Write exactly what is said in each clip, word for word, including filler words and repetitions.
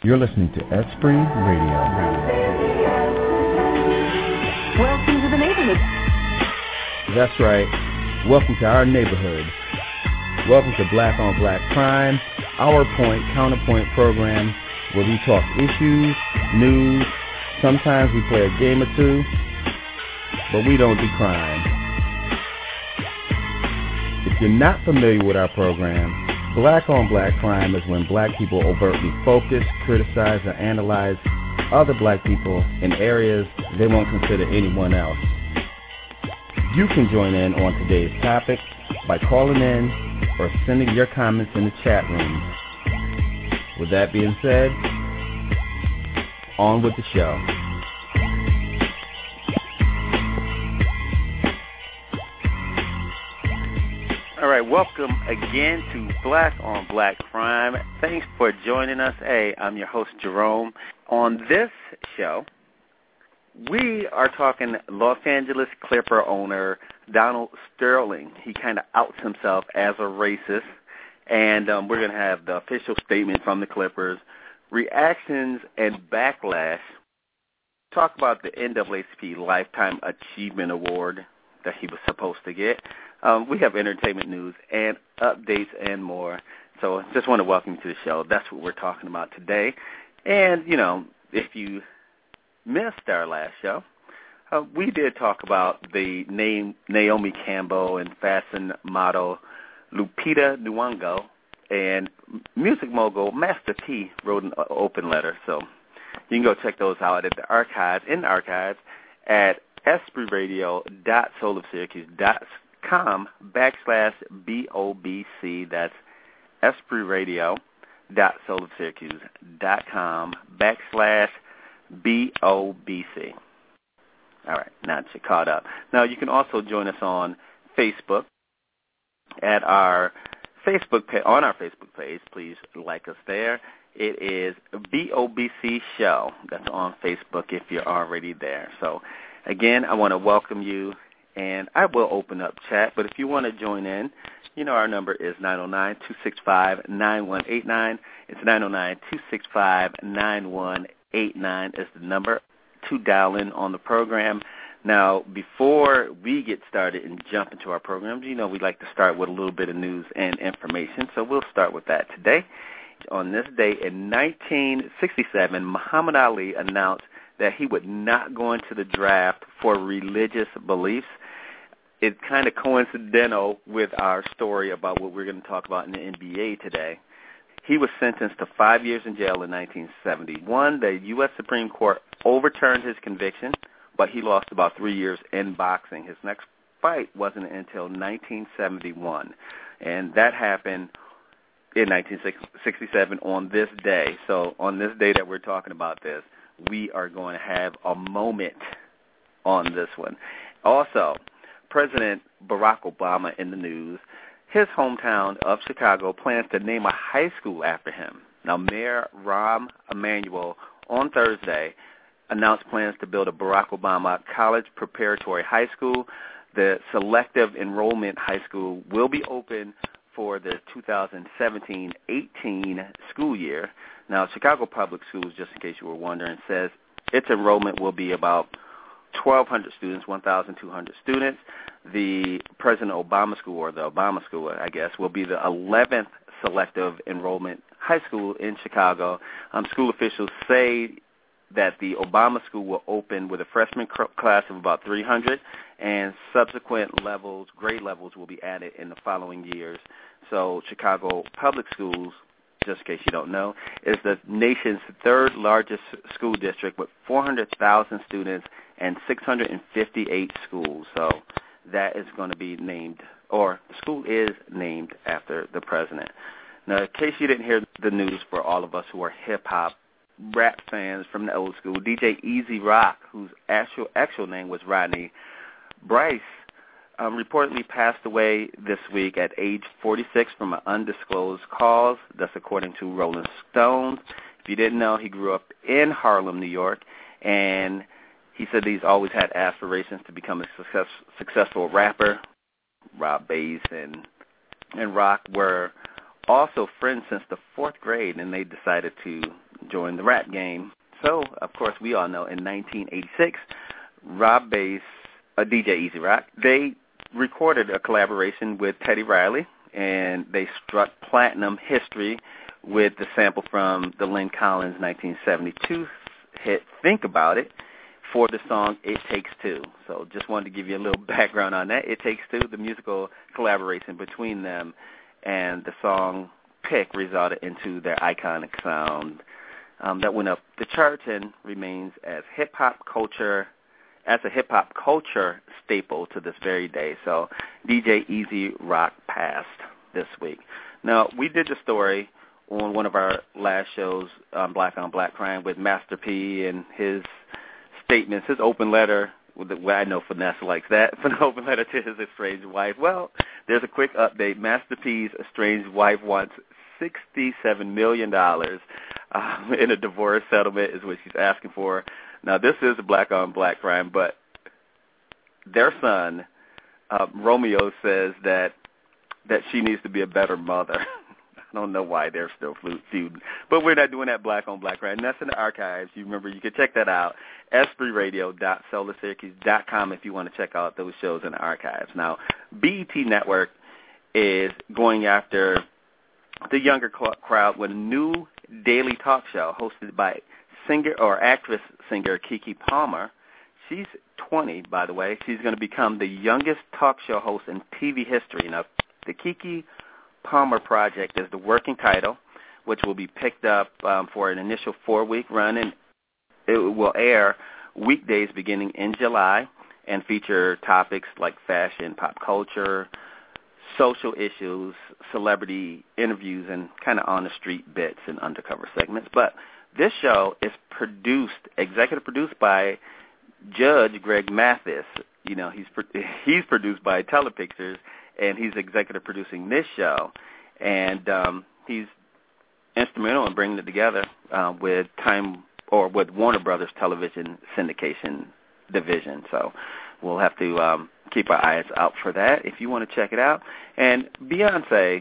You're listening to Esprit Radio. Welcome to the neighborhood. That's right. Welcome to our neighborhood. Welcome to Black on Black Crime, our point, counterpoint program where we talk issues, news, sometimes we play a game or two, but we don't do crime. If you're not familiar with our program, Black on Black Crime is when black people overtly focus, criticize, or analyze other black people in areas they won't consider anyone else. You can join in on today's topic by calling in or sending your comments in the chat room. With that being said, on with the show. All right, welcome again to Black on Black Crime. Thanks for joining us. Hey, I'm your host, Jerome. On this show, we are talking Los Angeles Clipper owner Donald Sterling. He kind of outs himself as a racist, and um, we're going to have the official statement from the Clippers, reactions and backlash, talk about the N double A C P Lifetime Achievement Award that he was supposed to get. Um, we have entertainment news and updates and more. So just want to welcome you to the show. That's what we're talking about today. And, you know, if you missed our last show, uh, we did talk about the name Naomi Campbell and fashion model Lupita Nyong'o, and music mogul Master P wrote an open letter. So you can go check those out at the archives, in the archives at espritradio.soulofsyracuse.com backslash B O B C. That's espritradio.soulofsyracuse.com backslash B O B C. All right, now that you're caught up. Now you can also join us on Facebook at our Facebook page, on our Facebook page. Please like us there. It is B O B C Show. That's on Facebook if you're already there. So, again, I want to welcome you, and I will open up chat. But if you want to join in, you know our number is nine oh nine, two six five, nine one eight nine. It's nine oh nine, two six five, nine one eight nine is the number to dial in on the program. Now, before we get started and jump into our programs, you know we like to start with a little bit of news and information, so we'll start with that today. On this day in nineteen sixty-seven, Muhammad Ali announced that he would not go into the draft for religious beliefs. It's kind of coincidental with our story about what we're going to talk about in the N B A today. He was sentenced to five years in jail in nineteen seventy-one. The U S Supreme Court overturned his conviction, but he lost about three years in boxing. His next fight wasn't until nineteen seventy-one, and that happened in nineteen sixty-seven on this day. So on this day that we're talking about this, we are going to have a moment on this one. Also, President Barack Obama in the news. His hometown of Chicago plans to name a high school after him. Now, Mayor Rahm Emanuel on Thursday announced plans to build a Barack Obama College Preparatory High School. The selective enrollment high school will be open for the two thousand seventeen eighteen school year. Now, Chicago Public Schools, just in case you were wondering, says its enrollment will be about twelve hundred students, one thousand two hundred students. The President Obama School, or the Obama School, I guess, will be the eleventh selective enrollment high school in Chicago. Um, school officials say that the Obama School will open with a freshman cr- class of about three hundred, and subsequent levels, grade levels, will be added in the following years. So Chicago Public Schools, just in case you don't know, is the nation's third largest school district with four hundred thousand students and six hundred fifty-eight schools. So that is going to be named, or the school is named after the president. Now, in case you didn't hear the news, for all of us who are hip-hop rap fans from the old school, D J Easy Rock, whose actual actual name was Rodney Bryce, um, reportedly passed away this week at age forty-six from an undisclosed cause. That's according to Rolling Stone. If you didn't know, he grew up in Harlem, New York, and he said he's always had aspirations to become a success, successful rapper. Rob Bass and and Rock were also friends since the fourth grade, and they decided to join the rap game. So, of course, we all know in nineteen eighty-six, Rob Bass, uh, D J Easy Rock, they recorded a collaboration with Teddy Riley, and they struck platinum history with the sample from the Lynn Collins nineteen seventy-two hit Think About It for the song It Takes Two. So just wanted to give you a little background on that. It Takes Two, the musical collaboration between them, and the song pick resulted into their iconic sound um, that went up the charts and remains as hip-hop culture, as a hip-hop culture staple to this very day. So D J Easy Rock passed this week. Now, we did the story on one of our last shows, um, Black on Black Crime, with Master P and his statements, his open letter. Well, I know Finesse likes that, for the open letter to his estranged wife. Well, there's a quick update. Master P's estranged wife wants sixty-seven million dollars um, in a divorce settlement is what she's asking for. Now, this is a black-on-black crime, but their son, uh, Romeo, says that that she needs to be a better mother. I don't know why they're still feuding. But we're not doing that black-on-black crime. And that's in the archives. You remember, you can check that out, s three radio dot solar syracuse dot com if you want to check out those shows in the archives. Now, B E T Network is going after the younger crowd with a new daily talk show hosted by singer or actress singer Keke Palmer. She's twenty, by the way. She's going to become the youngest talk show host in T V history. Now, the Keke Palmer Project is the working title, which will be picked up um, for an initial four-week run, and it will air weekdays beginning in July and feature topics like fashion, pop culture, social issues, celebrity interviews, and kind of on-the-street bits and undercover segments. But this show is produced, executive produced by Judge Greg Mathis. You know, he's he's produced by Telepictures, and he's executive producing this show. And um, he's instrumental in bringing it together uh, with Time or with Warner Brothers Television Syndication Division. So we'll have to um, keep our eyes out for that if you want to check it out. And Beyonce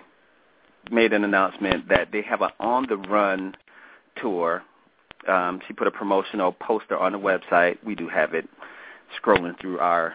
made an announcement that they have an On the Run tour. Um, she put a promotional poster on the website. We do have it scrolling through our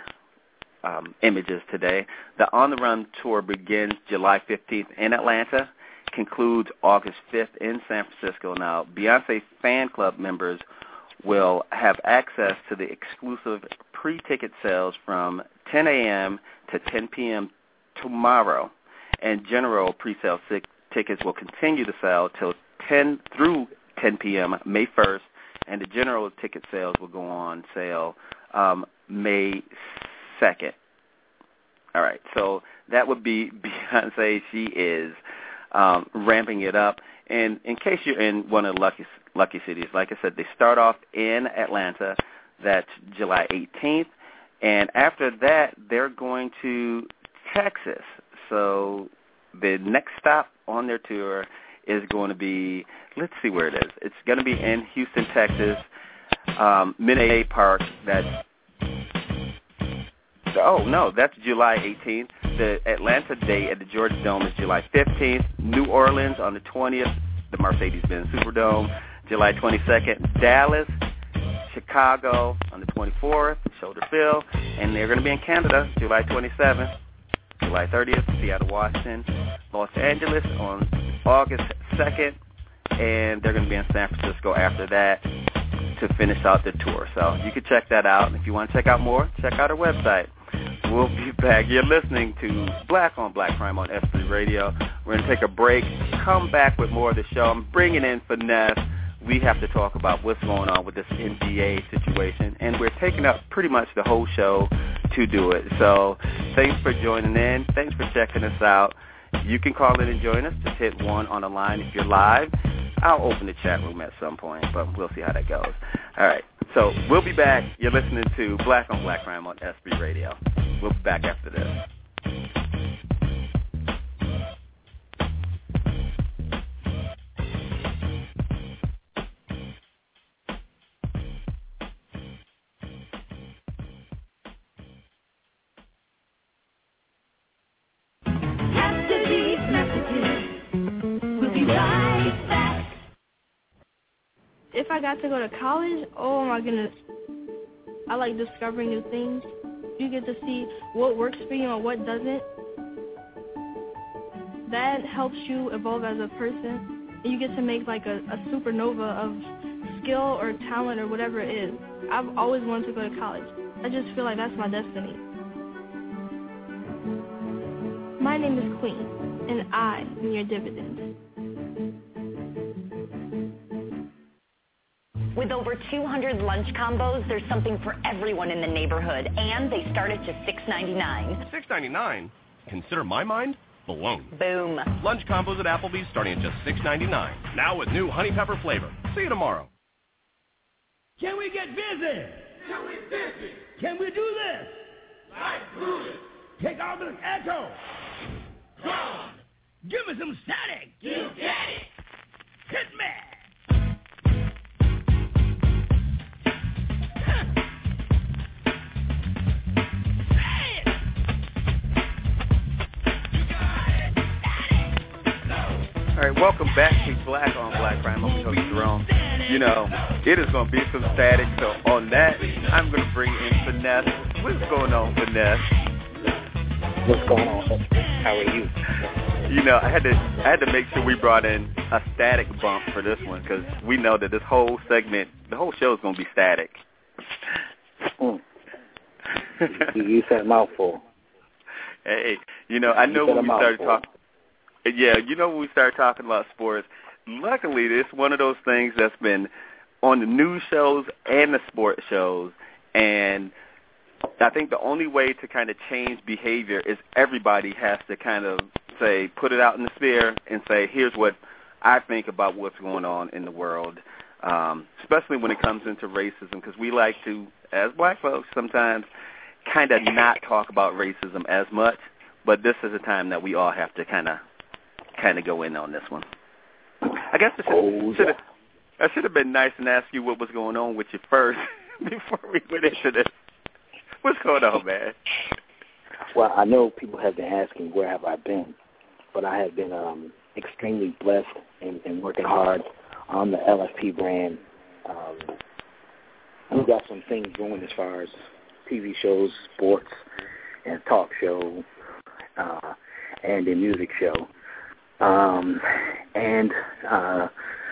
um, images today. The On the Run tour begins July fifteenth in Atlanta, concludes August fifth in San Francisco. Now, Beyonce fan club members will have access to the exclusive pre-ticket sales from ten a.m. to ten p.m. tomorrow, and general pre-sale tickets will continue to sell till ten through ten p.m. May first, and the general ticket sales will go on sale um, May second. All right, so that would be Beyonce. She is um, ramping it up. And in case you're in one of the lucky, lucky cities, like I said, they start off in Atlanta. That's July eighteenth. And after that, they're going to Texas. So the next stop on their tour is going to be, let's see where it is. It's going to be in Houston, Texas, um, Minute Park. That's, oh, no, that's July eighteenth. The Atlanta date at the Georgia Dome is July fifteenth. New Orleans on the twentieth, the Mercedes-Benz Superdome. July twenty-second, Dallas, Chicago on the twenty-fourth, Shoulder Fill. And they're going to be in Canada, July twenty-seventh. July thirtieth, Seattle, Washington, Los Angeles on August second, and they're going to be in San Francisco after that to finish out their tour. So you can check that out. And if you want to check out more, check out our website. We'll be back. You're listening to Black on Black Crime on S three Radio. We're going to take a break, come back with more of the show. I'm bringing in Finesse. We have to talk about what's going on with this N B A situation, and we're taking up pretty much the whole show to do it. So thanks for joining in. Thanks for checking us out. You can call in and join us. Just hit one on the line if you're live. I'll open the chat room at some point, but we'll see how that goes. All right, so we'll be back. You're listening to Black on Black Crime on S three Radio. We'll be back after this. if I got to go to college, oh my goodness, I like discovering new things. You get to see what works for you and what doesn't. That helps you evolve as a person, and you get to make like a, a supernova of skill or talent or whatever it is. I've always wanted to go to college. I just feel like that's my destiny. My name is Queen, and I am your dividend. With over two hundred lunch combos, there's something for everyone in the neighborhood, and they start at just six ninety-nine. six ninety-nine? Consider my mind blown. Boom. Lunch combos at Applebee's starting at just six ninety-nine. Now with new honey pepper flavor. See you tomorrow. Can we get busy? Can we busy? Can we do this? Like groovy. Take out this echo. Drum. Give me some static. You get it. Hit me. All right, welcome back to Black on Black Crime. I'm Coach Jerome. You know, it is going to be some static, so on that, I'm going to bring in Finesse. What's going on, Finesse? What's going on? How are you? You know, I had to I had to make sure we brought in a static bump for this one because we know that this whole segment, the whole show is going to be static. Mm. you, you said a mouthful. Hey, you know, I know when we started talking. Yeah, you know when we started talking about sports, luckily it's one of those things that's been on the news shows and the sports shows, and I think the only way to kind of change behavior is everybody has to kind of say, put it out in the sphere and say, here's what I think about what's going on in the world, um, especially when it comes into racism, because we like to, as black folks, sometimes kind of not talk about racism as much, but this is a time that we all have to kind of kind of go in on this one. I guess I should, oh, should have, I should have been nice and asked you what was going on with you first before we went into this. What's going on, man? Well, I know people have been asking where have I been, but I have been um, extremely blessed and, and working hard on the L F P brand. Um, we've got some things going as far as T V shows, sports, and talk show, uh, and a music show. Um, and uh,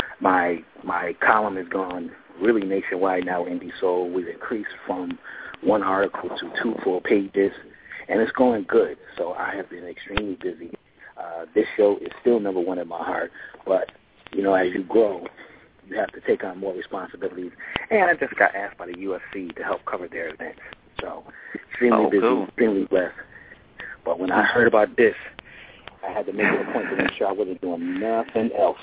my my column has gone really nationwide now, Indie Soul. We've increased from one article to two full pages, and it's going good. So I have been extremely busy. Uh, this show is still number one in my heart, but, you know, as you grow, you have to take on more responsibilities. And I just got asked by the U F C to help cover their events. So extremely oh, busy, cool. extremely blessed. But when I heard about this, I had to make it a point to make sure I wasn't doing nothing else.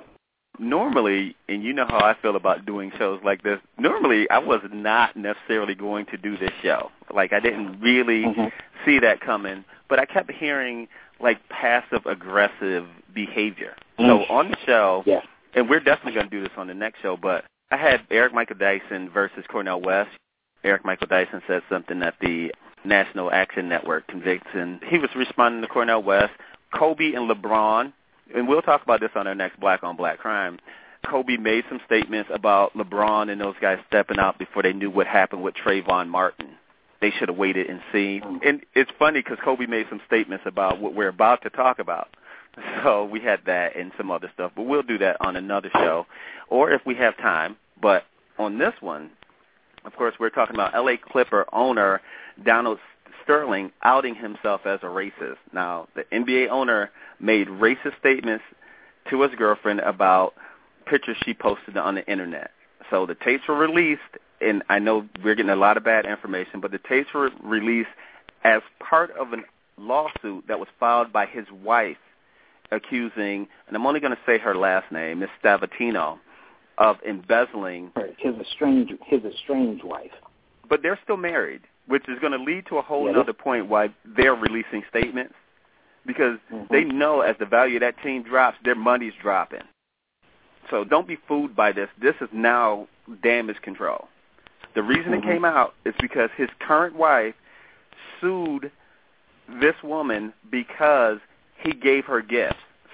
Normally, and you know how I feel about doing shows like this, normally I was not necessarily going to do this show. Like, I didn't really mm-hmm. see that coming, but I kept hearing, like, passive-aggressive behavior. Mm. So on the show, yeah. and we're definitely going to do this on the next show, but I had Eric Michael Dyson versus Cornel West. Eric Michael Dyson said something that the National Action Network convicts, and he was responding to Cornel West. Kobe and LeBron, and we'll talk about this on our next Black on Black Crime, Kobe made some statements about LeBron and those guys stepping out before they knew what happened with Trayvon Martin. They should have waited and seen. And it's funny because Kobe made some statements about what we're about to talk about. So we had that and some other stuff. But we'll do that on another show, or if we have time. But on this one, of course, we're talking about L A Clipper owner Donald Sterling outing himself as a racist. Now, the N B A owner made racist statements to his girlfriend about pictures she posted on the Internet. So the tapes were released, and I know we're getting a lot of bad information, but the tapes were released as part of a lawsuit that was filed by his wife accusing, and I'm only going to say her last name, Miss Stavatino, of embezzling. His estranged, his estranged wife. But they're still married, which is going to lead to a whole yeah, other point why they're releasing statements, because mm-hmm. they know as the value of that team drops, their money's dropping. So don't be fooled by this. This is now damage control. The reason mm-hmm. it came out is because his current wife sued this woman because he gave her gifts.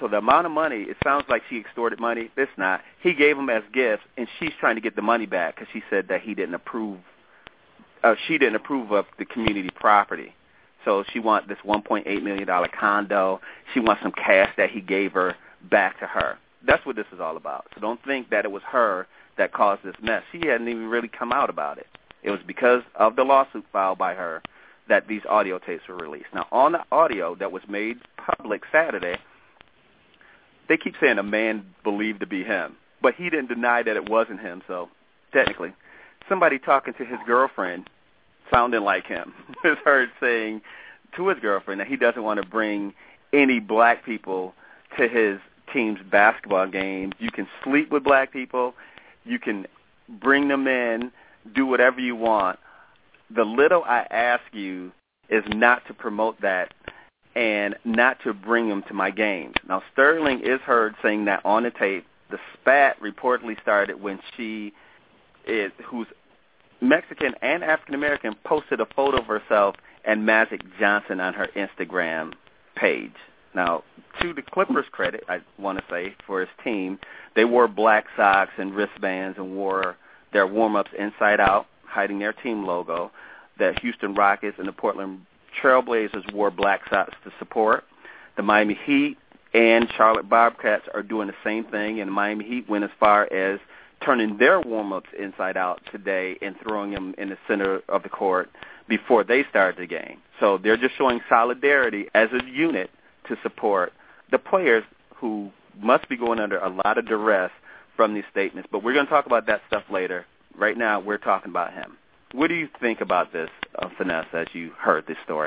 So the amount of money, it sounds like she extorted money. It's not. He gave them as gifts, and she's trying to get the money back because she said that he didn't approve. Uh, she didn't approve of the community property. So she wants this one point eight million dollars condo. She wants some cash that he gave her back to her. That's what this is all about. So don't think that it was her that caused this mess. She hadn't even really come out about it. It was because of the lawsuit filed by her that these audio tapes were released. Now, on the audio that was made public Saturday, they keep saying a man believed to be him, but he didn't deny that it wasn't him. So technically, somebody talking to his girlfriend sounding like him is heard saying to his girlfriend that he doesn't want to bring any black people to his team's basketball games. You can sleep with black people. You can bring them in, do whatever you want. The little I ask you is not to promote that and not to bring them to my games. Now, Sterling is heard saying that on the tape. The spat reportedly started when she, is, who's Mexican and African-American, posted a photo of herself and Magic Johnson on her Instagram page. Now, to the Clippers' credit, I want to say, for his team, they wore black socks and wristbands and wore their warm-ups inside out, hiding their team logo. The Houston Rockets and the Portland Trailblazers wore black socks to support. The Miami Heat and Charlotte Bobcats are doing the same thing, and the Miami Heat went as far as turning their warm-ups inside out today and throwing them in the center of the court before they started the game. So they're just showing solidarity as a unit to support the players who must be going under a lot of duress from these statements. But we're going to talk about that stuff later. Right now, we're talking about him. What do you think about this, uh, Finesse, as you heard this story?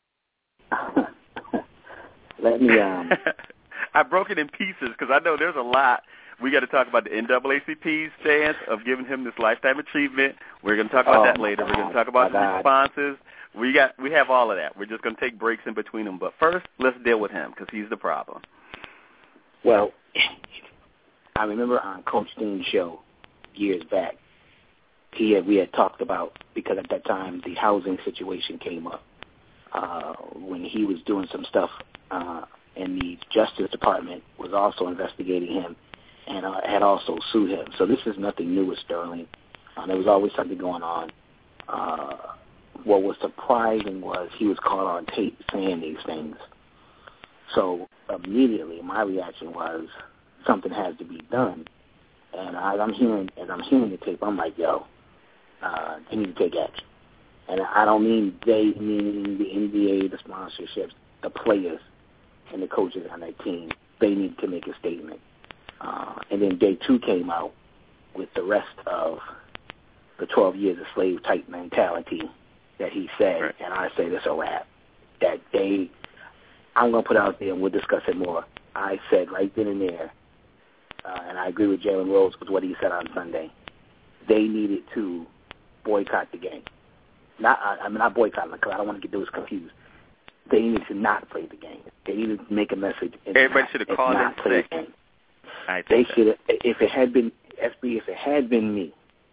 Let me... Um... I broke it in pieces because I know there's a lot. We got to talk about the N double A C P's stance of giving him this lifetime achievement. We're going to talk about oh, that later. We're going to talk about the responses. We got, we have all of that. We're just going to take breaks in between them. But first, let's deal with him because he's the problem. Well, I remember on Coach Dean's show years back, he had, we had talked about, because at that time the housing situation came up, uh, when he was doing some stuff, uh, and the Justice Department was also investigating him and uh, had also sued him. So this is nothing new with Sterling. Uh, there was always something going on. Uh, what was surprising was he was caught on tape saying these things. So immediately my reaction was something has to be done. And as I'm hearing, as I'm hearing the tape, I'm like, yo, uh, they need to take action. And I don't mean they, meaning the N B A, the sponsorships, the players, and the coaches on that team. They need to make a statement. Uh, and then day two came out with the rest of the twelve years of slave type mentality that he said, right. And I say this a wrap, that they, I'm going to put out there and we'll discuss it more. I said right then and there, uh, and I agree with Jalen Rose with what he said on Sunday, they needed to boycott the game. Not, I, I mean, not boycott them because I don't want to get those confused. They needed to not play the game. They needed to make a message. Everybody should have called in sick. The they should have. If it had been S B, if it had been me,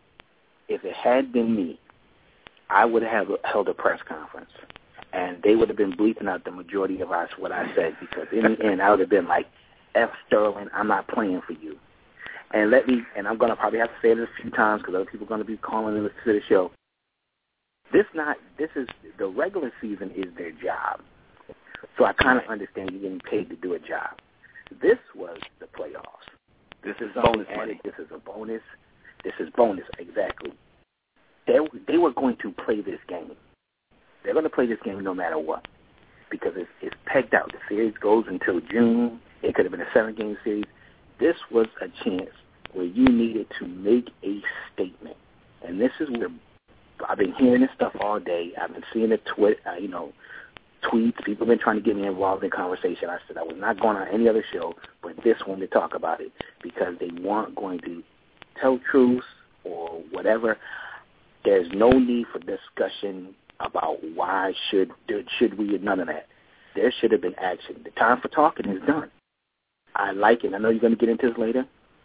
if it had been me, I would have held a press conference, and they would have been bleeping out the majority of us what I said, because in the end I would have been like, F Sterling, I'm not playing for you. And let me, and I'm going to probably have to say this a few times because other people are going to be calling in to the show. This not this is the regular season is their job, so I kind of understand you're getting paid to do a job. This was the playoffs. This is bonus money. This is a bonus. This is bonus exactly. They they were going to play this game. They're going to play this game no matter what, because it's, it's pegged out. The series goes until June. It could have been a seven-game series. This was a chance where you needed to make a statement, and this is where I've been hearing this stuff all day. I've been seeing the tweet, uh, you know, tweets. People have been trying to get me involved in conversation. I said I was not going on any other show but this one to talk about it, because they weren't going to tell truths or whatever. There's no need for discussion about why should should we, none of that. There should have been action. The time for talking is done. I like it. I know you're going to get into this later.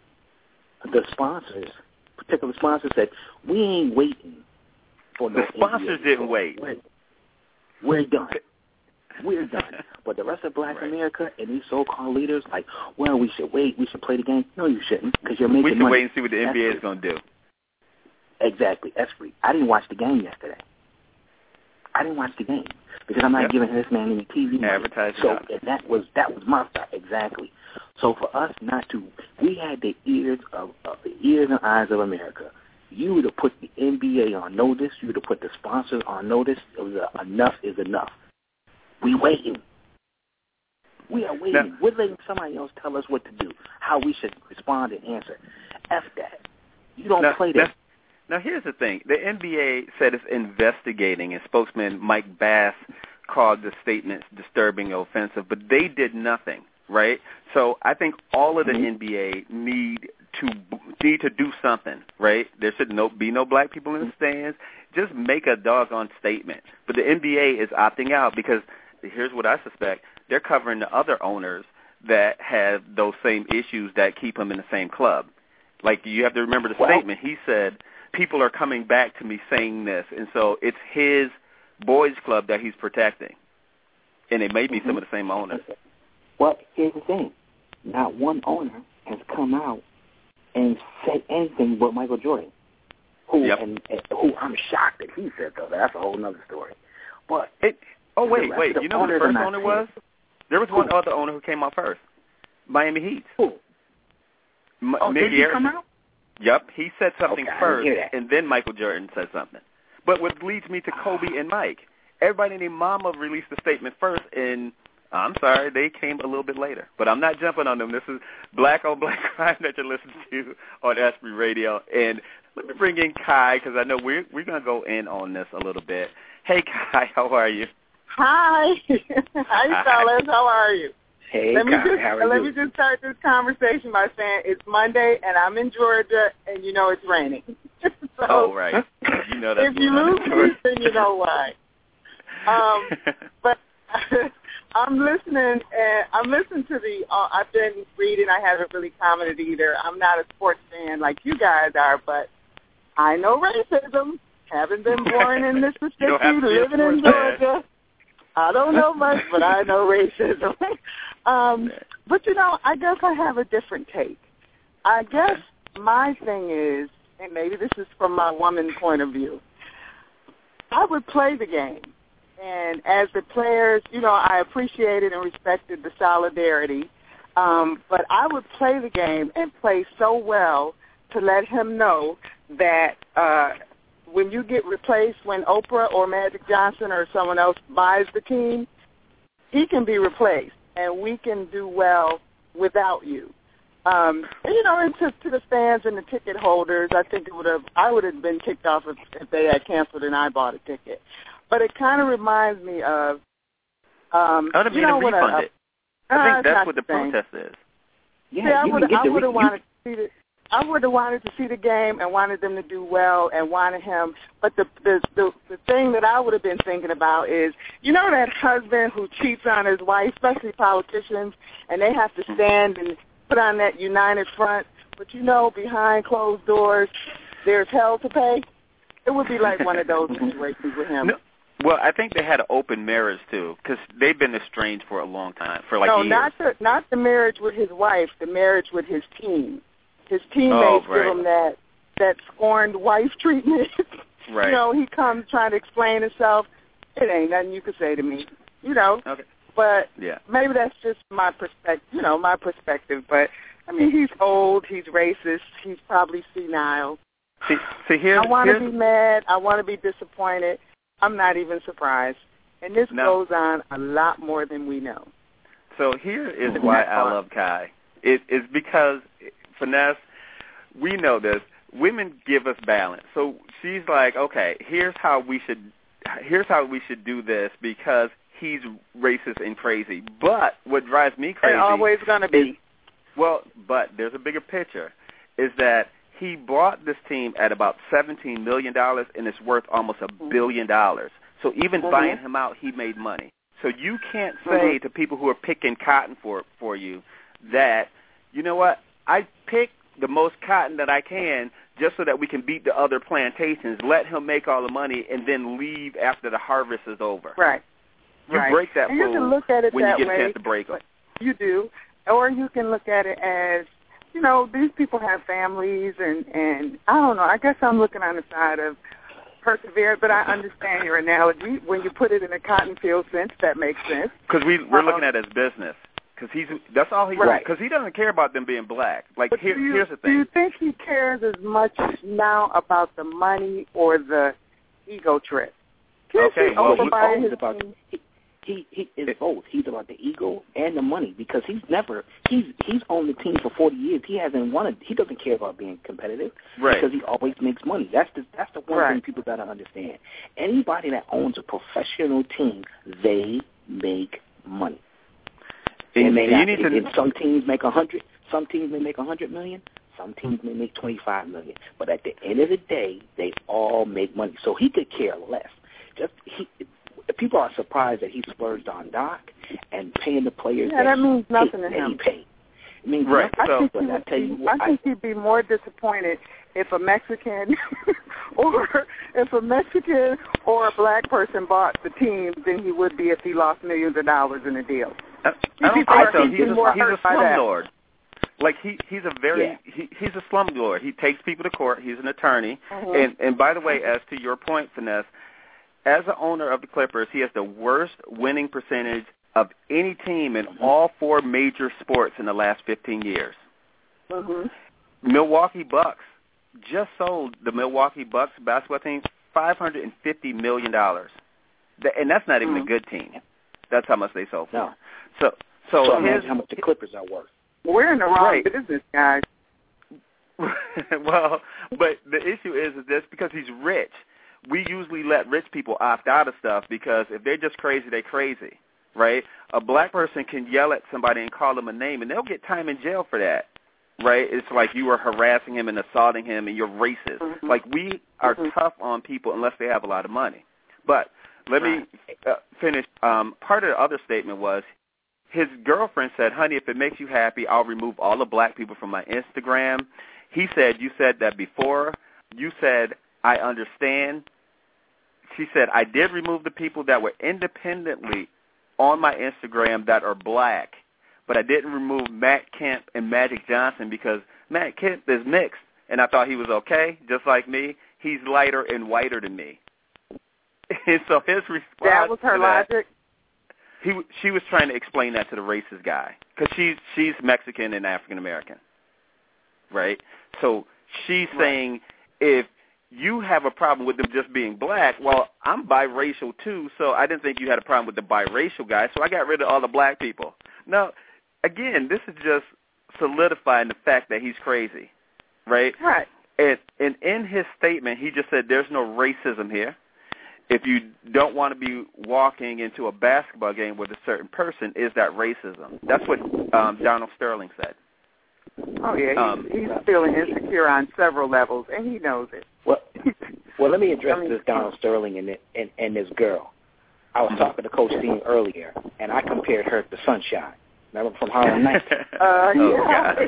The sponsors, particular sponsors, said, we ain't waiting for no The sponsors didn't wait. We're, we're done. We're done. But the rest of Black right. America and these so-called leaders, like, well, we should wait, we should play the game. No, you shouldn't, because you're making money. We should money. wait and see what the That's N B A free. is going to do. Exactly. That's free. I didn't watch the game yesterday. I didn't watch the game because I'm not yep. giving this man any T V money. Advertising. So and that was that was my fault. Exactly. So for us not to, we had the ears of, of the ears and eyes of America. You would have put the N B A on notice. You would have put the sponsors on notice. It was a, enough is enough. We waiting. We are waiting. Now, we're letting somebody else tell us what to do, how we should respond and answer. F that. You don't now, play that. Now, here's the thing. The N B A said it's investigating, and spokesman Mike Bass called the statements disturbing or offensive, but they did nothing, right? So I think all of the mm-hmm. N B A need to need to do something, right? There should no, be no black people in the stands. Just make a doggone statement. But the N B A is opting out because here's what I suspect. They're covering the other owners that have those same issues that keep them in the same club. Like, you have to remember the well, statement. He said, people are coming back to me saying this, and so it's his boys club that he's protecting. And it may be mm-hmm. some of the same owners. Well, here's the thing. Not one owner has come out and said anything but Michael Jordan, who yep. and, and who I'm shocked that he said that. That's a whole other story. But it, oh wait, wait, you know who the first owner was? There was one who? other owner who came out first. Miami Heat. Who? M- oh, Mickey did he Harrison. come out? Yep, he said something okay, first, and then Michael Jordan said something. But what leads me to Kobe and Mike. Everybody named Mama released the statement first, and I'm sorry, they came a little bit later. But I'm not jumping on them. This is Black on Black Crime that you're listening to on Esprit Radio. And let me bring in Kai, because I know we're, we're going to go in on this a little bit. Hey, Kai, how are you? Hi. Hi, fellas. How are you? Hey, let me Kai, just, how are let you? me just start this conversation by saying it's Monday, and I'm in Georgia, and you know it's raining. so oh, right. You know that's if you lose me, then you know why. Um, but I'm listening, and I'm listening to the. Uh, I've been reading. I haven't really commented either. I'm not a sports fan like you guys are, but I know racism. Haven't been born in Mississippi, living in Georgia. Fan. I don't know much, but I know racism. um, but, you know, I guess I have a different take. I guess my thing is, and maybe this is from my woman point of view, I would play the game. And as the players, you know, I appreciated and respected the solidarity. Um, but I would play the game and play so well to let him know that uh, when you get replaced, when Oprah or Magic Johnson or someone else buys the team, he can be replaced, and we can do well without you. Um, and, you know, and to, to the fans and the ticket holders, I think it would have. I would have been kicked off if, if they had canceled and I bought a ticket. But it kind of reminds me of. Um, I would have you made know, him refund it. I uh, think that's what the thing. protest is. Yeah, See, I you would can get I the would have re- wanted to see the. I would have wanted to see the game and wanted them to do well and wanted him. But the, the the the thing that I would have been thinking about is, you know, that husband who cheats on his wife, especially politicians, and they have to stand and put on that united front. But, you know, behind closed doors, there's hell to pay. It would be like one of those situations with him. No. Well, I think they had an open marriage, too, because they've been estranged for a long time, for like no, years. No, not the, not the marriage with his wife, the marriage with his team. His teammates oh, right. give him that, that scorned wife treatment. Right. You know, he comes trying to explain himself. It ain't nothing you can say to me, you know. Okay. But yeah. maybe that's just my perspective, you know, my perspective. But, I mean, he's old. He's racist. He's probably senile. See, see here, I want to be mad. I want to be disappointed. I'm not even surprised. And this no. goes on a lot more than we know. So here is why I love Kai. It is because, Finesse, we know this. Women give us balance. So she's like, okay, here's how we should here's how we should do this because he's racist and crazy. But what drives me crazy It's always going to be. Is, well, but there's a bigger picture, is that he bought this team at about seventeen million dollars, and it's worth almost a billion dollars. So even mm-hmm. buying him out, he made money. So you can't say mm-hmm. to people who are picking cotton for for you that, you know what, I picked the most cotton that I can just so that we can beat the other plantations, let him make all the money, and then leave after the harvest is over. Right. You right. break that and you fool can look at it when that you get way, a chance to break them. You do. Or you can look at it as, you know, these people have families, and, and I don't know. I guess I'm looking on the side of persevere, but I understand your analogy. When you put it in a cotton field sense, that makes sense. Because we, we're um, looking at it as business. Because he's that's all he right. Because he doesn't care about them being black. Like but here, do you, here's the do thing. you think he cares as much now about the money or the ego trip? Can't Okay, he well, over he- buy He's his about team? he, he he is both. He's about the ego and the money because he's never he's he's owned the team for forty years. He hasn't won it. He doesn't care about being competitive Right. because he always makes money. That's the that's the one Right. thing people gotta understand. Anybody that owns a professional team, they make money. They And may you not, need to- and some teams make a hundred. Some teams may make a hundred million. Some teams may make twenty-five million. But at the end of the day, they all make money. So he could care less. Just he. People are surprised that he splurged on Doc and paying the players. Yeah, that he means nothing paid, to that him. He paid. It means Right. I So- think, but he I would tell be, you what, I think he'd be more disappointed if a Mexican or if a Mexican or a black person bought the team than he would be if he lost millions of dollars in a deal. I, I don't think I so. think He's he's a, more he's a hurt by that. slumlord. Like he he's a very Yeah. he, he's a slumlord. He takes people to court. He's an attorney. Mhm. And and by the way, as to your point, Finesse, as an owner of the Clippers, he has the worst winning percentage of any team in all four major sports in the last fifteen years. Mm-hmm. Milwaukee Bucks just sold the Milwaukee Bucks basketball team five hundred fifty million dollars. And that's not even Mm. a good team. That's how much they sold for. No. So so, So his, imagine how much the Clippers are worth. We're in the wrong Right. business, guys. Well, but the issue is, is this because he's rich. We usually let rich people opt out of stuff because if they're just crazy, they're crazy, right? A black person can yell at somebody and call them a name, and they'll get time in jail for that, right? It's like you are harassing him and assaulting him, and you're racist. Mm-hmm. Like we are Mm-hmm. tough on people unless they have a lot of money. But let Right. me uh, finish. Um, part of the other statement was his girlfriend said, honey, if it makes you happy, I'll remove all the black people from my Instagram. He said, you said that before. You said, I understand. She said, I did remove the people that were independently on my Instagram that are black, but I didn't remove Matt Kemp and Magic Johnson because Matt Kemp is mixed, and I thought he was okay, just like me. He's lighter and whiter than me. And so his response That was her to that, logic. He, she was trying to explain that to the racist guy because she's she's Mexican and African American, right? So she's Right. saying if you have a problem with them just being black, well, I'm biracial too, so I didn't think you had a problem with the biracial guy, so I got rid of all the black people. Now, again, this is just solidifying the fact that he's crazy, right? Right. And, and in his statement, he just said there's no racism here. If you don't want to be walking into a basketball game with a certain person, is that racism? That's what um, Donald Sterling said. Oh, yeah, he's, Um, he's feeling insecure on several levels, and he knows it. Well, well, let me address I mean- this Donald Sterling and, it- and and this girl. I was talking to Coach Dean earlier, and I compared her to Sunshine. Remember from Harlem Nights? Uh, Oh, yeah.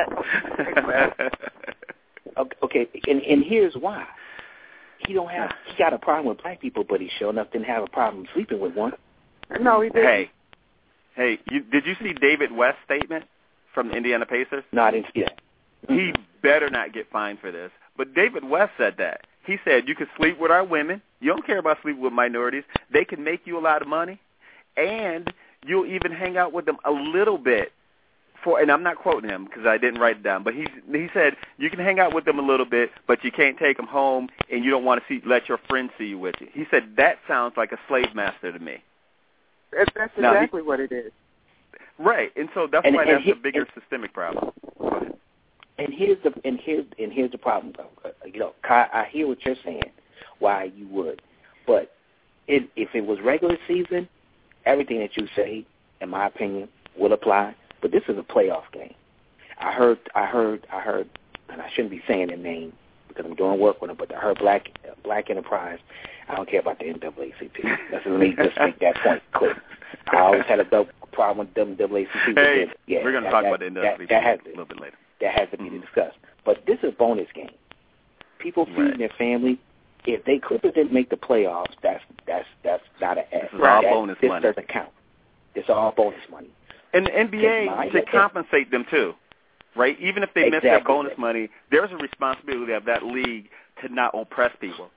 God. Okay, okay, and and here's why. He don't have he got a problem with black people, but he sure enough didn't have a problem sleeping with one. No, he didn't. Hey, hey, you, did you see David West's statement from the Indiana Pacers? No, I didn't see that. He better not get fined for this. But David West said that. He said, you can sleep with our women. You don't care about sleeping with minorities. They can make you a lot of money, and you'll even hang out with them a little bit. For, and I'm not quoting him because I didn't write it down, but he he said you can hang out with them a little bit, but you can't take them home, and you don't want to see let your friends see you with you. He said that sounds like a slave master to me. That's, that's Now, he- exactly what it is. Right, and so that's And- why and that's he- a bigger and- systemic problem. Go ahead. And here's the and here's and here's the problem. Uh, you know, Kai, I hear what you're saying, why you would, but it, if it was regular season, everything that you say, in my opinion, will apply. But this is a playoff game. I heard, I heard, I heard, and I shouldn't be saying their name because I'm doing work with them. But I heard Black uh, Black Enterprise. I don't care about the N double A C P. Let's let me just make that point clear. I always had a double problem with the N double A C P. Hey, yeah, we're going to that, talk that, about the N double A C P that, that has a little bit later. That has to be Mm-hmm. discussed. But this is a bonus game. People feeding Right. their family. If they Clippers didn't make the playoffs, that's That's that's not a this is right. all that, bonus this money. This doesn't count. It's all bonus money. And the N B A should compensate them too, right? Even if they exactly. miss that bonus money, there's a responsibility of that league to not oppress people.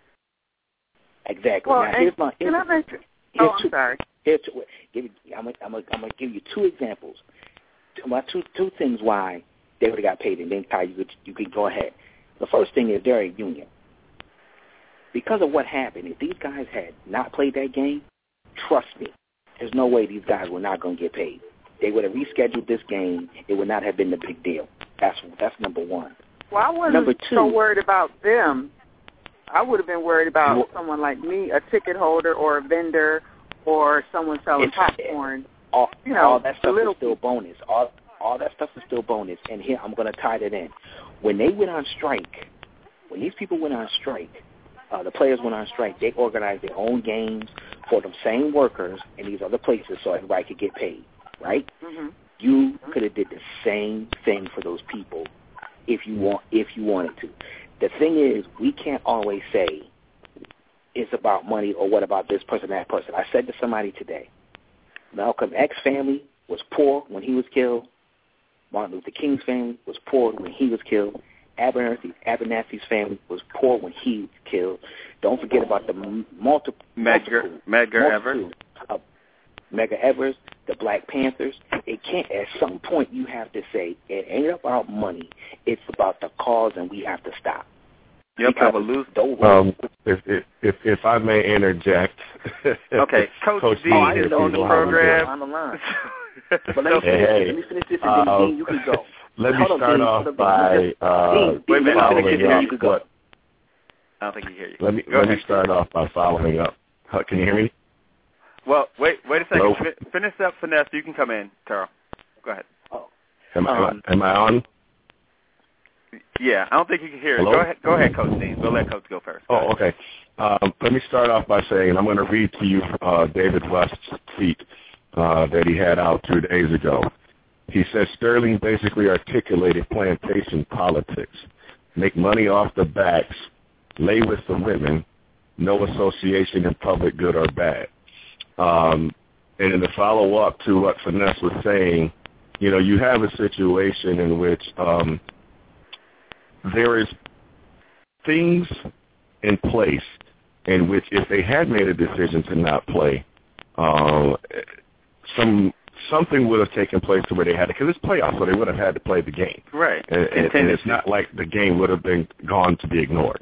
Exactly. Well, now, here's my, here's, can I mention? Here's Oh, I'm two, sorry. Here's two, give you, I'm gonna I'm gonna I'm gonna give you two examples. My two two things why they would have got paid, and then Ty, you could you could go ahead. The first thing is they're a union. Because of what happened, if these guys had not played that game, trust me, there's no way these guys were not going to get paid. They would have rescheduled this game. It would not have been the big deal. That's that's number one. Well, I wasn't number two, so worried about them. I would have been worried about well, someone like me, a ticket holder or a vendor or someone selling popcorn. All, you know, all that stuff little is still bonus. All all that stuff is still bonus. And here, I'm going to tie that in. When they went on strike, when these people went on strike, uh, the players went on strike, they organized their own games for the same workers in these other places so everybody could get paid, right? Mm-hmm. You could have did the same thing for those people if you want if you wanted to. The thing is, we can't always say it's about money or what about this person, that person. I said to somebody today, Malcolm X's family was poor when he was killed. Martin Luther King's family was poor when he was killed. Abernathy, Abernathy's family was poor when he was killed. Don't forget about the multiple Medgar, Medgar Evers. Of Medgar Evers, the Black Panthers. It can't. At some point, you have to say it ain't about money. It's about the cause, and we have to stop. Yep, have a loose. Um, if, if if if I may interject. Okay, Coach, Coach D oh, is on the program. On the line. But let me, hey, finish, hey. let me finish this, and then um, Dean, you can go. Let me Hold start up, off Dean, by Dean, uh, Dean, wait a minute, following I up. you could go. What, I don't think he hear you. let me go let ahead. me start off by following up. Uh, Can you hear me? Well, wait, wait a second. Hello? Fin- finish up, finesse. You can come in, Carl. Go ahead. Oh. Am, I, Um, am I on? Yeah, I don't think you can hear it. Hello? Go ahead, go ahead, Coach Dean. We'll let Coach go first. Go Oh, okay. Um, let me start off by saying I'm going to read to you uh, David West's tweet uh, that he had out two days ago. He says Sterling basically articulated plantation politics. Make money off the backs, lay with the women, no association in public good or bad. Um, and in the follow-up to what Finesse was saying, you know, you have a situation in which um, there is things in place in which if they had made a decision to not play, uh, some something would have taken place to where they had to, because it's playoffs, so they would have had to play the game. Right. And, and, and it's not like the game would have been gone to be ignored.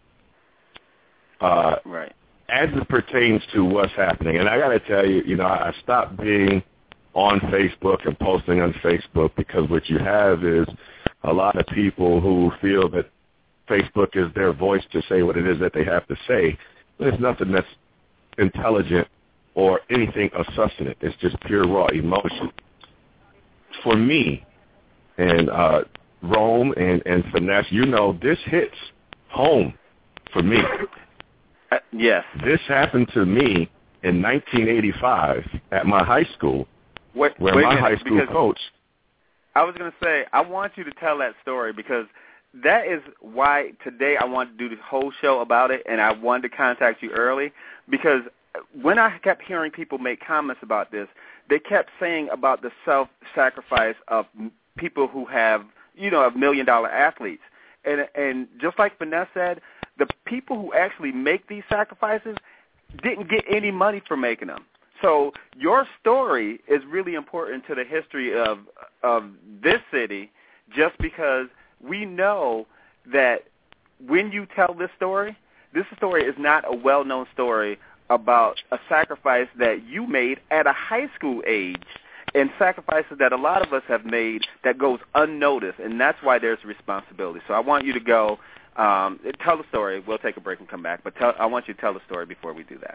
Uh, right. As it pertains to what's happening, and I got to tell you, you know, I stopped being on Facebook and posting on Facebook because what you have is a lot of people who feel that Facebook is their voice to say what it is that they have to say. There's nothing that's intelligent or anything of substance. It's just pure raw emotion. For me, and uh, Rome and, and Finesse, you know, this hits home for me. Uh, yes. This happened to me in nineteen eighty-five at my high school, wait, where wait my minute, high school coach. I was going to say, I want you to tell that story because that is why today I wanted to do this whole show about it, and I wanted to contact you early because when I kept hearing people make comments about this, they kept saying about the self-sacrifice of people who have, you know, million-dollar athletes. And and just like Finesse said, the people who actually make these sacrifices didn't get any money for making them. So your story is really important to the history of of this city just because we know that when you tell this story, this story is not a well-known story about a sacrifice that you made at a high school age and sacrifices that a lot of us have made that goes unnoticed, and that's why there's responsibility. So I want you to go um, tell the story. We'll take a break and come back, but tell, I want you to tell the story before we do that.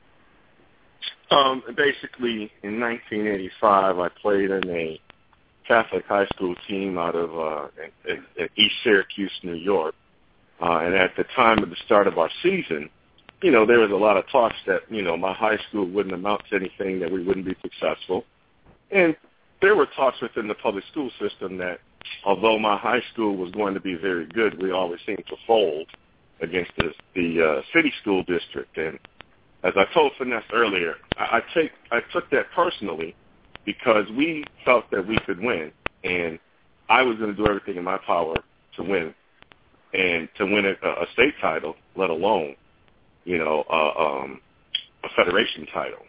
Um, basically, in nineteen eighty-five, I played in a Catholic high school team out of uh, East Syracuse, New York. Uh, and at the time of the start of our season, you know, there was a lot of talks that, you know, my high school wouldn't amount to anything, that we wouldn't be successful. And there were talks within the public school system that although my high school was going to be very good, we always seemed to fold against the, the uh, city school district. And as I told Finesse earlier, I, I take I took that personally because we felt that we could win, and I was going to do everything in my power to win, and to win a, a state title, let alone, you know, uh, um, a federation title.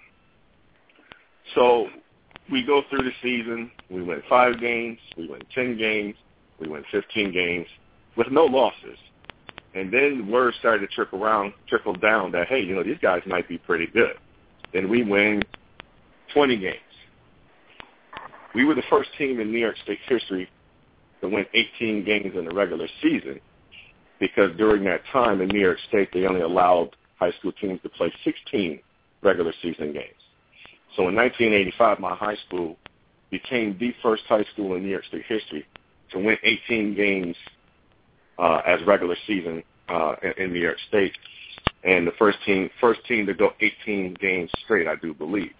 So we go through the season. We win five games. We win ten games. We win fifteen games with no losses. And then word started to trickle around, trickle down that, hey, you know, these guys might be pretty good. Then we win twenty games. We were the first team in New York State history to win eighteen games in the regular season, because during that time in New York State, they only allowed high school teams to play sixteen regular season games. So in nineteen eighty-five, my high school became the first high school in New York State history to win eighteen games uh, as regular season uh, in, in New York State, and the first team first team to go eighteen games straight, I do believe.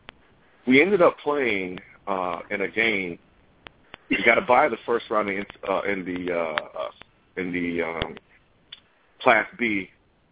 We ended up playing uh, in a game. We got to buy the first round in, uh, in the uh, uh, in the um, Class B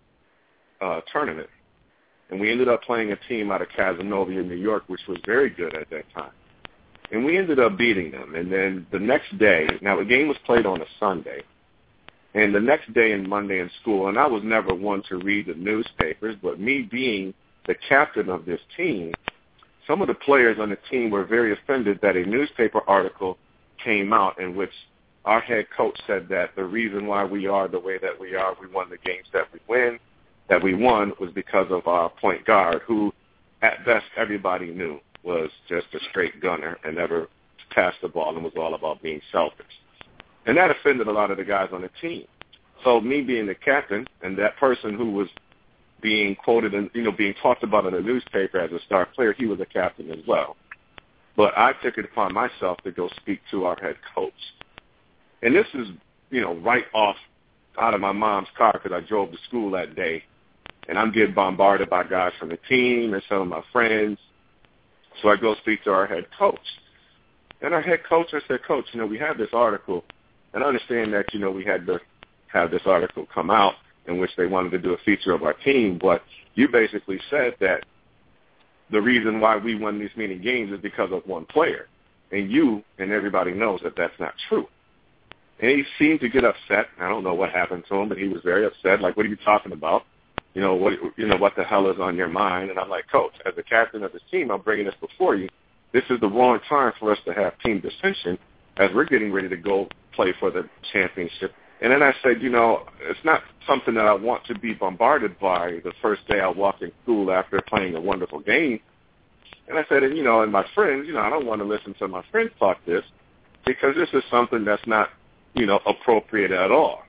uh, tournament, and we ended up playing a team out of Casanova, New York, which was very good at that time. And we ended up beating them. And then the next day, now the game was played on a Sunday, and the next day in Monday in school, and I was never one to read the newspapers, but me being the captain of this team, some of the players on the team were very offended that a newspaper article came out in which our head coach said that the reason why we are the way that we are, we won the games that we win, that we won was because of our point guard, who at best everybody knew was just a straight gunner and never passed the ball and was all about being selfish. And that offended a lot of the guys on the team. So me being the captain and that person who was being quoted and, you know, being talked about in the newspaper as a star player, he was a captain as well. But I took it upon myself to go speak to our head coach. And this is, you know, right off out of my mom's car because I drove to school that day. And I'm getting bombarded by guys from the team and some of my friends. So I go speak to our head coach. And our head coach, I said, Coach, you know, we have this article. And I understand that, you know, we had to have this article come out in which they wanted to do a feature of our team. But you basically said that the reason why we won these many games is because of one player. And you and everybody knows that that's not true. And he seemed to get upset. I don't know what happened to him, but he was very upset. Like, what are you talking about? You know, what you know, what the hell is on your mind? And I'm like, Coach, as the captain of this team, I'm bringing this before you. This is the wrong time for us to have team dissension as we're getting ready to go play for the championship. And then I said, you know, it's not something that I want to be bombarded by the first day I walk in school after playing a wonderful game. And I said, and, you know, and my friends, you know, I don't want to listen to my friends talk this because this is something that's not, you know, appropriate at all.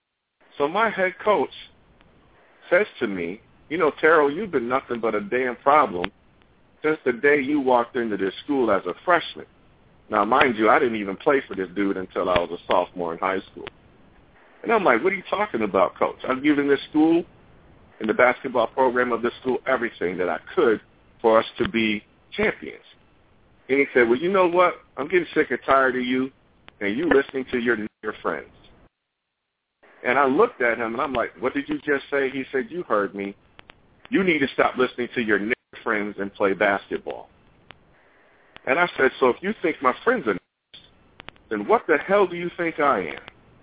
So my head coach says to me, you know, Terrell, you've been nothing but a damn problem since the day you walked into this school as a freshman. Now, mind you, I didn't even play for this dude until I was a sophomore in high school. And I'm like, what are you talking about, Coach? I've given this school and the basketball program of this school everything that I could for us to be champions. And he said, well, you know what? I'm getting sick and tired of you and you listening to your your friends. And I looked at him, and I'm like, what did you just say? He said, you heard me. You need to stop listening to your friends and play basketball. And I said, so if you think my friends are niggas, then what the hell do you think I am?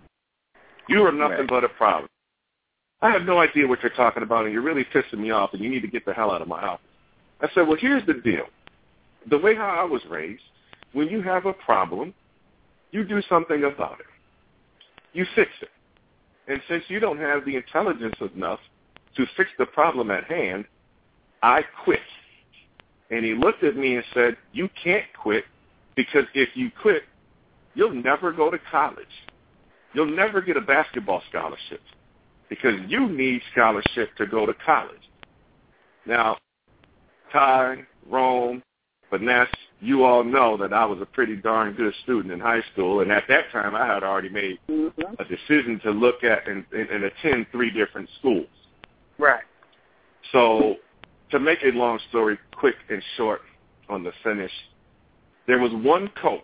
You are nothing right. but a problem. I have no idea what you're talking about, and you're really pissing me off, and you need to get the hell out of my office. I said, well, here's the deal. The way how I was raised, when you have a problem, you do something about it. You fix it. And since you don't have the intelligence enough to fix the problem at hand, I quit. And he looked at me and said, you can't quit because if you quit, you'll never go to college. You'll never get a basketball scholarship because you need scholarship to go to college. Now, Ty, Rome, Vanessa, you all know that I was a pretty darn good student in high school, and at that time I had already made mm-hmm. a decision to look at and, and, and attend three different schools. Right. So to make a long story quick and short on the finish, there was one coach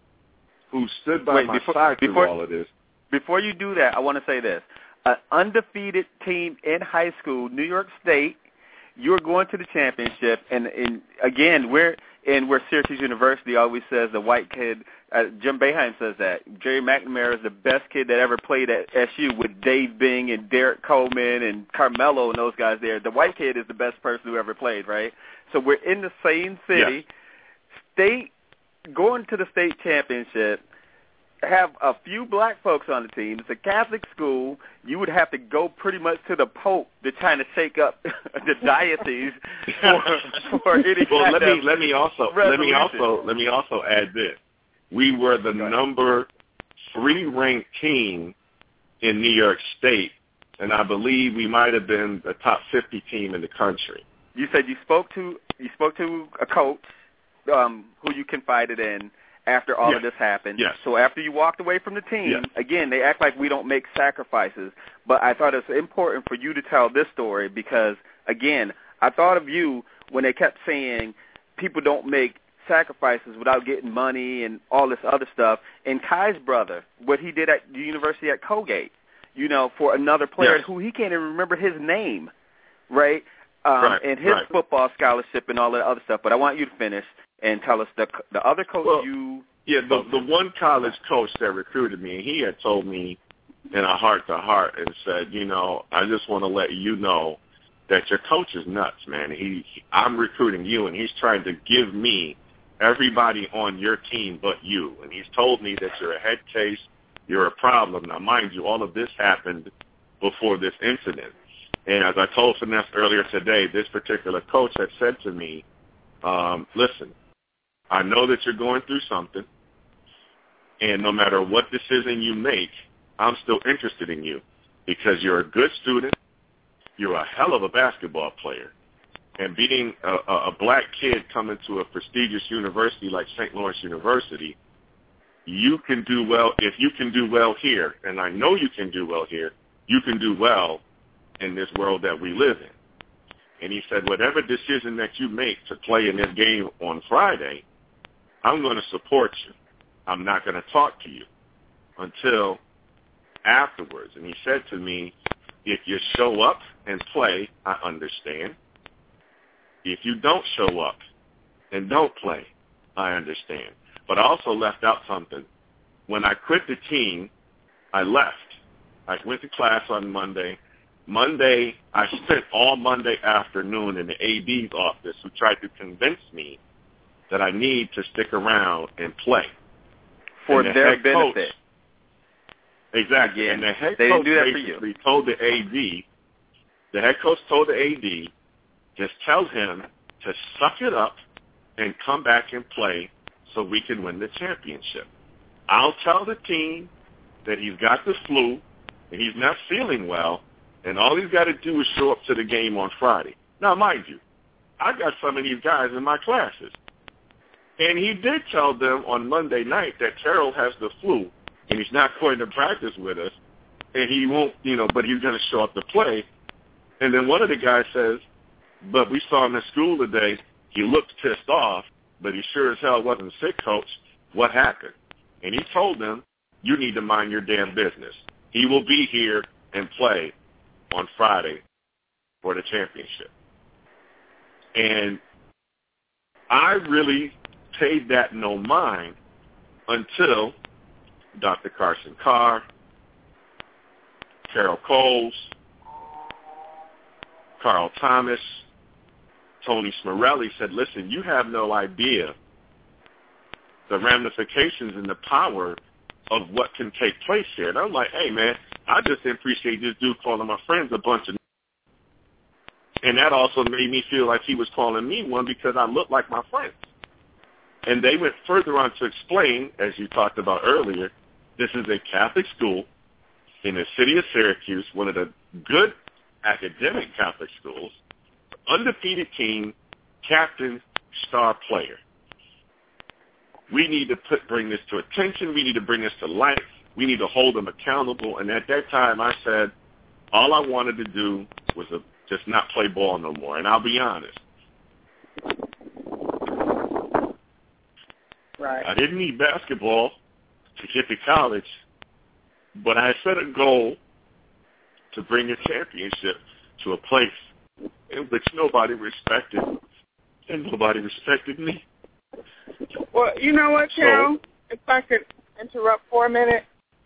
who stood by Wait, my before, side through before, all of this. Before you do that, I want to say this. An undefeated team in high school, New York State, you're going to the championship, and, and again, we're and where Syracuse University always says the white kid, uh, Jim Boeheim says that, Jerry McNamara is the best kid that ever played at S U with Dave Bing and Derek Coleman and Carmelo and those guys there. The white kid is the best person who ever played, right? So we're in the same city, yeah. state, going to the state championship, have a few black folks on the team. It's a Catholic school. You would have to go pretty much to the Pope to try to shake up the diocese for, for any well, kind let of me let me also resolution. let me also let me also add this. We were the number three ranked team in New York State, and I believe we might have been the top fifty team in the country. You said you spoke to you spoke to a coach um, who you confided in after all yes. of this happened. Yes. So after you walked away from the team, yes. again, they act like we don't make sacrifices. But I thought it was important for you to tell this story because, again, I thought of you when they kept saying people don't make sacrifices without getting money and all this other stuff. And Kai's brother, what he did at the university at Colgate, you know, for another player yes. who he can't even remember his name, right? Um, right. And his right. football scholarship and all that other stuff. But I want you to finish and tell us the the other coach well, you yeah the the one college coach that recruited me, he had told me in a heart to heart and said, you know, I just want to let you know that your coach is nuts, man. He I'm recruiting you, and he's trying to give me everybody on your team but you, and he's told me that you're a head case, you're a problem. Now, mind you, all of this happened before this incident, and as I told Finesse earlier today, this particular coach had said to me, um, listen, I know that you're going through something, and no matter what decision you make, I'm still interested in you because you're a good student, you're a hell of a basketball player, and being a, a, a black kid coming to a prestigious university like Saint Lawrence University, you can do well. If you can do well here, and I know you can do well here, you can do well in this world that we live in. And he said, whatever decision that you make to play in this game on Friday, I'm going to support you. I'm not going to talk to you until afterwards. And he said to me, if you show up and play, I understand. If you don't show up and don't play, I understand. But I also left out something. When I quit the team, I left. I went to class on Monday. Monday, I spent all Monday afternoon in the A D's office who tried to convince me that I need to stick around and play. For and the their head coach, benefit. Exactly. Again, and the head they coach didn't do that basically for you. told the A D, the head coach told the A D, just tell him to suck it up and come back and play so we can win the championship. I'll tell the team that he's got the flu and he's not feeling well, and all he's got to do is show up to the game on Friday. Now, mind you, I got some of these guys in my classes. And he did tell them on Monday night that Terrell has the flu and he's not going to practice with us, and he won't, you know, but he's going to show up to play. And then one of the guys says, but we saw him in school today. He looked pissed off, but he sure as hell wasn't sick, coach. What happened? And he told them, you need to mind your damn business. He will be here and play on Friday for the championship. And I really paid that no mind until Doctor Carson Carr, Carol Coles, Carl Thomas, Tony Smirelli said, listen, you have no idea the ramifications and the power of what can take place here. And I'm like, hey, man, I just appreciate this dude calling my friends a bunch of and that also made me feel like he was calling me one because I looked like my friends. And they went further on to explain, as you talked about earlier, this is a Catholic school in the city of Syracuse, one of the good academic Catholic schools, undefeated team, captain, star player. We need to put, bring this to attention. We need to bring this to light. We need to hold them accountable. And at that time, I said, all I wanted to do was a, just not play ball no more. And I'll be honest. Right. I didn't need basketball to get to college, but I set a goal to bring a championship to a place in which nobody respected, and nobody respected me. Well, you know what, Carol? So, if I could interrupt for a minute,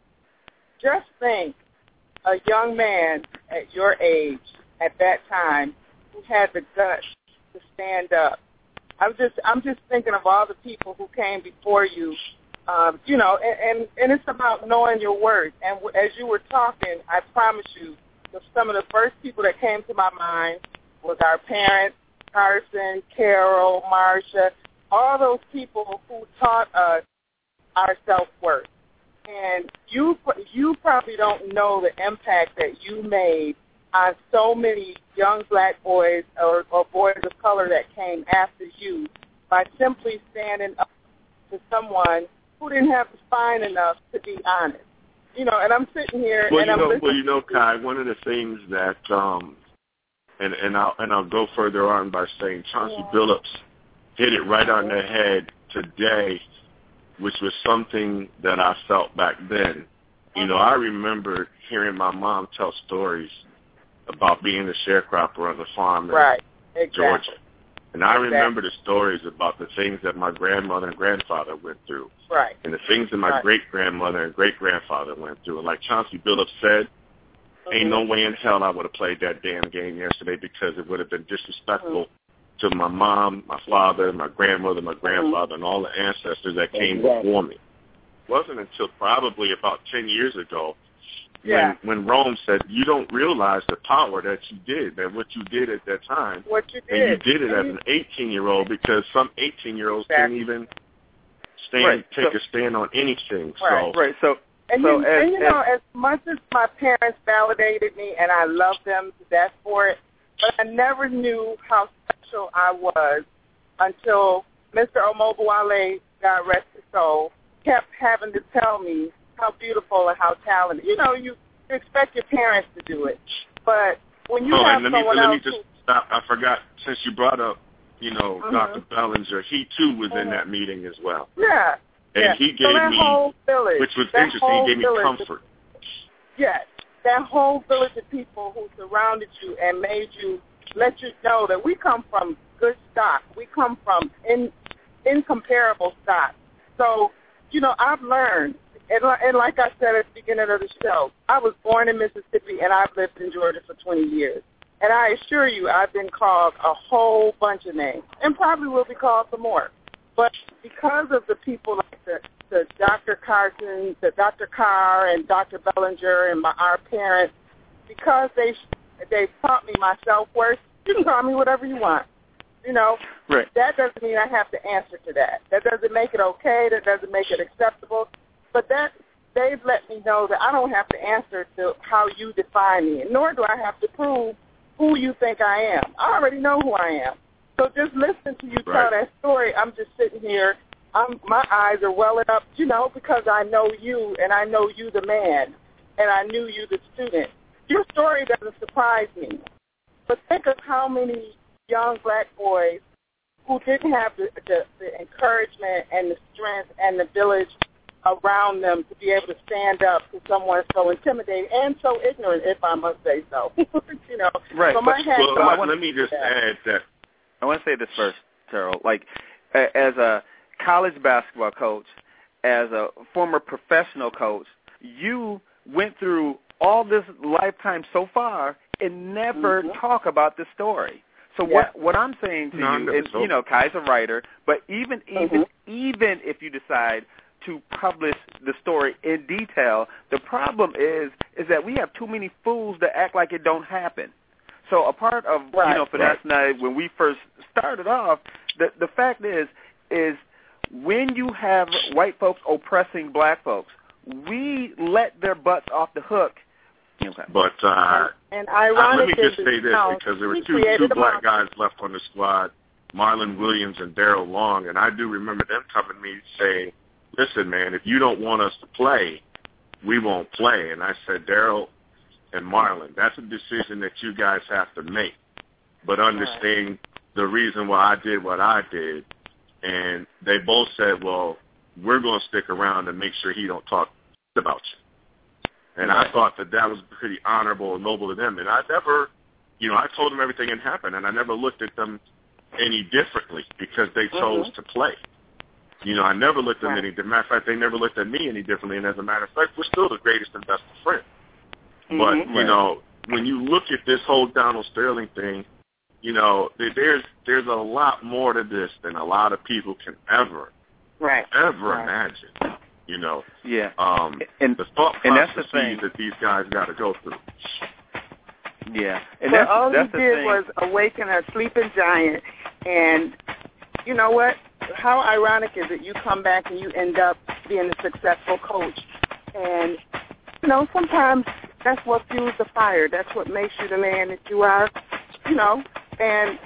just think a young man at your age at that time who had the guts to stand up. I'm just, I'm just thinking of all the people who came before you, um, you know, and, and, and it's about knowing your worth. And w- as you were talking, I promise you, that some of the first people that came to my mind was our parents, Carson, Carol, Marsha, all those people who taught us our self-worth. And you you probably don't know the impact that you made on so many young black boys or, or boys of color that came after you by simply standing up to someone who didn't have the spine enough to be honest. You know, and I'm sitting here well, and you I'm know, listening. Well, you know, Kai, one of the things that, um, and, and, I'll, and I'll go further on by saying Chauncey yeah. Billups hit it right on the head today, which was something that I felt back then. You know, I remember hearing my mom tell stories about being a sharecropper on the farm in right. exactly. Georgia. And I exactly. remember the stories about the things that my grandmother and grandfather went through. Right. And the things that my right. great-grandmother and great-grandfather went through. And like Chauncey Billups said, mm-hmm. ain't no way in hell I would have played that damn game yesterday because it would have been disrespectful mm-hmm. to my mom, my father, my grandmother, my grandfather, mm-hmm. and all the ancestors that came exactly. before me. It wasn't until probably about ten years ago yeah. when, when Rome said, you don't realize the power that you did, that what you did at that time. What you did. And you did it as an eighteen-year-old because some eighteen-year-olds exactly. can't even stand, right. take so, a stand on anything. Right. So, right. So, and, so you, as, and you know, as, as much as my parents validated me and I love them to death for it, but I never knew how special I was until Mister Omobowale, God rest his soul, kept having to tell me how beautiful and how talented. You know, you, you expect your parents to do it, but when you oh, have and let someone me, else let me just who, stop. I forgot, since you brought up, you know, mm-hmm. Doctor Bellinger, he too was mm-hmm. in that meeting as well. Yeah. And yeah. he gave so that me, whole village, which was that interesting, whole he gave me village, comfort. Yes, that whole village of people who surrounded you and made you, let you know that we come from good stock. We come from in, incomparable stock. So, you know, I've learned, and, and like I said at the beginning of the show, I was born in Mississippi and I've lived in Georgia for twenty years. And I assure you I've been called a whole bunch of names and probably will be called some more. But because of the people like the, the Doctor Carson, the Doctor Carr, and Doctor Bellinger, and my, our parents, because they they taught me my self-worth, you can call me whatever you want. You know, right. that doesn't mean I have to answer to that. That doesn't make it okay. That doesn't make it acceptable. But that they've let me know that I don't have to answer to how you define me, nor do I have to prove who you think I am. I already know who I am. So just listening to you right. tell that story, I'm just sitting here. I'm, my eyes are welling up, you know, because I know you and I know you the man and I knew you the student. Your story doesn't surprise me. But think of how many young black boys who didn't have the, the, the encouragement and the strength and the village around them to be able to stand up to someone so intimidating and so ignorant, if I must say so. you know, right. So my but, well, well, let, let me just add that. I want to say this first, Terrell. Like, as a college basketball coach, as a former professional coach, you went through all this lifetime so far and never mm-hmm. talk about this story. So yeah. what what I'm saying to no, you, and, you know, Kai's a writer, but even mm-hmm. even even if you decide to publish the story in detail, the problem is is that we have too many fools that act like it don't happen. So a part of right. you know Finesse right. Night when we first started off, the the fact is is when you have white folks oppressing black folks, we let their butts off the hook. Okay. But uh, and, and uh, let me just say this house, because there were two two black guys left on the squad, Marlon Williams and Daryl Long, and I do remember them coming to me saying, "Listen, man, if you don't want us to play, we won't play." And I said, Daryl and Marlon, that's a decision that you guys have to make, but understand right. the reason why I did what I did. And they both said, well, we're going to stick around and make sure he don't talk about you. And right. I thought that that was pretty honorable and noble of them. And I never you know, I told them everything had happened, and I never looked at them any differently because they chose mm-hmm. to play. You know, I never looked at right. them any different. Matter of fact, they never looked at me any differently, and as a matter of fact, we're still the greatest and best of friends. Mm-hmm. But, you right. know, when you look at this whole Donald Sterling thing, you know, there's there's a lot more to this than a lot of people can ever, right. ever right. imagine. You know, yeah, um, and the thought and that's processes the thing that these guys got to go through. Yeah, and well, that's, all that's he the did thing. was awaken a sleeping giant, and you know what? How ironic is it? You come back and you end up being a successful coach, and you know sometimes that's what fuels the fire. That's what makes you the man that you are. You know, and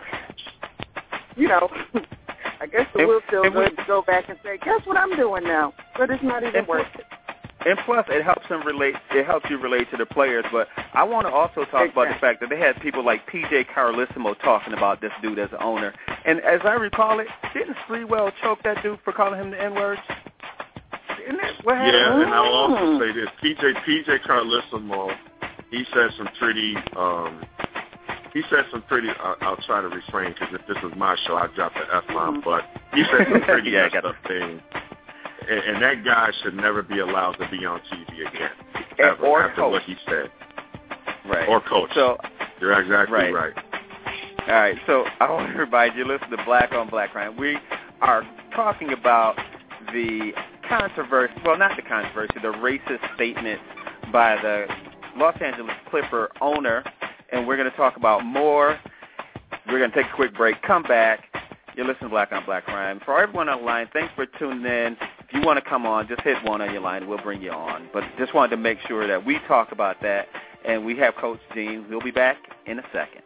you know. I guess it will feel good to go back and say, guess what I'm doing now? But it's not even worth it. And plus, it helps them relate. It helps you relate to the players. But I want to also talk exactly. about the fact that they had people like P J Carlesimo talking about this dude as an owner. And as I recall it, didn't Sprewell choke that dude for calling him the N-word? Isn't that what happened? Yeah, and I'll also say this: P J P J Carlesimo, he said some pretty. Um, He said some pretty, uh, I'll try to refrain because if this was my show, I'd drop the F-bomb, but he said some pretty yeah, messed up things. And, and that guy should never be allowed to be on T V again, ever, or after coach. what he said. Right. Or coach. So, You're exactly right. right. All right, so I want everybody to listen to Black on Black Crime. We are talking about the controversy, well, not the controversy, the racist statement by the Los Angeles Clipper owner, and we're going to talk about more. We're going to take a quick break, come back. You're listening to Black on Black Crime. For everyone on the line, thanks for tuning in. If you want to come on, just hit one on your line. We'll bring you on. But just wanted to make sure that we talk about that, and we have Coach Gene. We'll be back in a second.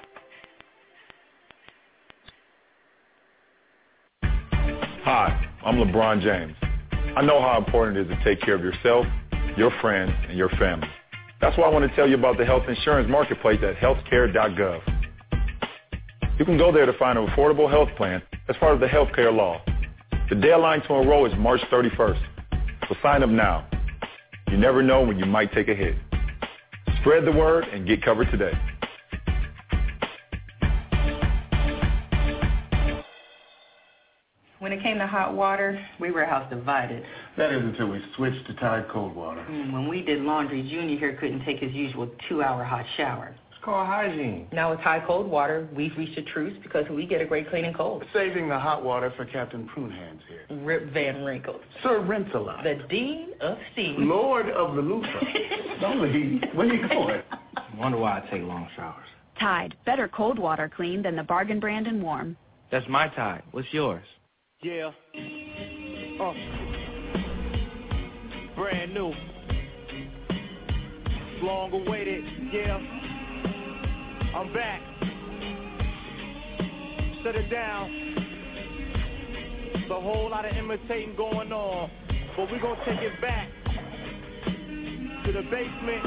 Hi, I'm LeBron James. I know how important it is to take care of yourself, your friends, and your family. That's why I want to tell you about the health insurance marketplace at healthcare dot gov. You can go there to find an affordable health plan as part of the healthcare law. The deadline to enroll is March thirty-first, so sign up now. You never know when you might take a hit. Spread the word and get covered today. When it came to hot water, we were house divided. That is until we switched to Tide Cold Water. Mm, when we did laundry, Junior here couldn't take his usual two-hour hot shower. It's called hygiene. Now with Tide Cold Water, we've reached a truce because we get a great cleaning cold. Saving the hot water for Captain Prunehands here. Rip Van Winkle. Sir Rince-A-Lot. The Dean of Steam. Lord of the Loofah. Don't leave. Where you going? I wonder why I take long showers. Tide. Better cold water clean than the bargain brand and warm. That's my Tide. What's yours? Yeah. Uh. Brand new. Long awaited. Yeah. I'm back. Shut it down. There's a whole lot of imitating going on, but we're going to take it back to the basement.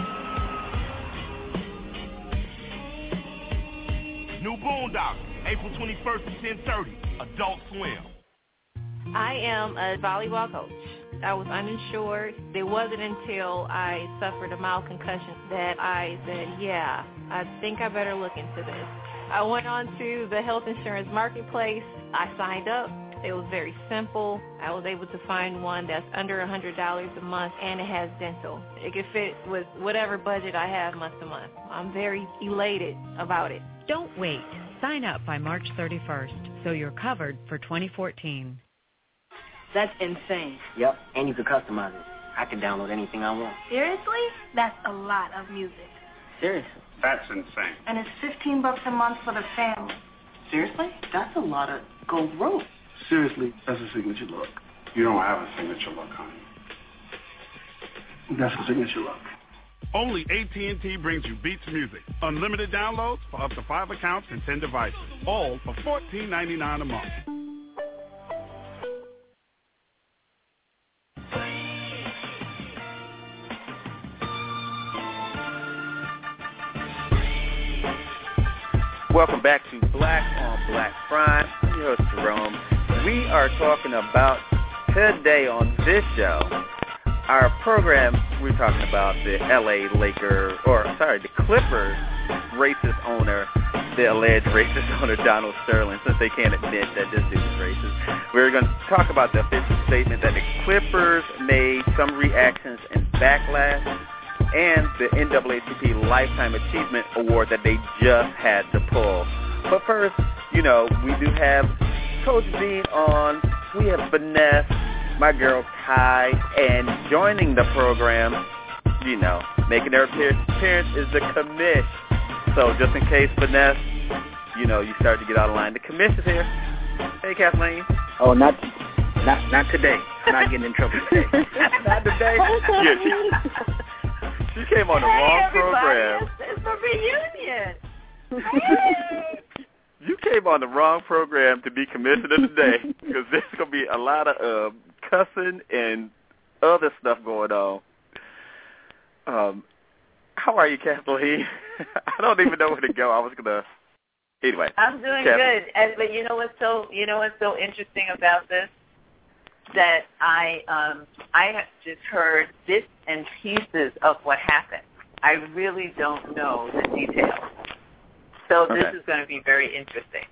New Boondocks, April twenty-first at ten thirty, Adult Swim. I am a volleyball coach. I was uninsured. It wasn't until I suffered a mild concussion that I said, yeah, I think I better look into this. I went on to the health insurance marketplace. I signed up. It was very simple. I was able to find one that's under one hundred dollars a month, and it has dental. It can fit with whatever budget I have month to month. I'm very elated about it. Don't wait. Sign up by March thirty-first so you're covered for twenty fourteen. That's insane. Yep, and you can customize it. I can download anything I want. Seriously? That's a lot of music. Seriously? That's insane. And it's fifteen bucks a month for the family. Seriously? That's a lot of gold rope. Seriously, that's a signature look. You don't have a signature look, honey. That's a signature look. Only A T and T brings you Beats Music. Unlimited downloads for up to five accounts and ten devices. All for fourteen ninety-nine a month. Welcome back to Black on Black Crime. I'm your host, Jerome. We are talking about today on this show, our program, we're talking about the L A Lakers, or sorry, the Clippers racist owner, the alleged racist owner, Donald Sterling, since they can't admit that this dude is racist. We're going to talk about the official statement that the Clippers made some reactions and backlash, and the N double A C P Lifetime Achievement Award that they just had to pull. But first, you know, we do have Coach Dean on. We have Finesse, my girl Kai, and joining the program, you know, making their appearance is the commish. So just in case, Finesse, you know, you start to get out of line, the commish is here. Hey, Kathleen. Oh, not not not today. I'm not getting in trouble today. Not today. Yeah, she, she came on the hey, wrong everybody. program. It's, it's a reunion. Hey. You came on the wrong program to be commissioner today, because there's going to be a lot of uh, cussing and other stuff going on. Um, how are you, Kathleen? I don't even know where to go. I was going to... Anyway. I'm doing Kathleen. good. And, but you know what's so you know what's so interesting about this? That I um, I have just heard bits and pieces of what happened. I really don't know the details. So this Okay. is going to be very interesting.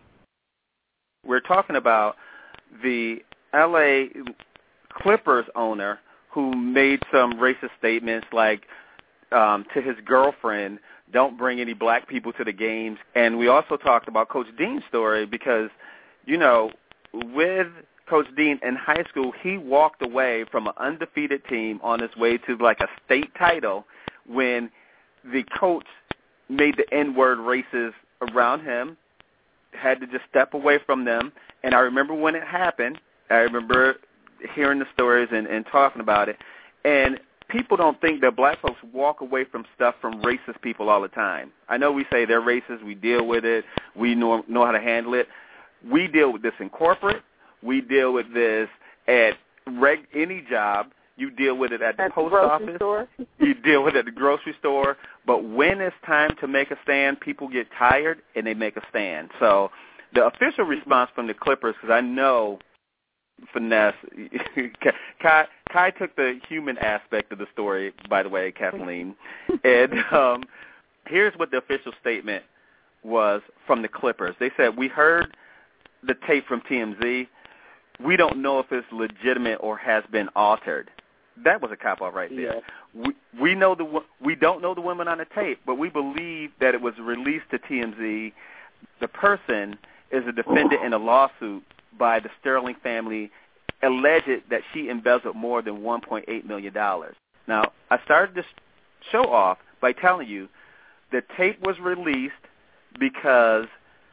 We're talking about the L A Clippers owner who made some racist statements like um, to his girlfriend, don't bring any black people to the games. And we also talked about Coach Dean's story because, you know, with Coach Dean in high school, he walked away from an undefeated team on his way to like a state title when the coach made the N-word races around him, had to just step away from them. And I remember when it happened, I remember hearing the stories and, and talking about it. And people don't think that black folks walk away from stuff from racist people all the time. I know we say they're racist, we deal with it, we know, know how to handle it. We deal with this in corporate. We deal with this at reg- any job. You deal with it at the at post the grocery office. Store. You deal with it at the grocery store. But when it's time to make a stand, people get tired and they make a stand. So the official response from the Clippers, because I know Finesse, Kai, Kai took the human aspect of the story, by the way, Kathleen. And um, here's what the official statement was from the Clippers. They said, we heard the tape from T M Z. We don't know if it's legitimate or has been altered. That was a cop-out right there. Yeah. We, we know the we don't know the women on the tape, but we believe that it was released to T M Z. The person is a defendant in a lawsuit by the Sterling family, alleged that she embezzled more than one point eight million dollars. Now, I started this show off by telling you the tape was released because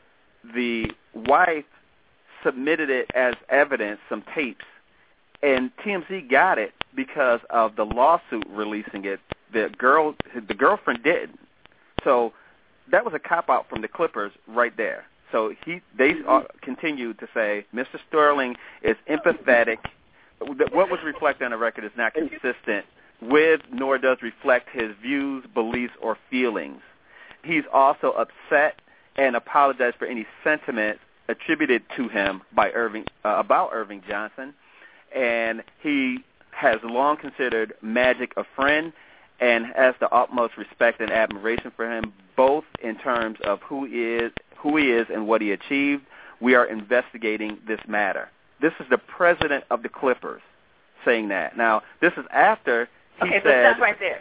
the wife submitted it as evidence, some tapes, and T M Z got it because of the lawsuit releasing it. The girl, the girlfriend didn't. So that was a cop-out from the Clippers right there. So he, they uh, continued to say, Mister Sterling is empathetic. What was reflected on the record is not consistent with, nor does reflect his views, beliefs, or feelings. He's also upset and apologized for any sentiments attributed to him by Irving uh, about Irving Johnson, and he has long considered Magic a friend and has the utmost respect and admiration for him, both in terms of who he is, who he is, and what he achieved. We are investigating this matter. This is the president of the Clippers saying that. Now, this is after he okay, said. Okay, so stop right there.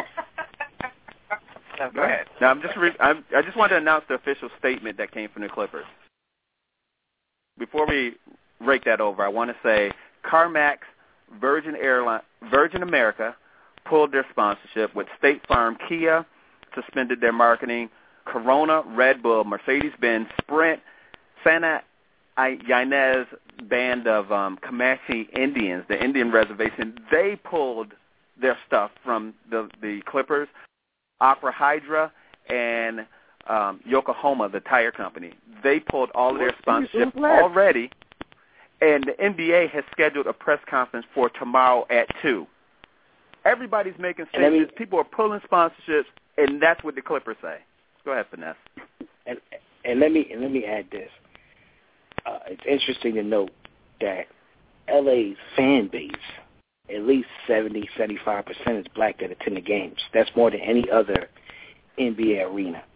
no, go ahead. Now, I'm just re- I'm, I just wanted to announce the official statement that came from the Clippers. Before we rake that over, I want to say CarMax, Virgin Airline, Virgin America pulled their sponsorship, with State Farm, Kia suspended their marketing, Corona, Red Bull, Mercedes-Benz, Sprint, Santa Ynez band of um, Comanche Indians, the Indian reservation, they pulled their stuff from the, the Clippers. Aqua Hydra and um, Yokohama, the tire company, they pulled all of their sponsorship already, and the N B A has scheduled a press conference for tomorrow at two. Everybody's making statements. People are pulling sponsorships, and that's what the Clippers say. Go ahead, Finesse. And, and let me and let me add this. Uh, it's interesting to note that L A's fan base, at least seventy, seventy-five percent is black that attend the games. That's more than any other N B A arena.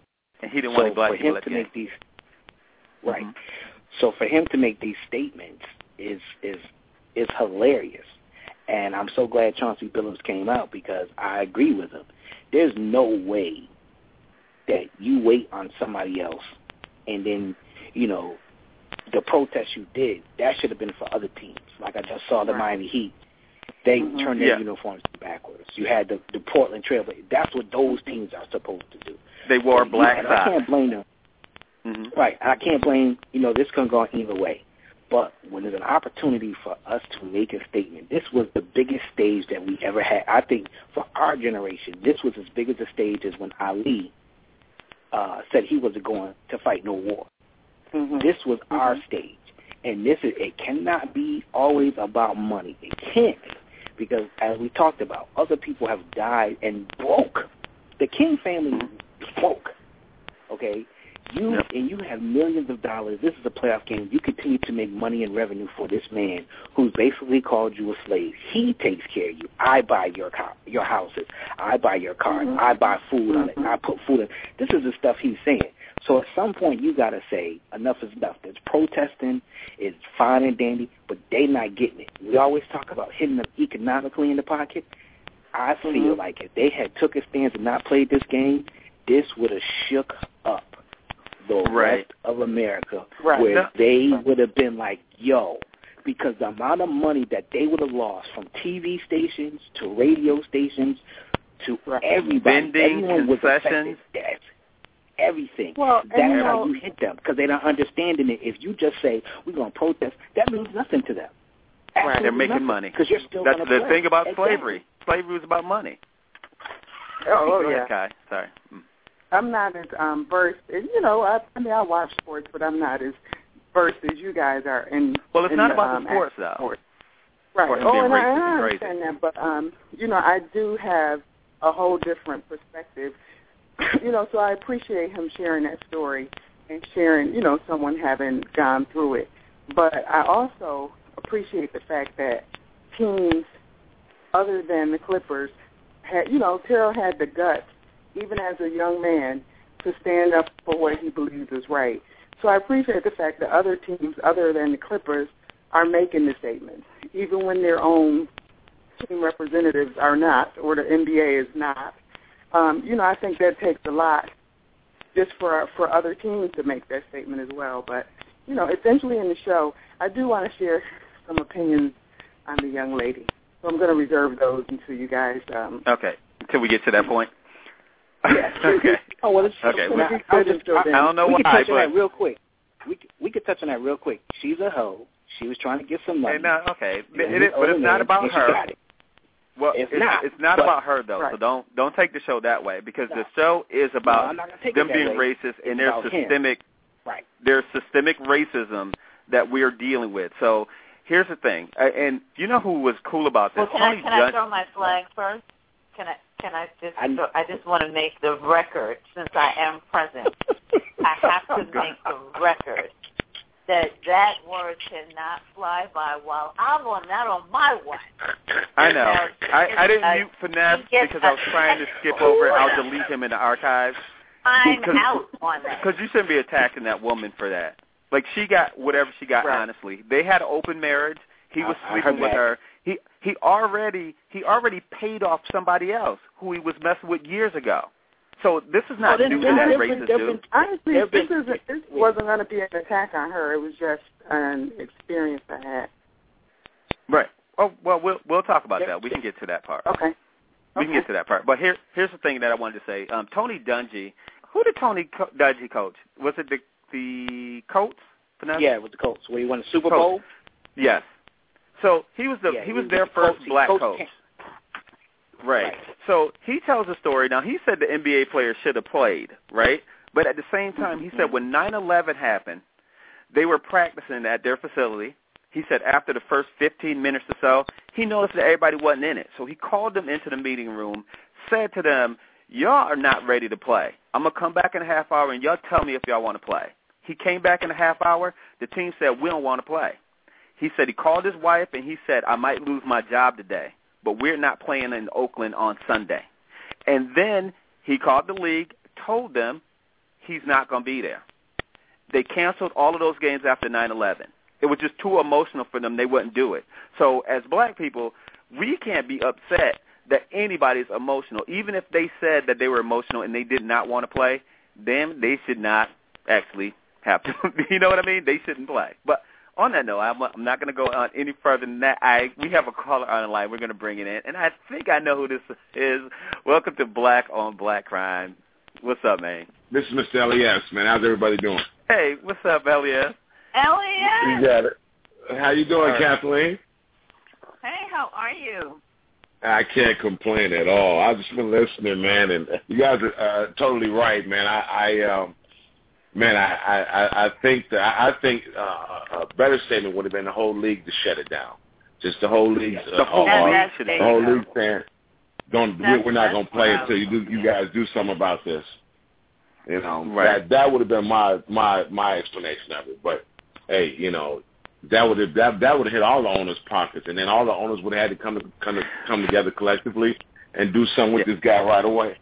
And he didn't so want any black for people him at to the make game. these, right. Mm-hmm. So for him to make these statements is is is hilarious. And I'm so glad Chauncey Billups came out because I agree with him. There's no way that you wait on somebody else and then, you know, the protest you did, that should have been for other teams. Like I just saw the right. Miami Heat. They mm-hmm. turned their yeah. uniforms backwards. You had the, the Portland Trail Blazers. That's what those teams are supposed to do. They wore so, black you know, socks. I can't blame them. Mm-hmm. Right. I can't blame, you know, this can go either way. But when there's an opportunity for us to make a statement, this was the biggest stage that we ever had. I think for our generation, this was as big as a stage as when Ali uh, said he wasn't going to fight no war. Mm-hmm. This was mm-hmm. our stage. And this is, it cannot be always about money. It can't be. Because as we talked about, other people have died and broke. The King family mm-hmm. broke. Okay? You yep. and you have millions of dollars. This is a playoff game. You continue to make money and revenue for this man who's basically called you a slave. He takes care of you. I buy your car, your houses. I buy your cars. Mm-hmm. I buy food on it. I put food in. This is the stuff he's saying. So at some point you got to say enough is enough. There's protesting. It's fine and dandy, but they not getting it. We always talk about hitting them economically in the pocket. I feel mm-hmm. like if they had took a stance and not played this game, this would have shook up the right. rest of America, right. where no. they would have been like, yo, because the amount of money that they would have lost from T V stations to radio stations to right. everybody, vending, everyone was concessions, affected. That's everything. Well, That's you how know, you hit them, because they're not understanding it. If you just say, we're going to protest, that means nothing to them. Right. They're making nothing, money. Because you're still That's the play. Thing about exactly. slavery. Slavery was about money. Oh, Go yeah. ahead, Kai. Sorry. Mm. I'm not as um, versed. You know, I, I mean, I watch sports, but I'm not as versed as you guys are. In well, it's in not the, about um, the sports, though. Sports. Right. Sports oh, being and I, and I and understand crazy. that, but um, you know, I do have a whole different perspective. You know, so I appreciate him sharing that story and sharing, you know, someone having gone through it. But I also appreciate the fact that teams other than the Clippers had, you know, Terrell had the guts, even as a young man, to stand up for what he believes is right. So I appreciate the fact that other teams other than the Clippers are making the statements, even when their own team representatives are not, or the N B A is not. Um, you know, I think that takes a lot just for for other teams to make that statement as well. But, you know, essentially in the show, I do want to share some opinions on the young lady. So I'm going to reserve those until you guys... Um, okay, until we get to that point. Yes. okay. Oh, well, it's, okay. It's, Well, I, I, just, I, I don't know we why, can touch but... on that real quick. We we could touch on that real quick. She's a hoe. She was trying to get some money. Hey, no, okay, it, it is, but it's not about her. It. Well, it's, it's not. It's not but, about her though. Right. So don't don't take the show that way, because no. the show is about no, them being way. racist, it's and there's systemic, right. there's systemic racism that we're dealing with. So here's the thing, and you know who was cool about this? Well, can, I, can I throw my flag first? Can I can I just I, so I just want to make the record, since I am present. I have to make the record that that word cannot fly by while I'm on not on my watch. I know. Now, I, I didn't uh, mute Finesse because I was trying to skip over it. I'll delete him in the archives. I'm out on that. Because you shouldn't be attacking that woman for that. Like, she got whatever she got, right. honestly. They had an open marriage. He was I, sleeping I with her. He he already he already paid off somebody else who he was messing with years ago. So this is not well, new to then, that then, racist then, dude. Honestly, this, is a, this wasn't going to be an attack on her. It was just an experience I had. Right. Oh, well, we'll we'll talk about that. We can get to that part. Okay. We okay. can get to that part. But here here's the thing that I wanted to say. Um, Tony Dungy. Who did Tony Co- Dungy coach? Was it the the Colts? Yeah, it was the Colts. Where he won the Super Colts. Bowl. Yes. So he was the yeah, he was he their was first coach. black coach. coach. Came. Right. right. So he tells a story. Now, he said the N B A players should have played, right? But at the same time, he said when nine eleven happened, they were practicing at their facility. He said after the first fifteen minutes or so, he noticed that everybody wasn't in it. So he called them into the meeting room, said to them, y'all are not ready to play. I'm going to come back in a half hour, and y'all tell me if y'all want to play. He came back in a half hour. The team said, we don't want to play. He said he called his wife, and he said, I might lose my job today, but we're not playing in Oakland on Sunday. And then he called the league, told them he's not going to be there. They canceled all of those games after nine eleven. It was just too emotional for them. They wouldn't do it. So as black people, we can't be upset that anybody's emotional. Even if they said that they were emotional and they did not want to play, then they should not actually have to. You know what I mean? They shouldn't play. But on that note, I'm, I'm not going to go on any further than that. I We have a caller on the line. We're going to bring it in. And I think I know who this is. Welcome to Black on Black Crime. What's up, man? This is Mister Elias, man. How's everybody doing? Hey, what's up, Elias? Elias! You got it. How you doing, Right. Kathleen? Hey, how are you? I can't complain at all. I've just been listening, man, and you guys are uh, totally right, man. I, I um, man, I, I, I think that I think uh, a better statement would have been the whole league to shut it down. Just the whole league, uh, The whole uh, league should the have whole it. league saying, "Don't, That's- we're not going to play that's until you do, you guys do something about this." You know, Right. that that would have been my my my explanation of it. But hey, you know, that would have that that would have hit all the owners' pockets, and then all the owners would have had to come to come to come together collectively and do something with Yeah. this guy right away.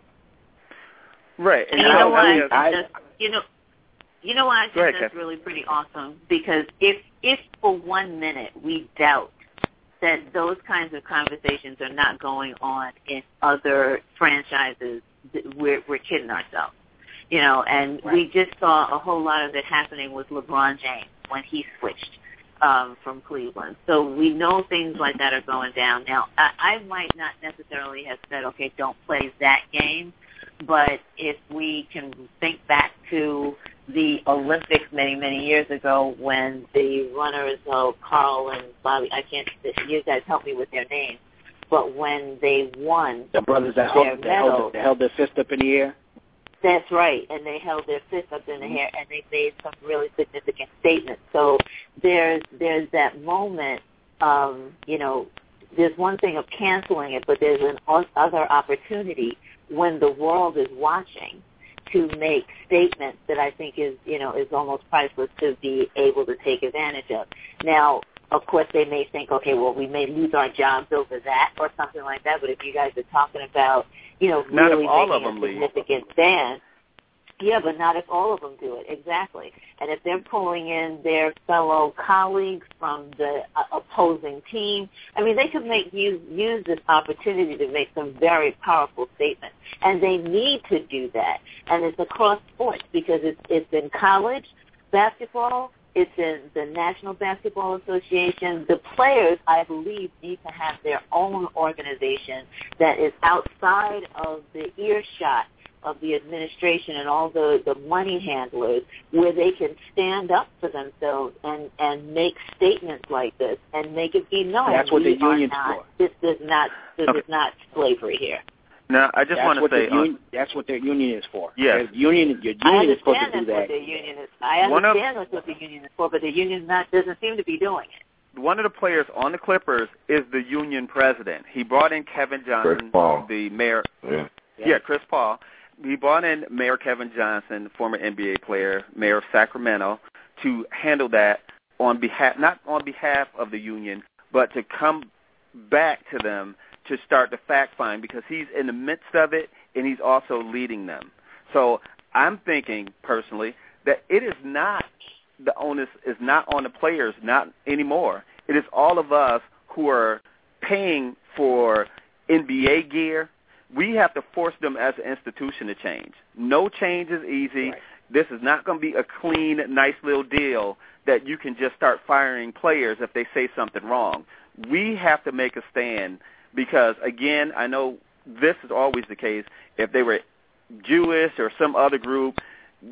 Right. And you I- know what? I- I think I- that's, you know, you know what? I think Go ahead, that's Kathy. really pretty awesome because if if for one minute we doubt that those kinds of conversations are not going on in other franchises, th- we're we're kidding ourselves. You know, and Right. we just saw a whole lot of it happening with LeBron James when he switched um, from Cleveland. So we know things like that are going down. Now, I, I might not necessarily have said, okay, don't play that game, but if we can think back to the Olympics many, many years ago when the runners, oh, Carl and Bobby, I can't, you guys help me with their names, but when they won The brothers that their held, that held, medal, that held their fist up in the air. that's right, and they held their fists up in the air, and they made some really significant statements. So there's there's that moment, um, you know, there's one thing of canceling it, but there's an o- other opportunity when the world is watching to make statements that I think is, you know, is almost priceless to be able to take advantage of. Now, of course, they may think, okay, well, we may lose our jobs over that or something like that, but if you guys are talking about, you know, Not if really all making of them a leave. significant stand, yeah, but not if all of them do it, exactly. And if they're pulling in their fellow colleagues from the uh, opposing team, I mean, they could make use, use this opportunity to make some very powerful statements. And they need to do that. And it's across sports because it's, it's in college basketball, it's in the National Basketball Association. The players, I believe, need to have their own organization that is outside of the earshot of the administration and all the, the money handlers, where they can stand up for themselves and, and make statements like this and make it be known. That's what we the are union's not, for. This is not this Okay. is not slavery here. Now, I just That's want to what say, the uh, union, that's what their union is for. Yes. The union, your I union is supposed understand to do that's what that. the union is. I One of- understand that's what the union is for, but the union not doesn't seem to be doing it. one of the players on the Clippers is the union president. He brought in Kevin Johnson, Chris Paul. the mayor. Yeah. Yeah, Chris Paul. He brought in Mayor Kevin Johnson, former N B A player, mayor of Sacramento, to handle that on behalf, not on behalf of the union, but to come back to them to start the fact find, because he's in the midst of it and he's also leading them. So I'm thinking personally that it is not the onus is not on the players, not anymore. It is all of us who are paying for N B A gear. We have to force them as an institution to change. No change is easy. Right. This is not going to be a clean, nice little deal that you can just start firing players if they say something wrong. We have to make a stand because, again, I know this is always the case. If they were Jewish or some other group,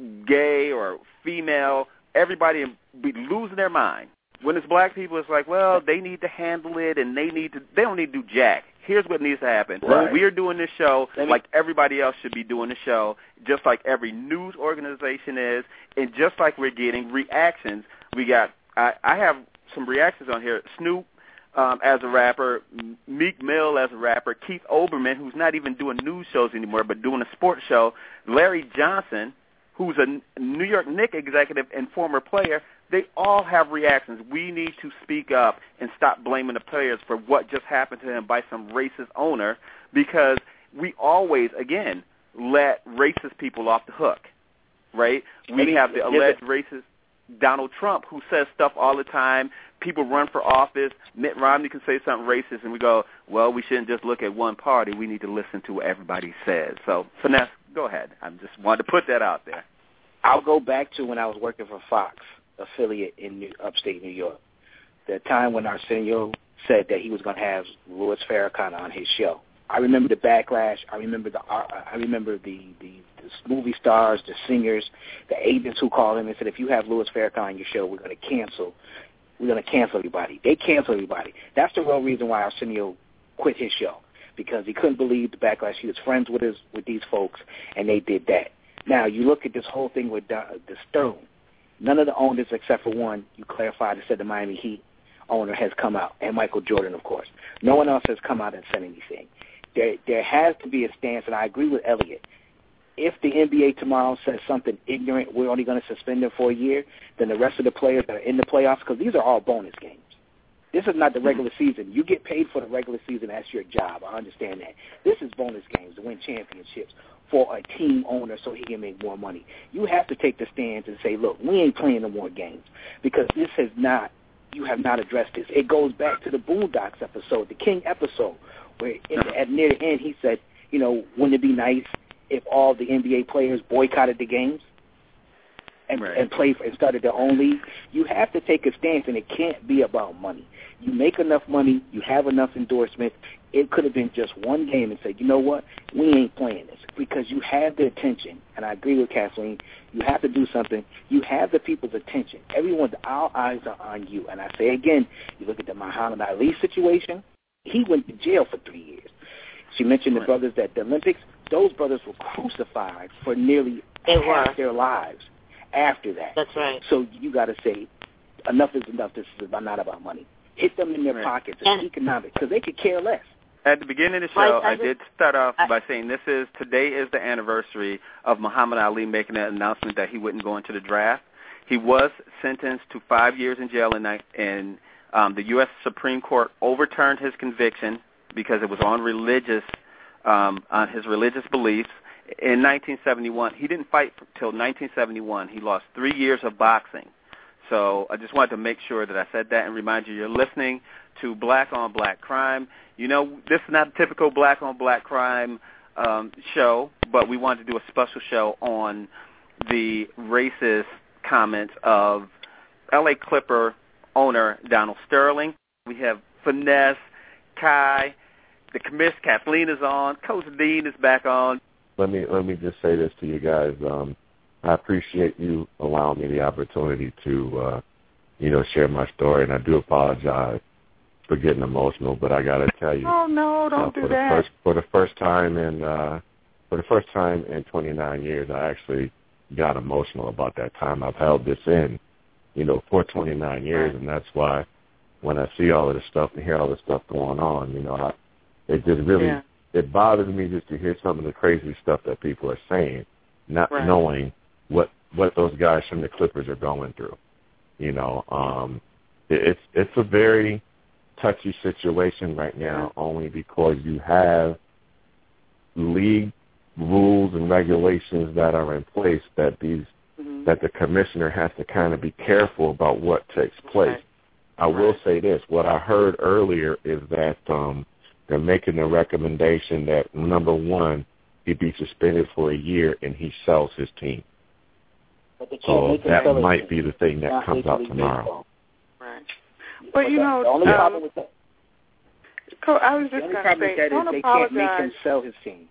gay or female, everybody would be losing their mind. When it's black people, it's like, well, they need to handle it and they need to. They don't need to do jack. Here's what needs to happen. Right. We're doing this show Let me- like everybody else should be doing the show, just like every news organization is, and just like we're getting reactions. We got. I, I have some reactions on here. Snoop um, as a rapper, Meek Mill as a rapper, Keith Olbermann, who's not even doing news shows anymore, but doing a sports show, Larry Johnson, who's a New York Knicks executive and former player. They all have reactions. We need to speak up and stop blaming the players for what just happened to him by some racist owner, because we always, again, let racist people off the hook. right? We have the alleged racist Donald Trump who says stuff all the time. People run for office. Mitt Romney can say something racist, and we go, well, we shouldn't just look at one party. We need to listen to what everybody says. So, Finesse, go ahead. I just wanted to put that out there. I'll go back to when I was working for Fox, affiliate in New, upstate New York. The time when Arsenio said that he was going to have Louis Farrakhan on his show. I remember the backlash. I remember the I remember the, the, the movie stars, the singers, the agents who called him and said, if you have Louis Farrakhan on your show, we're going to cancel. We're going to cancel everybody. They cancel everybody. That's the real reason why Arsenio quit his show, because he couldn't believe the backlash. He was friends with his with these folks, and they did that. Now, you look at this whole thing with the, the Sterling. None of the owners except for one, you clarified and said the Miami Heat owner has come out, and Michael Jordan, of course. No one else has come out and said anything. There, there has to be a stance, and I agree with Elliot. If the N B A tomorrow says something ignorant, we're only going to suspend them for a year, then the rest of the players that are in the playoffs, because these are all bonus games. This is not the regular season. You get paid for the regular season. That's your job. I understand that. This is bonus games to win championships for a team owner so he can make more money. You have to take the stance and say, look, we ain't playing no more games, because this has not, you have not addressed this. It goes back to the Boondocks episode, the King episode, where in, at near the end he said, you know, wouldn't it be nice if all the N B A players boycotted the games and, right. and played for, and started their own league? You have to take a stance, and it can't be about money. You make enough money, you have enough endorsements. It could have been just one game and said, you know what, we ain't playing this, because you have the attention, and I agree with Kathleen, you have to do something. You have the people's attention. Everyone's, our eyes are on you. And I say again, you look at the Muhammad Ali situation, he went to jail for three years. She mentioned the brothers at the Olympics. Those brothers were crucified for nearly it half was. their lives after that. That's right. So you got to say, enough is enough. This is not about money. Hit them in their right. pockets. It's economic, because they could care less. At the beginning of the show, I, I did start off by saying this is today is the anniversary of Muhammad Ali making an announcement that he wouldn't go into the draft. He was sentenced to five years in jail, and, and um, the U S Supreme Court overturned his conviction because it was on religious, um, on his religious beliefs. In nineteen seventy-one, he didn't fight until nineteen seventy-one. He lost three years of boxing. So I just wanted to make sure that I said that and remind you you're listening to Black on Black Crime. You know, this is not a typical Black on Black Crime um, show, but we wanted to do a special show on the racist comments of L A Clipper owner Donald Sterling. We have Finesse, Kai, the commiss, Kathleen is on, Coach Dean is back on. Let me let me just say this to you guys. Um, I appreciate you allowing me the opportunity to, uh, you know, share my story, and I do apologize for getting emotional, but I got to tell you, oh no, don't uh, do for that. The first, for the first time in uh, for the first time in twenty-nine years, I actually got emotional about that time. I've held this in, you know, for twenty-nine years, and that's why when I see all of this stuff and hear all this stuff going on, you know, I, it just really yeah. it bothers me just to hear some of the crazy stuff that people are saying, not right. knowing what what those guys from the Clippers are going through. You know, um, it, it's it's a very touchy situation right now, only because you have league rules and regulations that are in place that these mm-hmm. that the commissioner has to kind of be careful about what takes place. Right. I will right. say this: what I heard earlier is that um, they're making a recommendation that number one, he be suspended for a year and he sells his team. But they can't so make that him might be the thing that comes out tomorrow. Baseball. Right. But, you know, the only um, problem with that, I was the just only going problem to say, with that don't is they apologize. can't make him sell his team.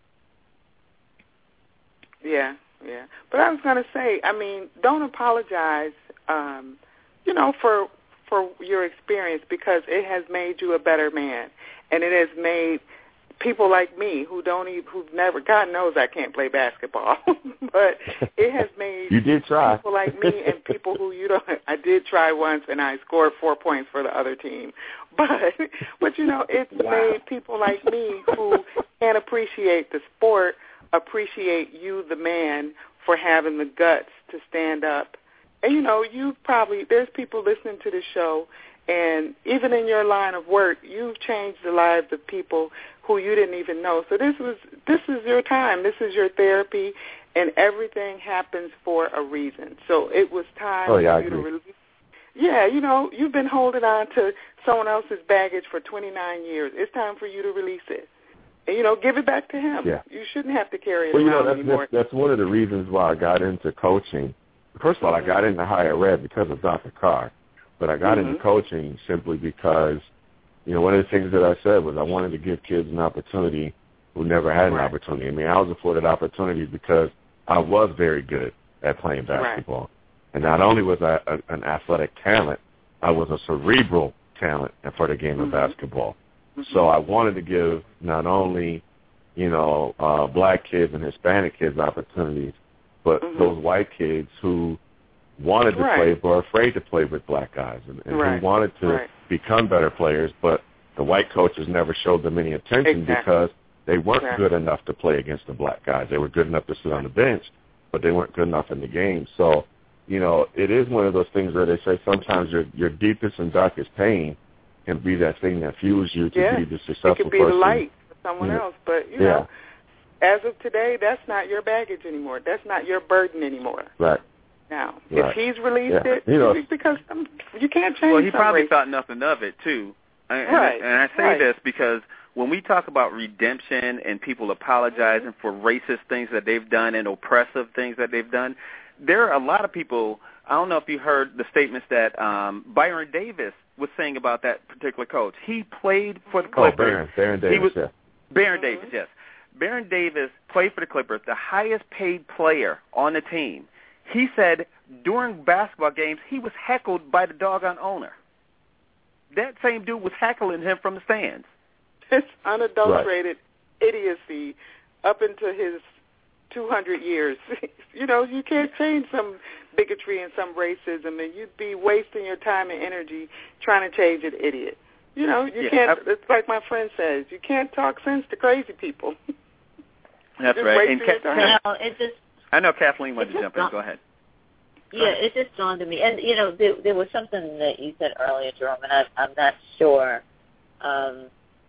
Yeah, yeah. But I was going to say, I mean, don't apologize, um, you know, for for your experience, because it has made you a better man, and it has made people like me who don't even, who've never, God knows I can't play basketball, but it has made you did try. people like me and people who you don't, I did try once and I scored four points for the other team. But, but you know, it's wow. made people like me who can appreciate the sport, appreciate you, the man, for having the guts to stand up. And, you know, you probably, there's people listening to the show, and even in your line of work, you've changed the lives of people who you didn't even know. So this was this is your time. This is your therapy, and everything happens for a reason. So it was time oh, yeah, for I you agree. to release. Yeah, you know, you've been holding on to someone else's baggage for twenty-nine years. It's time for you to release it. And, you know, give it back to him. Yeah. You shouldn't have to carry it well, you around know, that's, anymore. that's, that's one of the reasons why I got into coaching. First of all, I got into higher ed because of Doctor Carr. But I got mm-hmm. into coaching simply because, you know, one of the things that I said was I wanted to give kids an opportunity who never had an right. opportunity. I mean, I was afforded opportunities because I was very good at playing basketball. Right. And not only was I a, an athletic talent, I was a cerebral talent for the game mm-hmm. of basketball. Mm-hmm. So I wanted to give not only, you know, uh, black kids and Hispanic kids opportunities, but mm-hmm. those white kids who wanted to right. play but were afraid to play with black guys and, and right. who wanted to right. become better players, but the white coaches never showed them any attention exactly. because they weren't exactly. good enough to play against the black guys. They were good enough to sit on the bench, but they weren't good enough in the game. So, you know, it is one of those things where they say sometimes your your deepest and darkest pain can be that thing that fuels you to yeah. be the successful person. It could be the light for someone you know, else, but, you yeah. know, as of today, that's not your baggage anymore. That's not your burden anymore. Right. Now, right. if he's released yeah. it, you know, it's because um, you can't change Well, he probably race. thought nothing of it, too. And, right. and I say right. this because when we talk about redemption and people apologizing mm-hmm. for racist things that they've done and oppressive things that they've done, there are a lot of people, I don't know if you heard the statements that um, Byron Davis was saying about that particular coach. He played for the Clippers. Oh, Baron, Baron Davis, he was, yeah. Baron mm-hmm. Davis, yes. Baron Davis played for the Clippers, the highest paid player on the team. He said during basketball games he was heckled by the doggone owner. That same dude was heckling him from the stands. It's unadulterated right. idiocy up into his two hundred years. You know, you can't change some bigotry and some racism, and you'd be wasting your time and energy trying to change an idiot. You know, you yeah, can't, I, it's like my friend says, you can't talk sense to crazy people. That's just right. And Ka- no, it just, I know Kathleen wanted to jump in. Go ahead. Yeah, it just dawned on me. And, you know, there, there was something that you said earlier, Jerome, and I, I'm not sure. Um,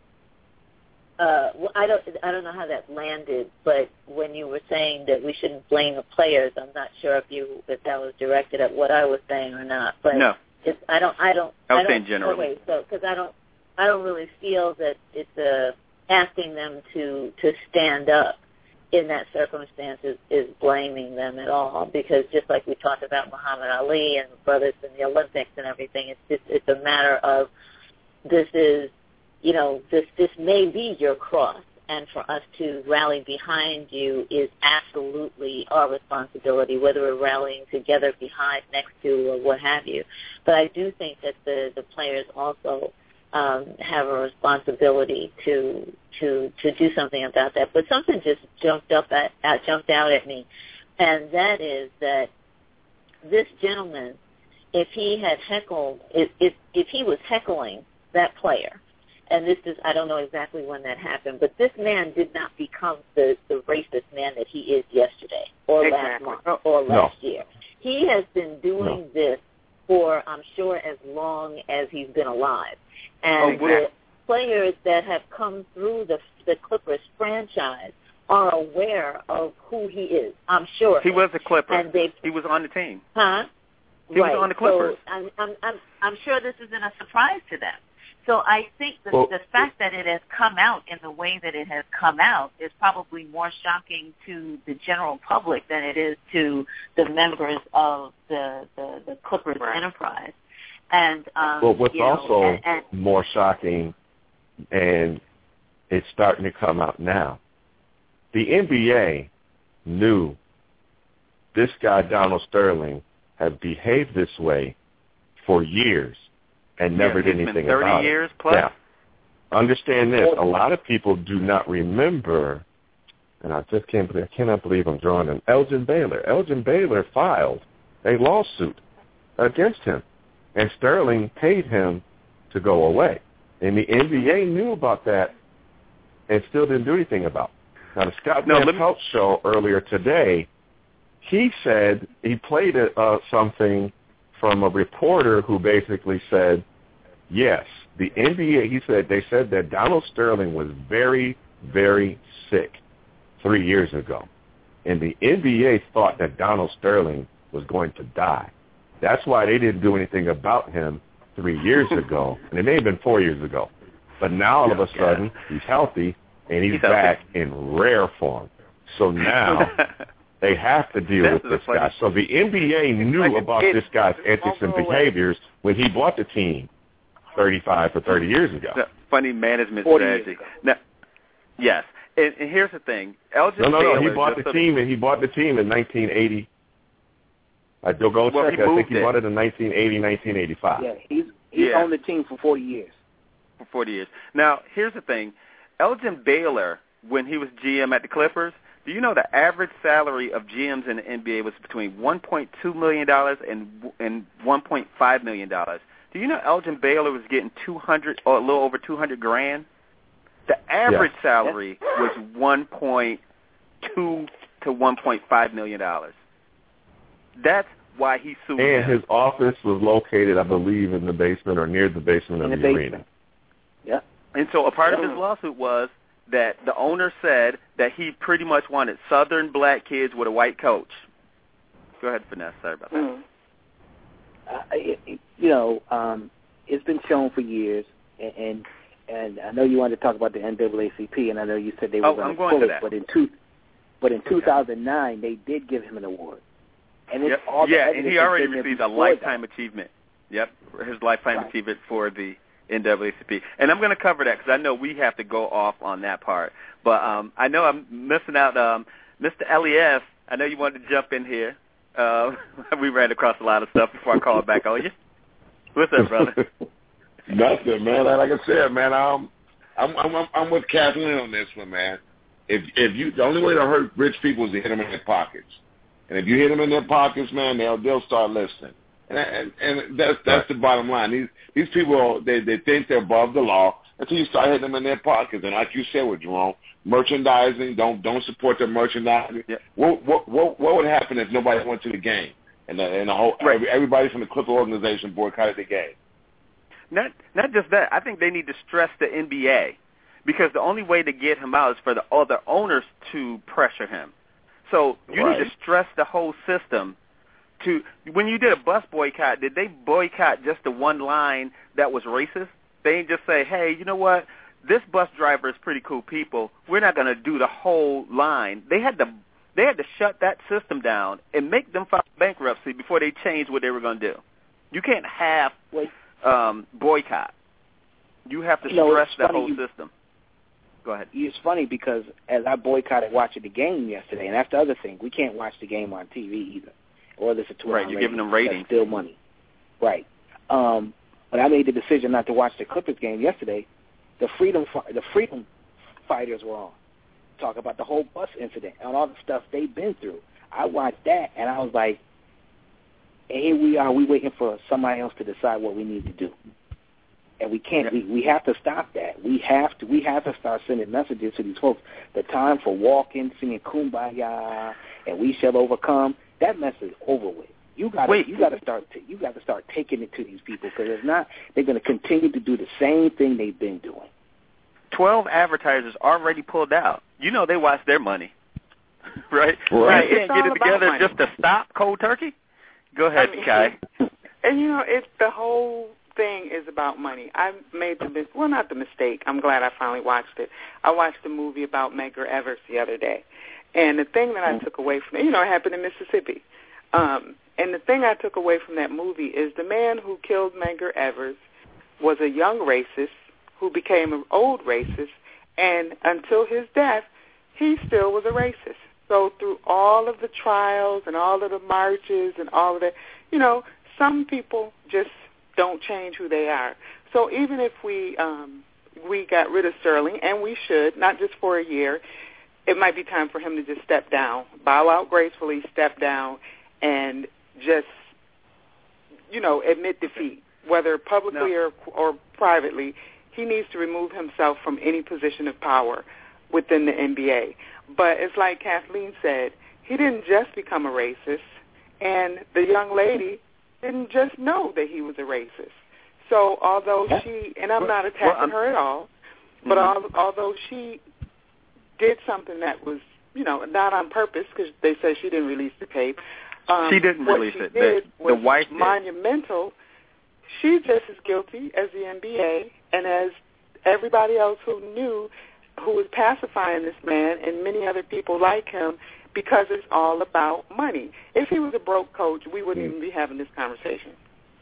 uh, I don't I don't know how that landed, but when you were saying that we shouldn't blame the players, I'm not sure if you if that was directed at what I was saying or not. But no. It's, I don't I don't I was I don't, saying generally. Okay, so because I don't I don't really feel that it's uh, asking them to to stand up in that circumstance is, is blaming them at all, because just like we talked about Muhammad Ali and brothers in the Olympics and everything, it's just it's a matter of this is, you know, this this may be your cross, and for us to rally behind you is absolutely our responsibility, whether we're rallying together behind, next to, or what have you. But I do think that the, the players also Um, have a responsibility to to to do something about that. But something just jumped up at, at jumped out at me, and that is that this gentleman, if he had heckled, if if, if he was heckling that player, and this is I don't know exactly when that happened, but this man did not become the the racist man that he is yesterday or exactly. last month or last no. year. He has been doing no. this for, I'm sure, as long as he's been alive. And oh, the players that have come through the the Clippers franchise are aware of who he is. I'm sure he was a Clipper. And they, he was on the team. Huh? He right. was on the Clippers. So I'm, I'm I'm I'm sure this isn't a surprise to them. So I think the, well, the fact that it has come out in the way that it has come out is probably more shocking to the general public than it is to the members of the the, the Clippers right. enterprise. And um, well, what's you know, also and, and, more shocking, and it's starting to come out now, the N B A knew this guy, Donald Sterling, had behaved this way for years and never yeah, did anything been about thirty years it. plus. Now, understand this, a lot of people do not remember, and I just can't believe, I cannot believe I'm drawing an Elgin Baylor. Elgin Baylor filed a lawsuit against him. And Sterling paid him to go away. And the N B A knew about that and still didn't do anything about it. Now, the Scott no, Van Pelt show earlier today, he said he played a, uh, something from a reporter who basically said, yes, the N B A, he said, they said that Donald Sterling was very, very sick three years ago. And the N B A thought that Donald Sterling was going to die. That's why they didn't do anything about him three years ago, and it may have been four years ago. But now all of a sudden he's healthy and he's, he's back healthy. in rare form. So now they have to deal with this guy. So the N B A knew like about this guy's antics and behaviors when he bought the team thirty-five or thirty years ago. The funny management strategy. Now, yes, and, and here's the thing. Elgin no, no, Baylor, no. He bought the team, and he bought the team in nineteen eighty. I do go well, check. I think he it. bought it in nineteen eighty, nineteen eighty-five. Yeah, he's he's yeah. owned the team for forty years. For forty years. Now, here's the thing. Elgin Baylor, when he was G M at the Clippers, do you know the average salary of G Ms in the N B A was between one point two million dollars and and one point five million dollars? Do you know Elgin Baylor was getting two hundred or a little over two hundred grand? The average yeah. salary was one point two to one point five million dollars. That's why he sued And him. his office was located, I believe, in the basement or near the basement in of the, the basement. arena. Yeah. And so a part of his lawsuit was that the owner said that he pretty much wanted Southern black kids with a white coach. Go ahead, Finesse. Sorry about that. Mm. Uh, it, you know, um, it's been shown for years, and, and and I know you wanted to talk about the N double A C P, and I know you said they were oh, going I'm to going pull to it, that. but in two, but in two thousand nine they did give him an award, and it's yep. all the yeah, and he already received a lifetime that. achievement. Yep, his lifetime right. achievement for the N double A C P, and I'm going to cover that because I know we have to go off on that part. But um, I know I'm missing out. Um, Mister Elias, I know you wanted to jump in here. Uh, we ran across a lot of stuff before I called back on you. What's up, brother? Nothing, man. Like I said, man, I'm, I'm, I'm, I'm with Kathleen on this one, man. If, if you, the only way to hurt rich people is to hit them in their pockets, and if you hit them in their pockets, man, they'll, they'll start listening. And, and, and that's, that's the bottom line. These, these people, they, they think they're above the law until you start hitting them in their pockets. And like you said with Jerome, merchandising, don't, don't support their merchandising. Yeah. What, what, what, what would happen if nobody went to the game? And the, and the whole right. everybody from the Clipper organization boycotted the game. Not not just that. I think they need to stress the N B A because the only way to get him out is for the other owners to pressure him. So you right. need to stress the whole system. To when you did a bus boycott, did they boycott just the one line that was racist? They didn't just say, hey, you know what? This bus driver is pretty cool people. We're not going to do the whole line. They had to. They had to shut that system down and make them file bankruptcy before they changed what they were going to do. You can't have um, boycott. You have to you know, stress the funny, whole you, system. Go ahead. It's funny because as I boycotted watching the game yesterday, and that's the other thing, we can't watch the game on T V either, or listen to it right, on you're radio. giving them ratings. That's still money. Right. Um, but I made the decision not to watch the Clippers game yesterday. The freedom, the freedom fighters were on. Talk about the whole bus incident and all the stuff they've been through. I watched that, and I was like, and here we are, we waiting for somebody else to decide what we need to do. And we can't, yeah. we, we have to stop that. We have to, we have to start sending messages to these folks. The time for walking, singing Kumbaya, and we shall overcome, that message is over with. You got to, you got to start, t- you got to start taking it to these people because if not, they're going to continue to do the same thing they've been doing. Twelve advertisers already pulled out. You know they watch their money, right? Right. They can't get it together money. just to stop cold turkey. Go ahead, I mean, Kai. And you know, it's the whole thing is about money. I made the mis- well, not the mistake. I'm glad I finally watched it. I watched a movie about Medgar Evers the other day, and the thing that I took away from it, you know, it happened in Mississippi. Um, and the thing I took away from that movie is the man who killed Medgar Evers was a young racist who became an old racist, and until his death, he still was a racist. So through all of the trials and all of the marches and all of that, you know, some people just don't change who they are. So even if we um, we got rid of Sterling, and we should, not just for a year, it might be time for him to just step down, bow out gracefully, step down, and just, you know, admit defeat, whether publicly no. or or privately. He needs to remove himself from any position of power within the N B A. But it's like Kathleen said, he didn't just become a racist, and the young lady didn't just know that he was a racist. So although she, and I'm not attacking well, I'm, her at all, but mm-hmm. al- although she did something that was you know, not on purpose because they say she didn't release the tape. Um, she didn't what release she it. Did the, the wife did. Monumental. She's just as guilty as the N B A and as everybody else who knew, who was pacifying this man and many other people like him, because it's all about money. If he was a broke coach, we wouldn't even be having this conversation.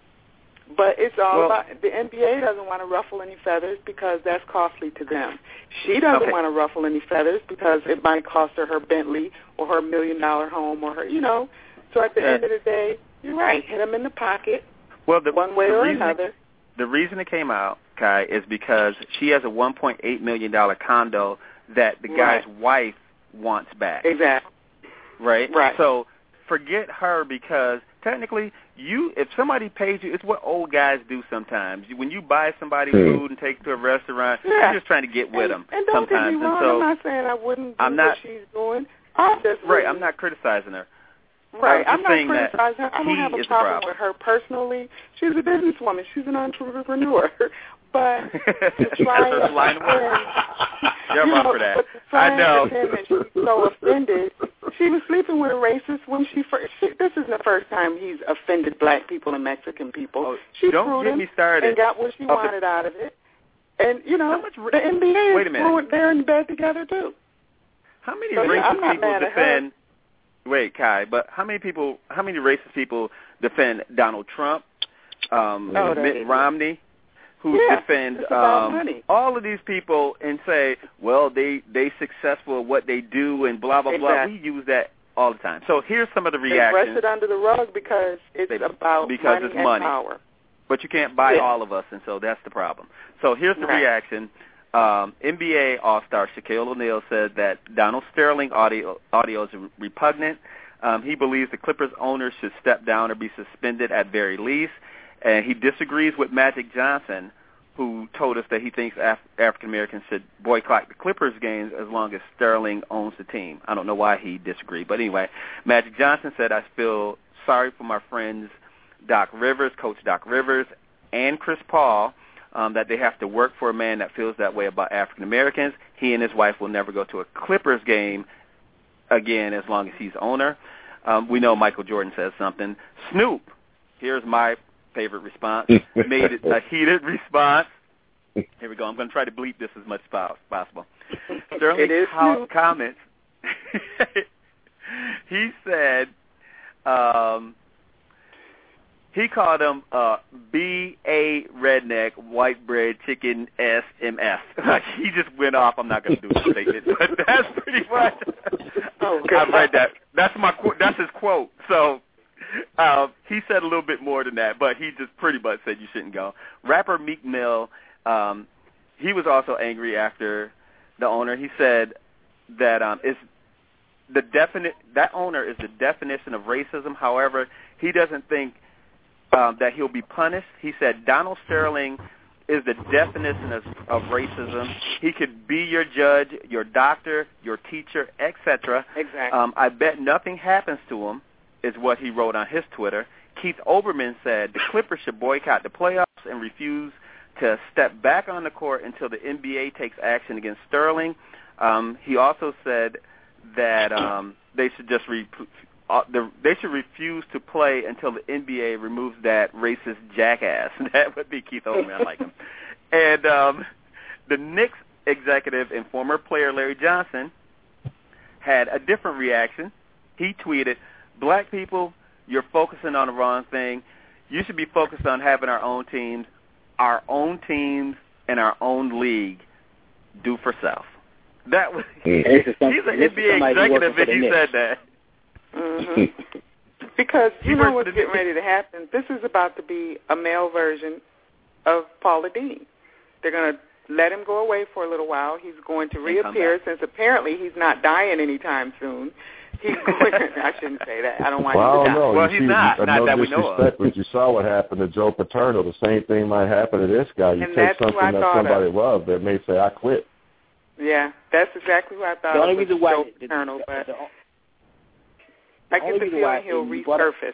But it's all well, about, the N B A doesn't want to ruffle any feathers because that's costly to them. She doesn't okay. want to ruffle any feathers because it might cost her her Bentley or her million-dollar home or her, you know. So at the uh, end of the day, you're right, hit them in the pocket well, the, one way the or reason another. It, the reason it came out, Kai, is because she has a one point eight million dollars condo that the right. guy's wife wants back. Exactly. Right? Right. So forget her because technically, you if somebody pays you, it's what old guys do sometimes. When you buy somebody hmm. food and take to a restaurant, yeah. you're just trying to get with and, them and don't sometimes. get me wrong, and so, I'm not saying I wouldn't do I'm not, what she's doing. I'm just right, really, I'm not criticizing her. Right, I'm, I'm not saying criticizing her. I don't have a problem, problem with her personally. She's a businesswoman. She's an entrepreneur. But to try and line pretend, You're you wrong know, for that. but to try I know. and pretend that she's so offended. She was sleeping with a racist when she first. She, this isn't the first time he's offended black people and Mexican people. Oh, she don't screwed get him me started. and got what she okay. wanted out of it. And you know, much, the N B A wait a is minute. ruined. They're in bed together too. How many so, yeah, racist people defend? Wait, Kai, but how many people? How many racist people defend Donald Trump, um, oh, Mitt Romney, who yeah, defend um, all of these people and say, well, they they successful at what they do and blah blah exactly. blah. We use that all the time. So here's some of the They reactions. brush it under the rug because it's they, about because money it's and money. power. But you can't buy yeah. all of us, and so that's the problem. So here's the right. reaction. Um, N B A All-Star Shaquille O'Neal said that Donald Sterling audio, audio is repugnant. Um, he believes the Clippers owner should step down or be suspended at very least. And he disagrees with Magic Johnson, who told us that he thinks Af- African Americans should boycott the Clippers games as long as Sterling owns the team. I don't know why he disagreed. But anyway, Magic Johnson said, I feel sorry for my friends Doc Rivers, Coach Doc Rivers, and Chris Paul, um, that they have to work for a man that feels that way about African Americans. He and his wife will never go to a Clippers game again as long as he's owner. Um, we know Michael Jordan says something. Snoop, here's my favorite response, made it a heated response. Here we go. I'm going to try to bleep this as much as possible. Sterling co- comments. He said um, he called him uh, B A redneck, white bread, chicken, S M F. Like, he just went off. I'm not going to do the statement, but that's pretty much. Oh, I read that. That's my. That's his quote. So uh, he said a little bit more than that, but he just pretty much said you shouldn't go. Rapper Meek Mill, um, he was also angry after the owner. He said that um, it's the definite. That owner is the definition of racism. However, he doesn't think um, that he'll be punished. He said Donald Sterling is the definition of, of racism. He could be your judge, your doctor, your teacher, et cetera. Exactly. Um, I bet nothing happens to him, is what he wrote on his Twitter. Keith Olbermann said the Clippers should boycott the playoffs and refuse to step back on the court until the N B A takes action against Sterling. Um, he also said that um, they should just re- Uh, the, they should refuse to play until the N B A removes that racist jackass. That would be Keith Olbermann. I like him. And um, the Knicks executive and former player Larry Johnson had a different reaction. He tweeted, black people, you're focusing on the wrong thing. You should be focused on having our own teams, our own teams, and our own league. Do for self. That was, mm. he's an N B A executive, and he said that. Mm-hmm. Because you know what's getting ready to happen? This is about to be a male version of Paula Deen. They're going to let him go away for a little while. He's going to reappear since apparently he's not dying anytime soon. He's going to, I shouldn't say that. I don't want well, him to die. Know. Well, you he's see, not. Not no that we know of. But you saw what happened to Joe Paterno. The same thing might happen to this guy. You and take something that somebody of. loved that may say, I quit. Yeah, that's exactly what I thought the only of reason why Joe the, Paterno, the, but the, the I get the feeling he'll resurface.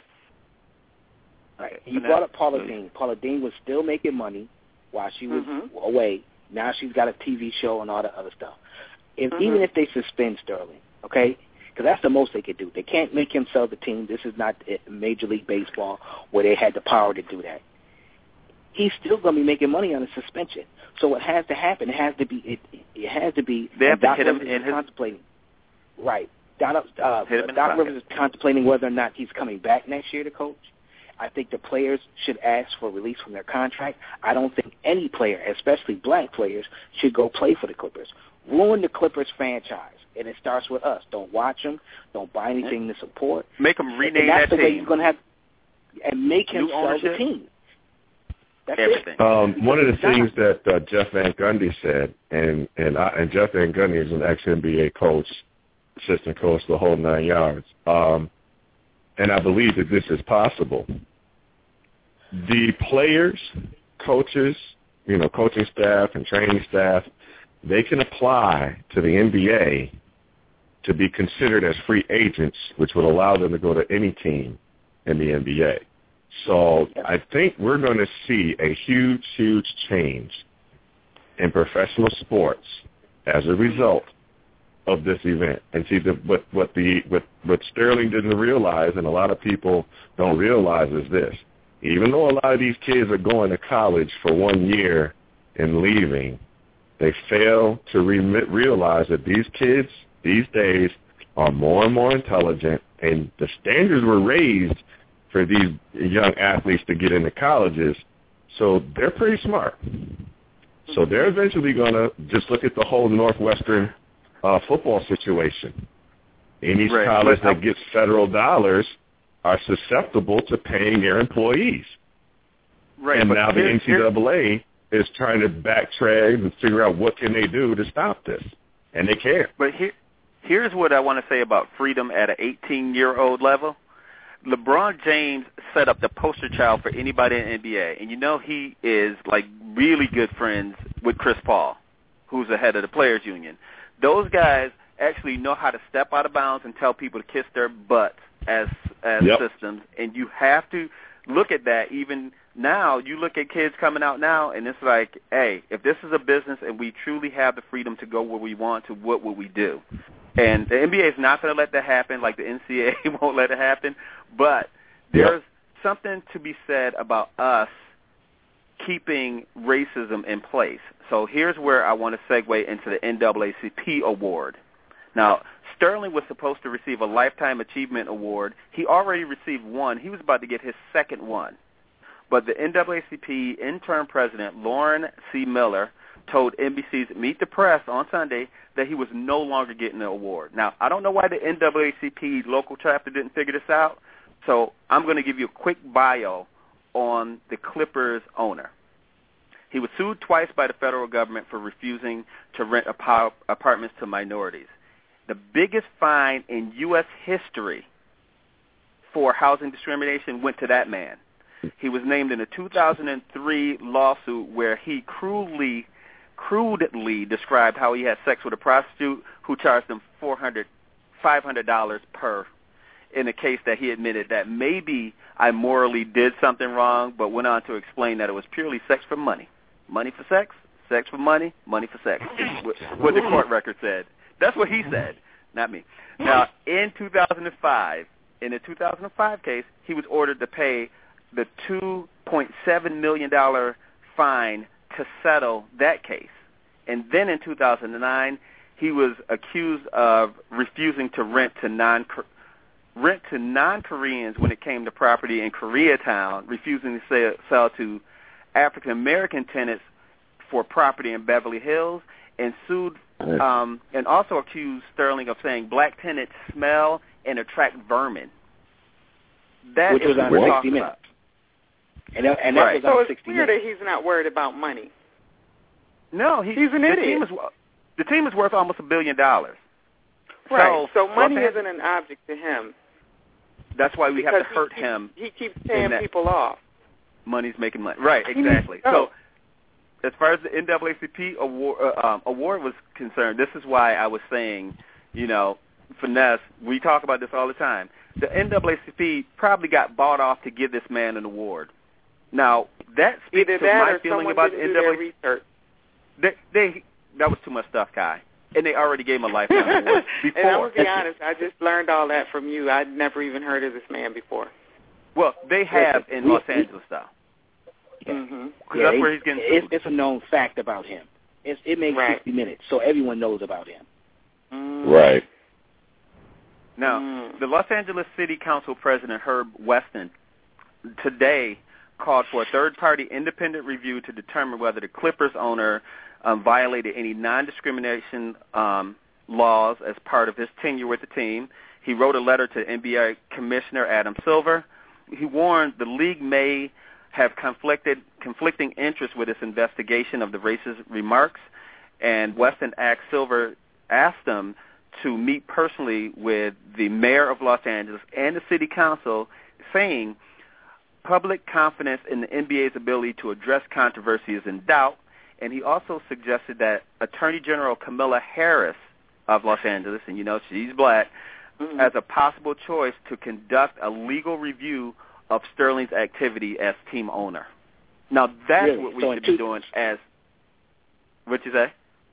Right. You brought up Paula Deen. Paula Deen was still making money while she was mm-hmm. away. Now she's got a T V show and all that other stuff. If, mm-hmm. Even if they suspend Sterling, okay? Because that's the most they could do. They can't make him sell the team. This is not Major League Baseball where they had the power to do that. He's still going to be making money on a suspension. So what has to happen? It has to be. It, it has to be. They have to Doc hit him Rivers in is his contemplating. Right. Doc, uh, hit him in Doc his Rivers is contemplating whether or not he's coming back next year to coach. I think the players should ask for release from their contract. I don't think any player, especially black players, should go play for the Clippers. Ruin the Clippers franchise, and it starts with us. Don't watch them. Don't buy anything to support. Make them rename and that's that the way team. you're going to have, and make him New sell ownership. the team. That's Everything. it. Um, one of the things that uh, Jeff Van Gundy said, and and, I, and Jeff Van Gundy is an ex-N B A coach, assistant coach, the whole nine yards. Um, and I believe that this is possible. The players, coaches, you know, coaching staff and training staff, they can apply to the N B A to be considered as free agents, which would allow them to go to any team in the N B A. So I think we're going to see a huge, huge change in professional sports as a result of this event. And see, the, what what the what, what Sterling didn't realize, and a lot of people don't realize, is this: even though a lot of these kids are going to college for one year and leaving, they fail to re- realize that these kids these days are more and more intelligent, and the standards were raised for these young athletes to get into colleges, so they're pretty smart. So they're eventually going to just look at the whole Northwestern uh, football situation. Any right. college but that gets federal dollars are susceptible to paying their employees. Right. And but now the here, N C double A here, is trying to backtrack and figure out what can they do to stop this, and they can't. But here, here's what I want to say about freedom at an eighteen-year-old level. LeBron James set up the poster child for anybody in the N B A, and you know he is like really good friends with Chris Paul, who's the head of the Players Union. Those guys actually know how to step out of bounds and tell people to kiss their butts as as yep. systems, and you have to look at that. Even now, you look at kids coming out now, and it's like, hey, if this is a business and we truly have the freedom to go where we want to, what would we do? And the N B A is not going to let that happen, like the N C A A won't let it happen. But there's yep. something to be said about us keeping racism in place. So here's where I want to segue into the N double A C P award. Now, Sterling was supposed to receive a Lifetime Achievement Award. He already received one. He was about to get his second one. But the N double A C P interim president, Lauren C. Miller, told N B C's Meet the Press on Sunday that he was no longer getting the award. Now, I don't know why the N double A C P local chapter didn't figure this out, so I'm going to give you a quick bio on the Clippers owner. He was sued twice by the federal government for refusing to rent ap- apartments to minorities. The biggest fine in U S history for housing discrimination went to that man. He was named in a two thousand three lawsuit where he crudely, crudely described how he had sex with a prostitute who charged him four hundred dollars, five hundred dollars per, in a case that he admitted that maybe I morally did something wrong, but went on to explain that it was purely sex for money. Money for sex, sex for money, money for sex, what the court record said. That's what he said, not me. Now, in two thousand five, in a two thousand five case, he was ordered to pay the two point seven million dollars fine to settle that case. And then in two thousand nine, he was accused of refusing to rent to non rent to non-Koreans when it came to property in Koreatown, refusing to sell, sell to African-American tenants for property in Beverly Hills, and sued um, and also accused Sterling of saying black tenants smell and attract vermin. That Which is was what on we're sixty talking minutes. about. And that, and that right. was on so it's sixty clear minutes. that he's not worried about money. No, he, he's an the idiot. Team is, the team is worth almost a billion dollars. Right. So, so money well, isn't an object to him. That's why we because have to hurt he, him. He keeps paying people off. Money's making money. Right, exactly. So as far as the N double A C P award, uh, um, award was concerned, this is why I was saying, you know, finesse, we talk about this all the time. The N double A C P probably got bought off to give this man an award. Now, that speaks Either to that my or feeling someone about didn't the do N double A C P. their research. They, they, that was too much stuff, Kai. and they already gave him a lifetime award before. And I'm going to be honest, I just learned all that from you. I'd never even heard of this man before. Well, they have in Los Angeles, though. Yeah. Mm-hmm. Yeah, that's it, where he's getting it's, it's a known fact about him. It's, it makes right. sixty minutes, so everyone knows about him. Mm. Right. Now, Mm. the Los Angeles City Council President Herb Weston today called for a third-party independent review to determine whether the Clippers owner um, violated any non-discrimination um, laws as part of his tenure with the team. He wrote a letter to N B A Commissioner Adam Silver. He warned the league may have conflicted, conflicting interests with its investigation of the racist remarks, and Weston asked Silver, asked them to meet personally with the mayor of Los Angeles and the city council, saying public confidence in the N B A's ability to address controversy is in doubt. And he also suggested that Attorney General Kamala Harris of Los Angeles, and you know she's black, mm-hmm. as a possible choice to conduct a legal review of Sterling's activity as team owner. Now, that's really? what we so should be doing as, what'd you say?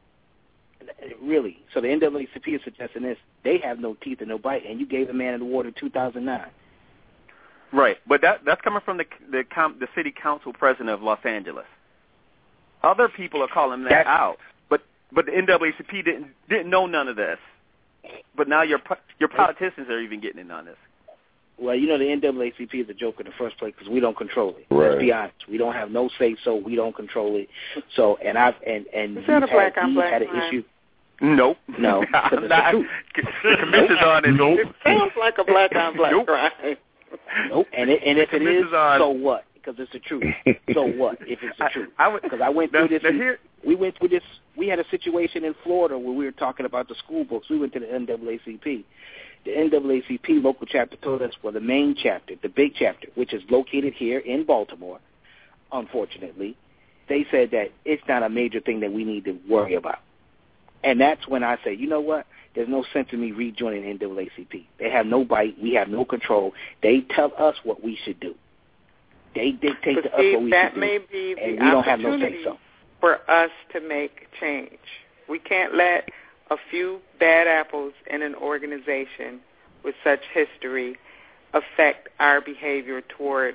Really. So the N double A C P is suggesting this. They have no teeth and no bite, and you gave the man an award in two thousand nine. Right, but that that's coming from the the, the city council president of Los Angeles. Other people are calling that that's, out, but but the N double A C P didn't didn't know none of this. But now your your politicians are even getting in on this. Well, you know the N double A C P is a joke in the first place because we don't control it. Right. Let's be honest, we don't have no say, so we don't control it. So, and I've and and Is that a black had, on black had an line? issue. Nope. No. I'm not. Commission's on it. Nope. It sounds like a black on black Nope. crime. Nope. And it, and if it is, on. so what? Because it's the truth. So what if it's the truth? Because I, I went through now, this. Now here, we went through this. We had a situation in Florida where we were talking about the school books. We went to the N double A C P. The N double A C P local chapter told us, well, the main chapter, the big chapter, which is located here in Baltimore, unfortunately, they said that it's not a major thing that we need to worry about. And that's when I say, you know what? There's no sense in me rejoining N double A C P. They have no bite. We have no control. They tell us what we should do. They dictate but to see, us what we that should may do, be the and we don't have no opportunity say-so. for us to make change. We can't let a few bad apples in an organization with such history affect our behavior toward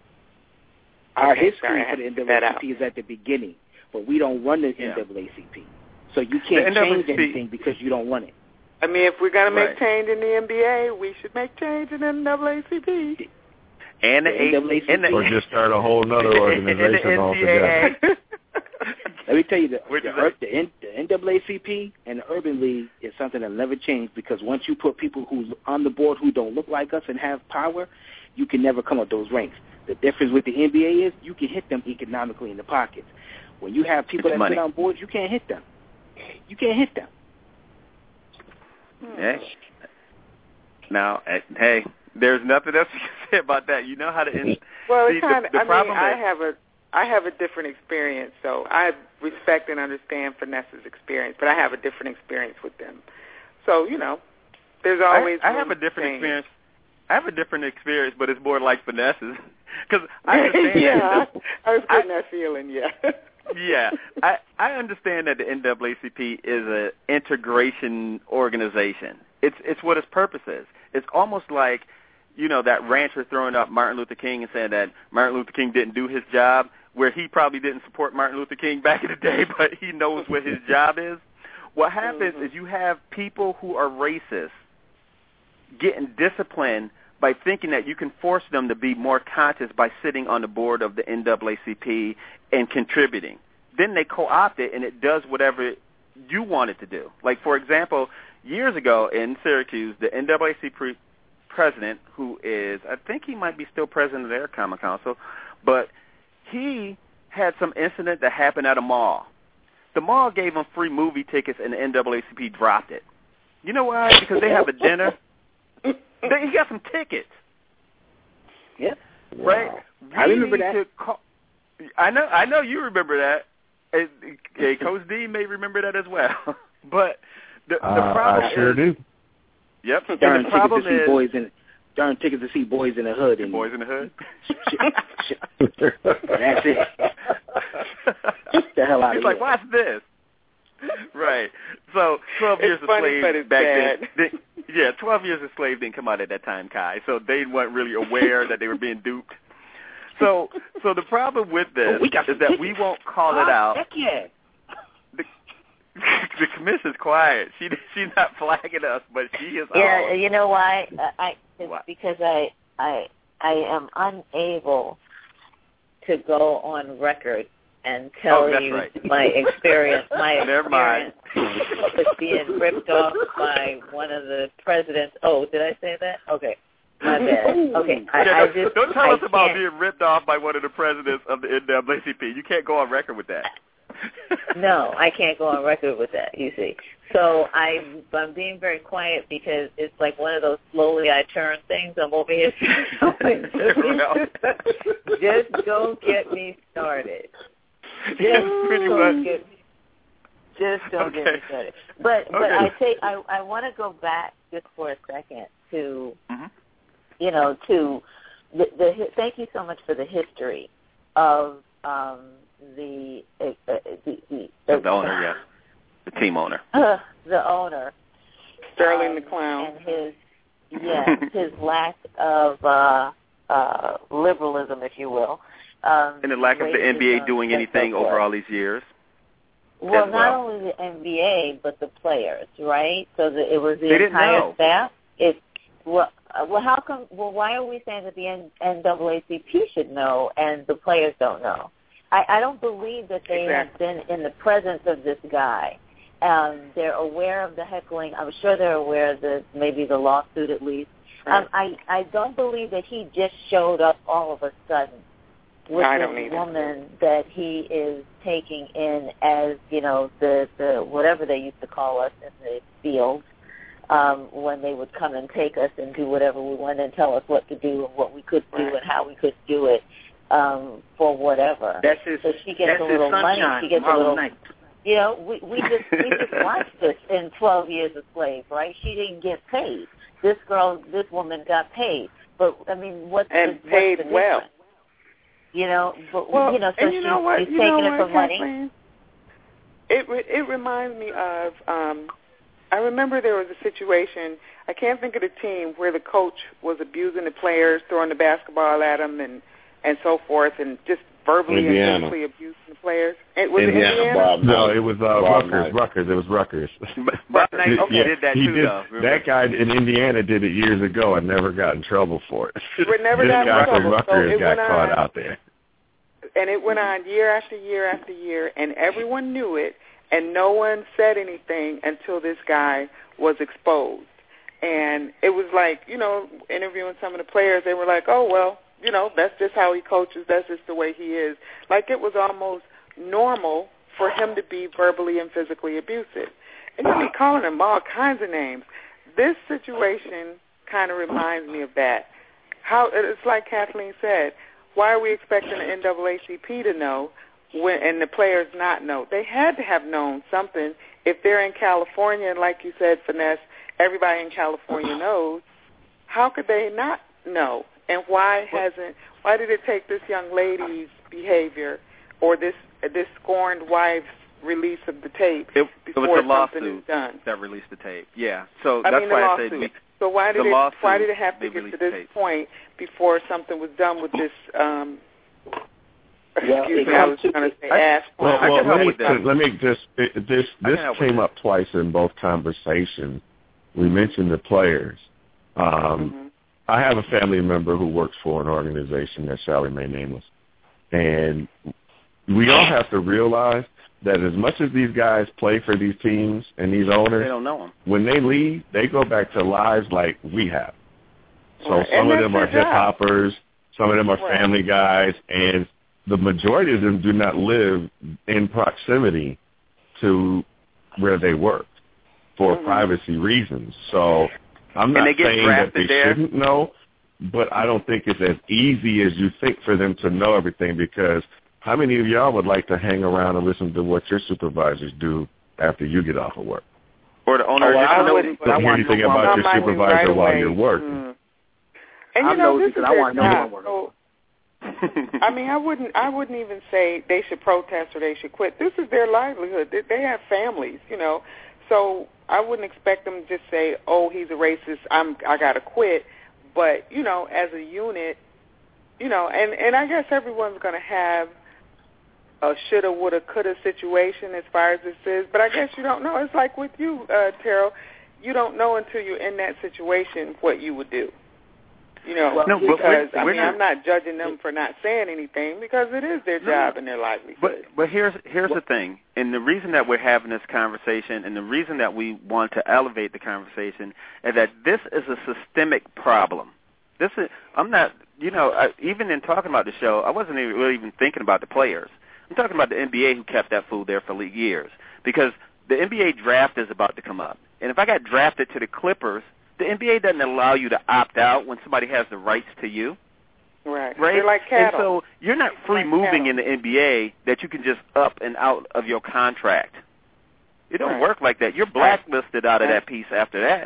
our okay, history sorry, for the N double A C P is at the beginning, but we don't run the yeah. N double A C P. So you can't change anything because you don't run it. I mean, if we're going to make right. change in the N B A, we should make change in the N double A C P. And the, the N double A C P. and the, or just start a whole other organization altogether. Let me tell you, the, Which the, is Ur- the, N, the N double A C P and the Urban League is something that never changed because once you put people who's on the board who don't look like us and have power, you can never come up those ranks. The difference with the N B A is you can hit them economically in the pockets. When you have people it's that money. sit on boards, you can't hit them. You can't hit them. Yeah. Now, hey, there's nothing else you can say about that. You know how to end. Well, see, it's kind of. the, the I problem mean, I is, have a, I have a different experience, so I respect and understand Vanessa's experience, but I have a different experience with them. So you know, there's always. I, I have a different experience. I have a different experience, but it's more like Vanessa's because I understand. yeah, that I, I was getting that feeling. Yeah. yeah, I I understand that the N double A C P is an integration organization. It's it's what its purpose is. It's almost like, you know, that rancher throwing up Martin Luther King and saying that Martin Luther King didn't do his job, where he probably didn't support Martin Luther King back in the day, but he knows what his job is. What happens mm-hmm. is you have people who are racist getting disciplined by thinking that you can force them to be more conscious by sitting on the board of the N double A C P and contributing. Then they co-opt it, and it does whatever you want it to do. Like, for example, years ago in Syracuse, the N double A C P president, who is, I think he might be still president of their Common Council, but he had some incident that happened at a mall. The mall gave him free movie tickets, and the N double A C P dropped it. You know why? Because they have a dinner. They, he got some tickets. Yeah. Right? We I remember need that. To call, I know I know you remember that. And, and Coach D may remember that as well. But the, the uh, problem I sure is, do. Yep. Darn And the problem tickets to is, see boys in darn tickets to see boys in the hood and boys in the hood. That's it. Get the hell out He's of like, here. watch this. Right. So twelve it's years a funny, slave but it's back bad. then. They, yeah, twelve years a slave didn't come out at that time, Kai. So they weren't really aware that they were being duped. So, so the problem with this oh, we got is that tickets. we won't call oh, it out. Heck yeah. The, the commission's quiet. She she's not flagging us, but she is. Yeah, on. you know why? Uh, I it's What? because I I I am unable to go on record and tell oh, that's you right. my experience. My Never mind. experience with being ripped off by one of the presidents. Oh, did I say that? Okay. My bad. Okay, I, yeah, I don't, just don't tell I us about can't. being ripped off by one of the presidents of the N double A C P. You can't go on record with that. No, I can't go on record with that, you see. So I, I'm being very quiet because it's like one of those slowly I turn things. I'm over here. Just don't get me started. Just Pretty don't much. get Just don't okay. get me started. But okay. but I take I I want to go back just for a second to mm-hmm. you know to the, the thank you so much for the history of um, the, uh, the the the the owner, yes, the team owner, uh, the owner Sterling um, the Clown, and his yes his lack of uh, uh, liberalism, if you will, um, and the lack of the N B A doing anything over all these years. Well, well, not only the N B A but the players, right? So the, it was the they entire didn't know. staff. It well, uh, well, how come? Well, why are we saying that the N double A C P should know and the players don't know? I, I don't believe that they exactly. have been in the presence of this guy. Um, they're aware of the heckling. I'm sure they're aware of the maybe the lawsuit at least. Right. Um, I I don't believe that he just showed up all of a sudden with I this don't either. woman that he is taking in as, you know, the, the whatever they used to call us in the field, um, when they would come and take us and do whatever we wanted and tell us what to do and what we could do Right. and how we could do it, um, for whatever. That's his, so she gets that's a little his sunshine, money. She gets Harlem a little. Night. You know, we, we just we just watched this in twelve Years a Slave, right? She didn't get paid. This girl, this woman got paid. But I mean, what's and the, paid what's the well. difference? You know, but well, you know, so and you she's, know what, she's you taking know it what, for money. Kathleen? It re- it reminds me of. Um, I remember there was a situation. I can't think of the team where the coach was abusing the players, throwing the basketball at them, and and so forth, and just verbally Indiana. and physically abusing the players. It was Indiana, it Indiana? Bob No, Knight. it was uh, Bob Rutgers. Knight. Rutgers. It was Rutgers. Bob Knight okay. yeah, did that he too, did, though. Remember? That guy in Indiana did it years ago and never got in trouble for it. We never this got in guy trouble, from so Rutgers it got went caught on. out there. And it went on year after year after year, and everyone knew it, and no one said anything until this guy was exposed. And it was like, you know, interviewing some of the players, they were like, oh, well, you know, that's just how he coaches, that's just the way he is. Like it was almost normal for him to be verbally and physically abusive. And you'd be calling him all kinds of names. This situation kind of reminds me of that. How it's like Kathleen said, why are we expecting the N double A C P to know when, and the players not know? They had to have known something. If they're in California, and like you said, Finesse, everybody in California knows, how could they not know? And why hasn't? Why did it take this young lady's behavior or this this scorned wife's release of the tape it, before it was the something is lawsuit done? that released the tape. Yeah, so I that's mean the why lawsuit. I said we, so why did the it? lawsuit, Why did it have to they get to released this the tape. point before something was done with this? Um, Well, excuse it me, I was comes to- going to say I- ass. Well, I well can help let, me, with that. let me just, it, this I this can help with came that. up twice in both conversations. We mentioned the players. Um, Mm-hmm. I have a family member who works for an organization that shall remain nameless. And we all have to realize that as much as these guys play for these teams and these owners, they don't know them. when they leave, they go back to lives like we have. So Right. some And of that's them are their job. hip-hoppers, some of them are Right. family guys, and the majority of them do not live in proximity to where they work for Mm-hmm. privacy reasons. So I'm And not they get saying that drafted they there. shouldn't know, but I don't think it's as easy as you think for them to know everything, because how many of y'all would like to hang around and listen to what your supervisors do after you get off of work? Or the owner Oh, well, just I knows wouldn't, but I Don't hear want anything no about one- your Somebody supervisor right while away. you're working. Mm. And I'm you know, nosy this is because I their want no one job. working. So, I mean, I wouldn't. I wouldn't even say they should protest or they should quit. This is their livelihood. They, they have families, you know. So I wouldn't expect them to just say, "Oh, he's a racist. I'm. I gotta quit." But you know, as a unit, you know, and and I guess everyone's gonna have a shoulda, woulda, coulda situation as far as this is. But I guess you don't know. It's like with you, uh, Terrell. You don't know until you're in that situation what you would do. You know, well, no, because we're, I we're mean, not, I'm not judging them for not saying anything because it is their job no, and their livelihood. But but here's here's well, the thing, and the reason that we're having this conversation, and the reason that we want to elevate the conversation, is that this is a systemic problem. This is I'm not, you know, I, even in talking about the show, I wasn't even really even thinking about the players. I'm talking about the N B A who kept that fool there for years because the N B A draft is about to come up, and if I got drafted to the Clippers. The N B A doesn't allow you to opt out when somebody has the rights to you. Right. Right? They're like cattle. And so you're not free like moving cattle. in the N B A that you can just up and out of your contract. It don't right. work like that. You're blacklisted out of right. that piece after that.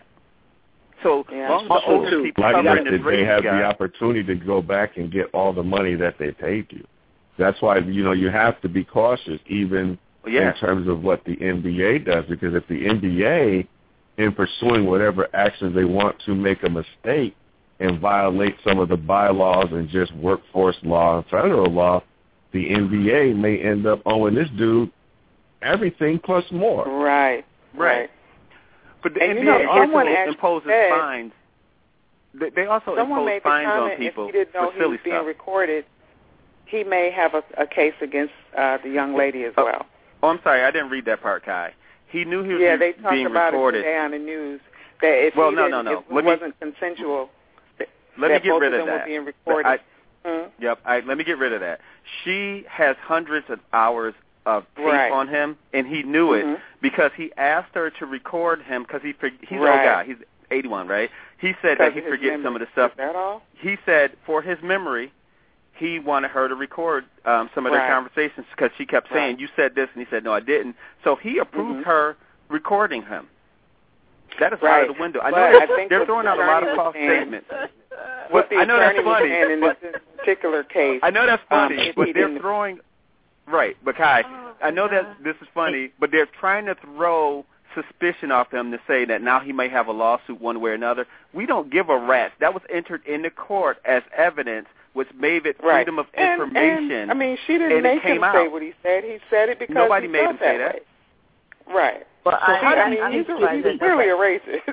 So yeah. long as the owners keep covering this they have guy, the opportunity to go back and get all the money that they paid you. That's why, you know, you have to be cautious even yeah. in terms of what the N B A does, because if the N B A in pursuing whatever actions they want to make a mistake and violate some of the bylaws and just workforce law and federal law, the N B A may end up owing this dude everything plus more. Right, right. But the and N B A you know, also imposes said, fines. They, they also someone impose made fines the comment on people if he didn't know for he silly was being stuff. recorded, he may have a, a case against uh, the young lady as oh, well. Oh, I'm sorry, I didn't read that part, Kai. He knew he was yeah, they talked being about recorded. it today on the news that if well, he no, didn't, no, no. if it let wasn't me, consensual, that, let that me get both rid of of them that. were being recorded. I, hmm? Yep. I, let me get rid of that. She has hundreds of hours of tape right. on him, and he knew mm-hmm. it because he asked her to record him because he he's right. an old guy. He's eighty-one, right? He said that he forgets some of the stuff. Is that all? He said for his memory, he wanted her to record um, some of right. their conversations because she kept saying, right. you said this, and he said, no, I didn't. So he approved mm-hmm. her recording him. That is right. out of the window. I but know I they're, think they're throwing out a lot of false statements. What the I know that's attorney was funny. saying in but, this particular case. I know that's funny, um, but they're throwing right. But Kai, Oh, I know that this is funny, but they're trying to throw suspicion off him to say that now he may have a lawsuit one way or another. We don't give a rat's. That was entered into court as evidence, which made it right. freedom of and, information. And, I mean, she didn't and make it came him out. say what he said. He said it because nobody he made felt him say that. that. Way. Right. Well, so I, he, I, I mean, I'm he's, surprised he's clearly a racist.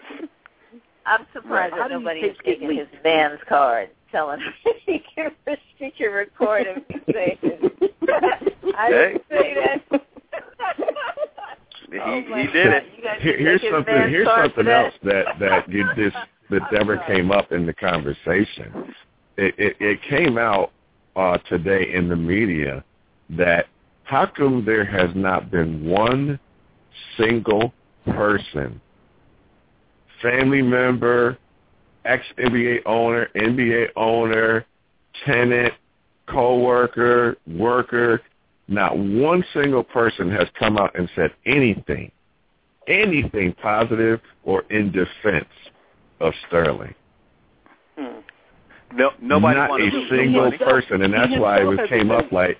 I'm surprised right. that nobody is taking his man's card, telling him he can, he can record him. I didn't say that. He, oh he did God. it. Here, here's something. Here's something else that that you, this that never came up in the conversation. It, it, it came out uh, today in the media that how come there has not been one single person, family member, ex-N B A owner, N B A owner, tenant, co-worker, worker, not one single person has come out and said anything, anything positive or in defense of Sterling. Hmm. No, nobody not wanted a to single money. person, and that's why it was came up like.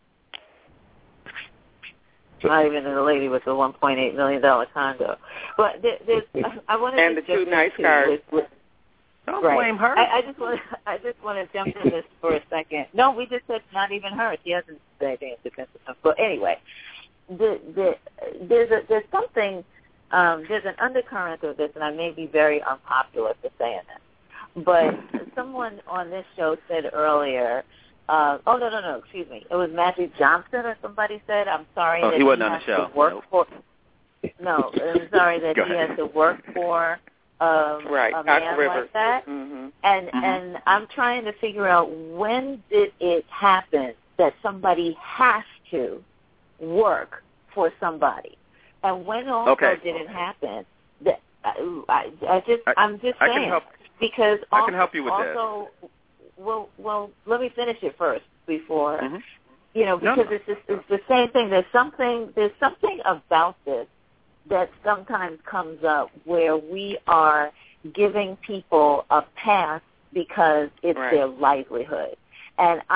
Not even the lady with the one point eight million dollar condo, but there, there's. I wanted and to the two nice with, cars. With, Don't right. blame her. I, I just want. I just want to jump in this for a second. No, we just said not even her. She hasn't said anything in defense of him. But anyway, the, the, there's a, there's something. Um, there's an undercurrent of this, and I may be very unpopular for saying this, but someone on this show said earlier. Uh, oh no no no! Excuse me. It was Magic Johnson or somebody said. I'm sorry oh, that he wasn't he on has the show. to work Nope. for. No, I'm sorry that Go he ahead. has to work for um, right. a Doc man Rivers. like that. Mm-hmm. And Mm-hmm. and I'm trying to figure out when did it happen that somebody has to work for somebody, and when also Okay. did it happen? That I, I, I just I, I'm just I saying can help. because I also, can help you with also, this. Well, well, let me finish it first before Mm-hmm. you know because no, no. it's just it's the same thing. There's something there's something about this that sometimes comes up where we are giving people a pass because it's right. their livelihood. And I'm t-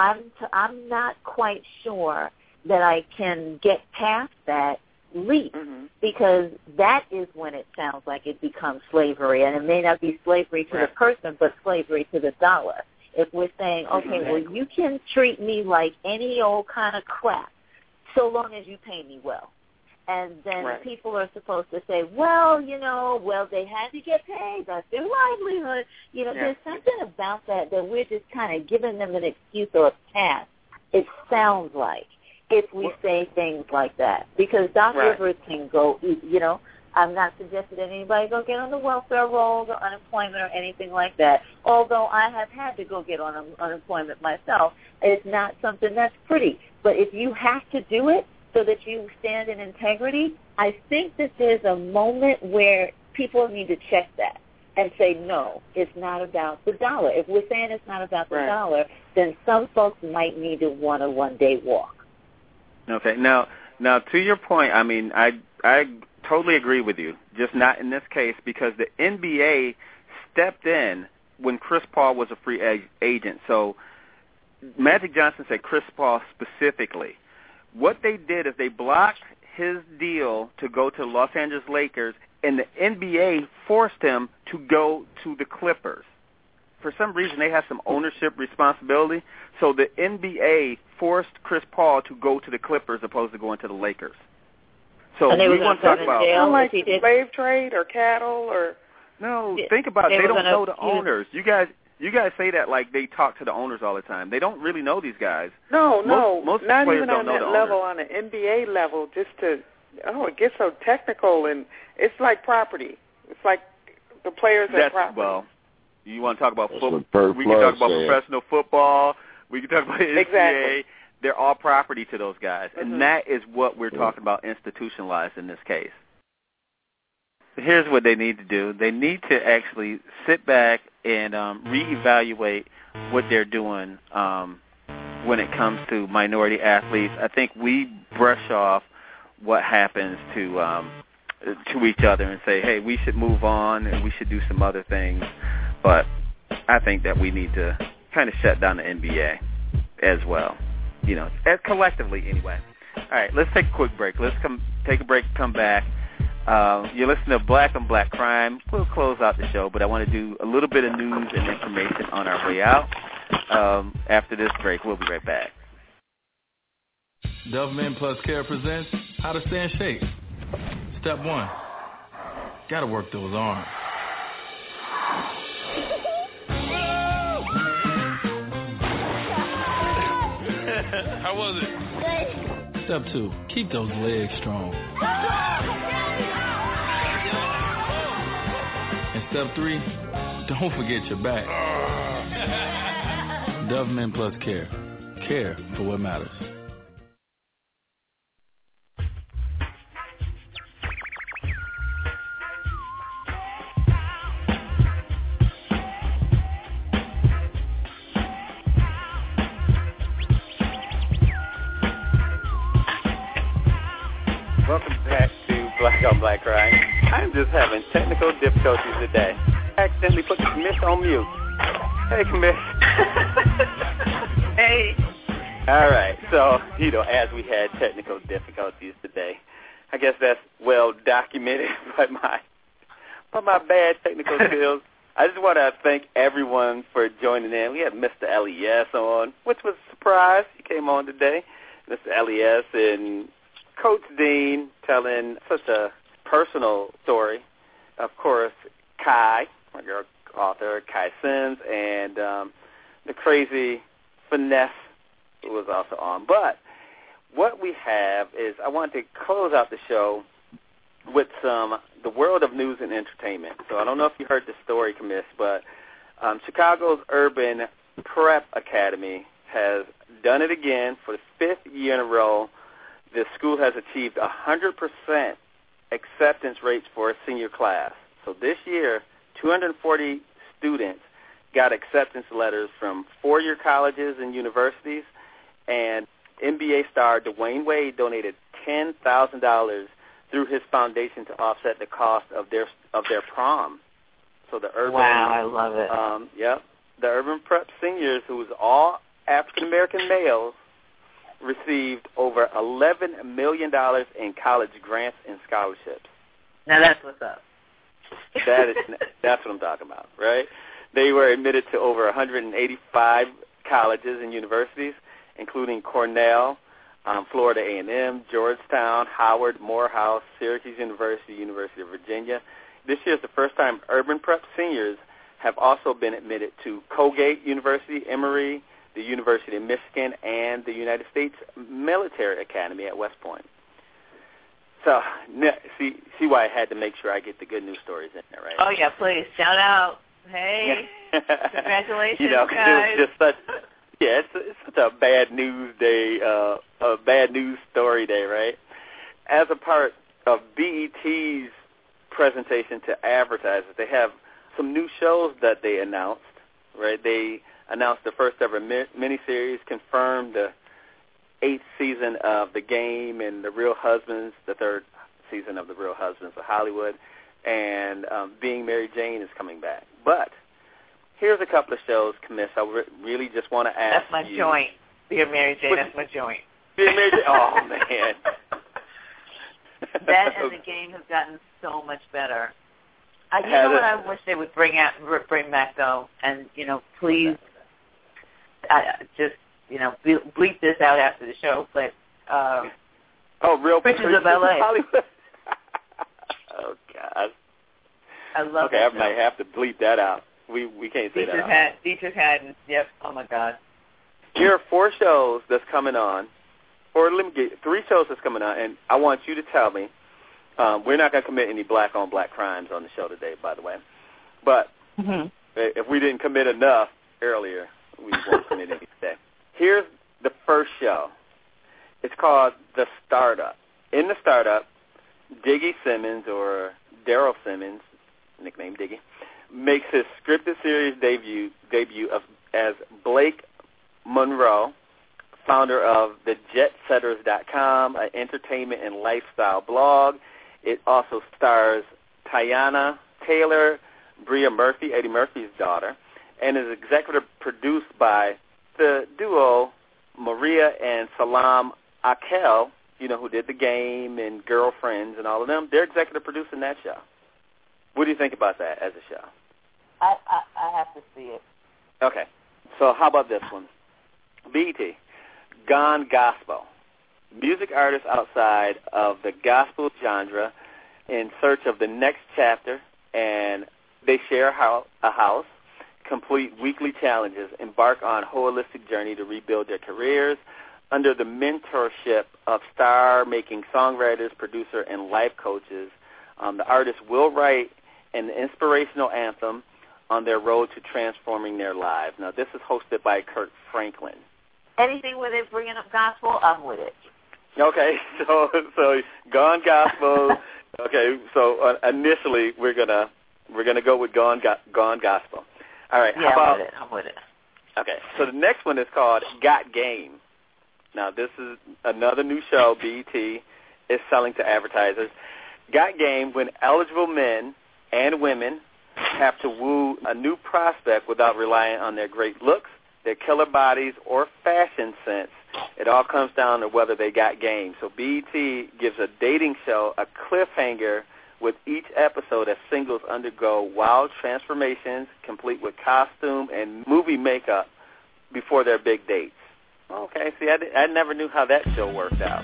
I'm not quite sure that I can get past that leap, mm-hmm. because that is when it sounds like it becomes slavery, and it may not be slavery to right. the person, but slavery to the dollar. If we're saying, okay, exactly. well, you can treat me like any old kind of crap so long as you pay me well. And then right. people are supposed to say, well, you know, well, they had to get paid. That's their livelihood. You know, yeah. there's something about that that we're just kind of giving them an excuse or a pass, it sounds like, if we well, say things like that. Because Doc right. Rivers can go, you know, I'm not suggesting that anybody go get on the welfare rolls or unemployment or anything like that, although I have had to go get on un- unemployment myself. It's not something that's pretty. But if you have to do it so that you stand in integrity, I think that there's a moment where people need to check that and say, no, it's not about the dollar. If we're saying it's not about the right. dollar, then some folks might need to want a one-day walk. Okay. Now, now to your point, I mean, I I totally agree with you, just not in this case, because the N B A stepped in when Chris Paul was a free ag- agent. So Magic Johnson said Chris Paul specifically. What they did is they blocked his deal to go to the Los Angeles Lakers, and the N B A forced him to go to the Clippers. For some reason, they have some ownership responsibility, so the N B A forced Chris Paul to go to the Clippers opposed to going to the Lakers. So and they we want to talk about jail, like slave trade or cattle or no. Think about it. They, they don't gonna, know the owners. You guys. You guys say that like they talk to the owners all the time. They don't really know these guys. No, no, most, most not players even don't on know that the level, owners. on the N B A level, just to, oh, it gets so technical, and it's like property. It's like the players That's, are property. Well, you want to talk about football? We can talk about said. professional football. We can talk about the N B A. Exactly. They're all property to those guys, mm-hmm. and that is what we're talking about institutionalized in this case. Here's what they need to do. They need to actually sit back and um, reevaluate what they're doing um, when it comes to minority athletes. I think we brush off what happens to um, to each other and say, hey, we should move on and we should do some other things. But I think that we need to kind of shut down the N B A as well, you know, as collectively anyway. All right, let's take a quick break. Let's come take a break, come back. Uh, you're listening to Black on Black Crime. We'll close out the show, but I want to do a little bit of news and information on our way out. Um, after this break, we'll be right back. Dove Men Plus Care presents How to Stay in Shape. Step one, gotta work those arms. How was it? Step two, keep those legs strong. And step three, don't forget your back. Dove Men Plus Care. Care for what matters. Welcome back to Black on Black Crime. I'm just having technical difficulties today. I accidentally put the commish on mute. Hey, commish. Hey. All right. So, you know, as we had technical difficulties today, I guess that's well documented by my by my bad technical skills. I just want to thank everyone for joining in. We had Mister L E S on, which was a surprise. He came on today. Mister L E S and Coach Dean telling such a personal story. Of course, Kai, my girl author, Kai Sims, and um, the crazy Finesse, who was also on. But what we have is I want to close out the show with some the world of news and entertainment. So I don't know if you heard the story, Commiss, but um, Chicago's Urban Prep Academy has done it again for the fifth year in a row. The school has achieved one hundred percent acceptance rates for a senior class. So this year, two hundred forty students got acceptance letters from four-year colleges and universities, and N B A star Dwayne Wade donated ten thousand dollars through his foundation to offset the cost of their of their prom. So the urban wow, I love it. Um, yep, the Urban Prep seniors, who's all African-American males received over eleven million dollars in college grants and scholarships. Now that's what's up. That is, that's what I'm talking about, right? They were admitted to over one hundred eighty-five colleges and universities, including Cornell, um, Florida A and M, Georgetown, Howard, Morehouse, Syracuse University, University of Virginia. This year is the first time urban prep seniors have also been admitted to Colgate University, Emory, the University of Michigan, and the United States Military Academy at West Point. So, see, see why I had to make sure I get the good news stories in there, right? Oh, yeah, please. Shout out. Hey, congratulations, you know, 'cause guys. It was just such, yeah, it's, it's such a bad news day, uh, a bad news story day, right? As a part of B E T's presentation to advertisers, they have some new shows that they announced, right? They announced the first ever mi- miniseries, confirmed the eighth season of The Game and The Real Husbands, the third season of The Real Husbands of Hollywood, and um, Being Mary Jane is coming back. But here's a couple of shows, Commiss, I re- really just want to ask That's my you. joint. Being Mary Jane, that's my joint. Being Mary Jane, oh, man. That and The Game have gotten so much better. Uh, you know what I wish they would bring out, bring back, though? And, you know, please, I, just, you know, bleep this out after the show, but um, oh, Real Pictures of L A. Hollywood. Oh, God. I love okay, that I might show. have to bleep that out. We we can't say Dietrich that had, Dietrich Haddon, yep, oh, my God. Here are four shows that's coming on, or let me get three shows that's coming on, and I want you to tell me. Um, we're not going to commit any black-on-black crimes on the show today, by the way. But mm-hmm. if we didn't commit enough earlier, we won't commit any today. Here's the first show. It's called The Startup. In The Startup, Diggy Simmons, or Daryl Simmons, nickname Diggy, makes his scripted series debut debut of, as Blake Monroe, founder of the jet setters dot com, an entertainment and lifestyle blog. It also stars Tiana Taylor, Bria Murphy, Eddie Murphy's daughter, and is executive produced by the duo Maria and Salam Akel, you know, who did The Game and Girlfriends and all of them. They're executive producing that show. What do you think about that as a show? I, I, I have to see it. Okay. So how about this one? B E T, Gone Gospel. Music artists outside of the gospel genre in search of the next chapter, and they share a house, complete weekly challenges, embark on a holistic journey to rebuild their careers under the mentorship of star-making songwriters, producer, and life coaches. Um, the artists will write an inspirational anthem on their road to transforming their lives. Now, this is hosted by Kirk Franklin. Anything where they're bringing up gospel, I'm with it. Okay, so so Gone Gospel. Okay, so uh, initially we're gonna we're gonna go with Gone Go- Gone Gospel. All right, yeah, how about? I'm with it. I'm with it. Okay, so the next one is called Got Game. Now this is another new show B E T is selling to advertisers. Got Game, when eligible men and women have to woo a new prospect without relying on their great looks, their killer bodies, or fashion sense. It all comes down to whether they got game. So B E T gives a dating show a cliffhanger with each episode as singles undergo wild transformations, complete with costume and movie makeup before their big dates. Okay, see, I, I never knew how that show worked out.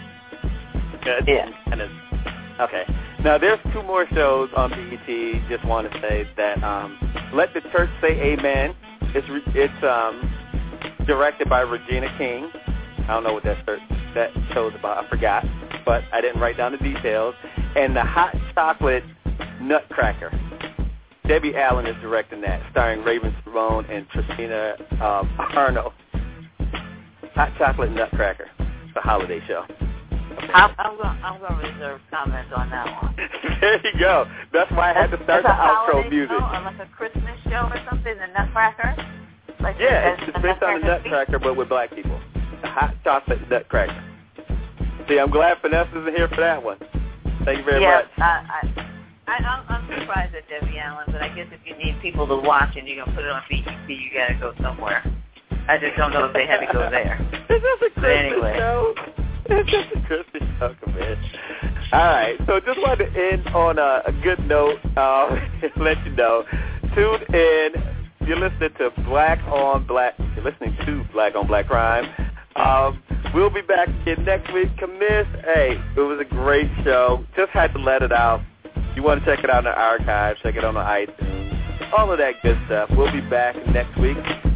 Yeah. And it's, okay. Now, there's two more shows on B E T. Just want to say that um, Let the Church Say Amen. It's, it's um, directed by Regina King. I don't know what that that show's about. I forgot, but I didn't write down the details. And the Hot Chocolate Nutcracker. Debbie Allen is directing that, starring Raven Simone and Tristina um, Arnold. Hot Chocolate Nutcracker, the holiday show. I'm, I'm going. I'm going to reserve comments on that one. There you go. That's why I had to start the outro music. Show, or like a Christmas show or something, the Nutcracker. Like yeah, the, it's, it's based on the Nutcracker, but with black people. The Hot Chocolate Nutcracker. See, I'm glad Finesse isn't here for that one. Thank you very yeah, much. Yeah, I, I, I'm, I'm surprised at Debbie Allen, but I guess if you need people to watch and you're gonna put it on B E T, you gotta go somewhere. I just don't know if they had to go there. It's just a Christmas but anyway. show. It's just a Christmas show, man. All right, so just wanted to end on a, a good note. Uh, let you know. Tune in. You're listening to Black on Black. You're listening to Black on Black Crime. Um, we'll be back again next week. Commiss, hey, it was a great show. Just had to let it out. You want to check it out in the archive, check it on the iTunes, all of that good stuff. We'll be back next week.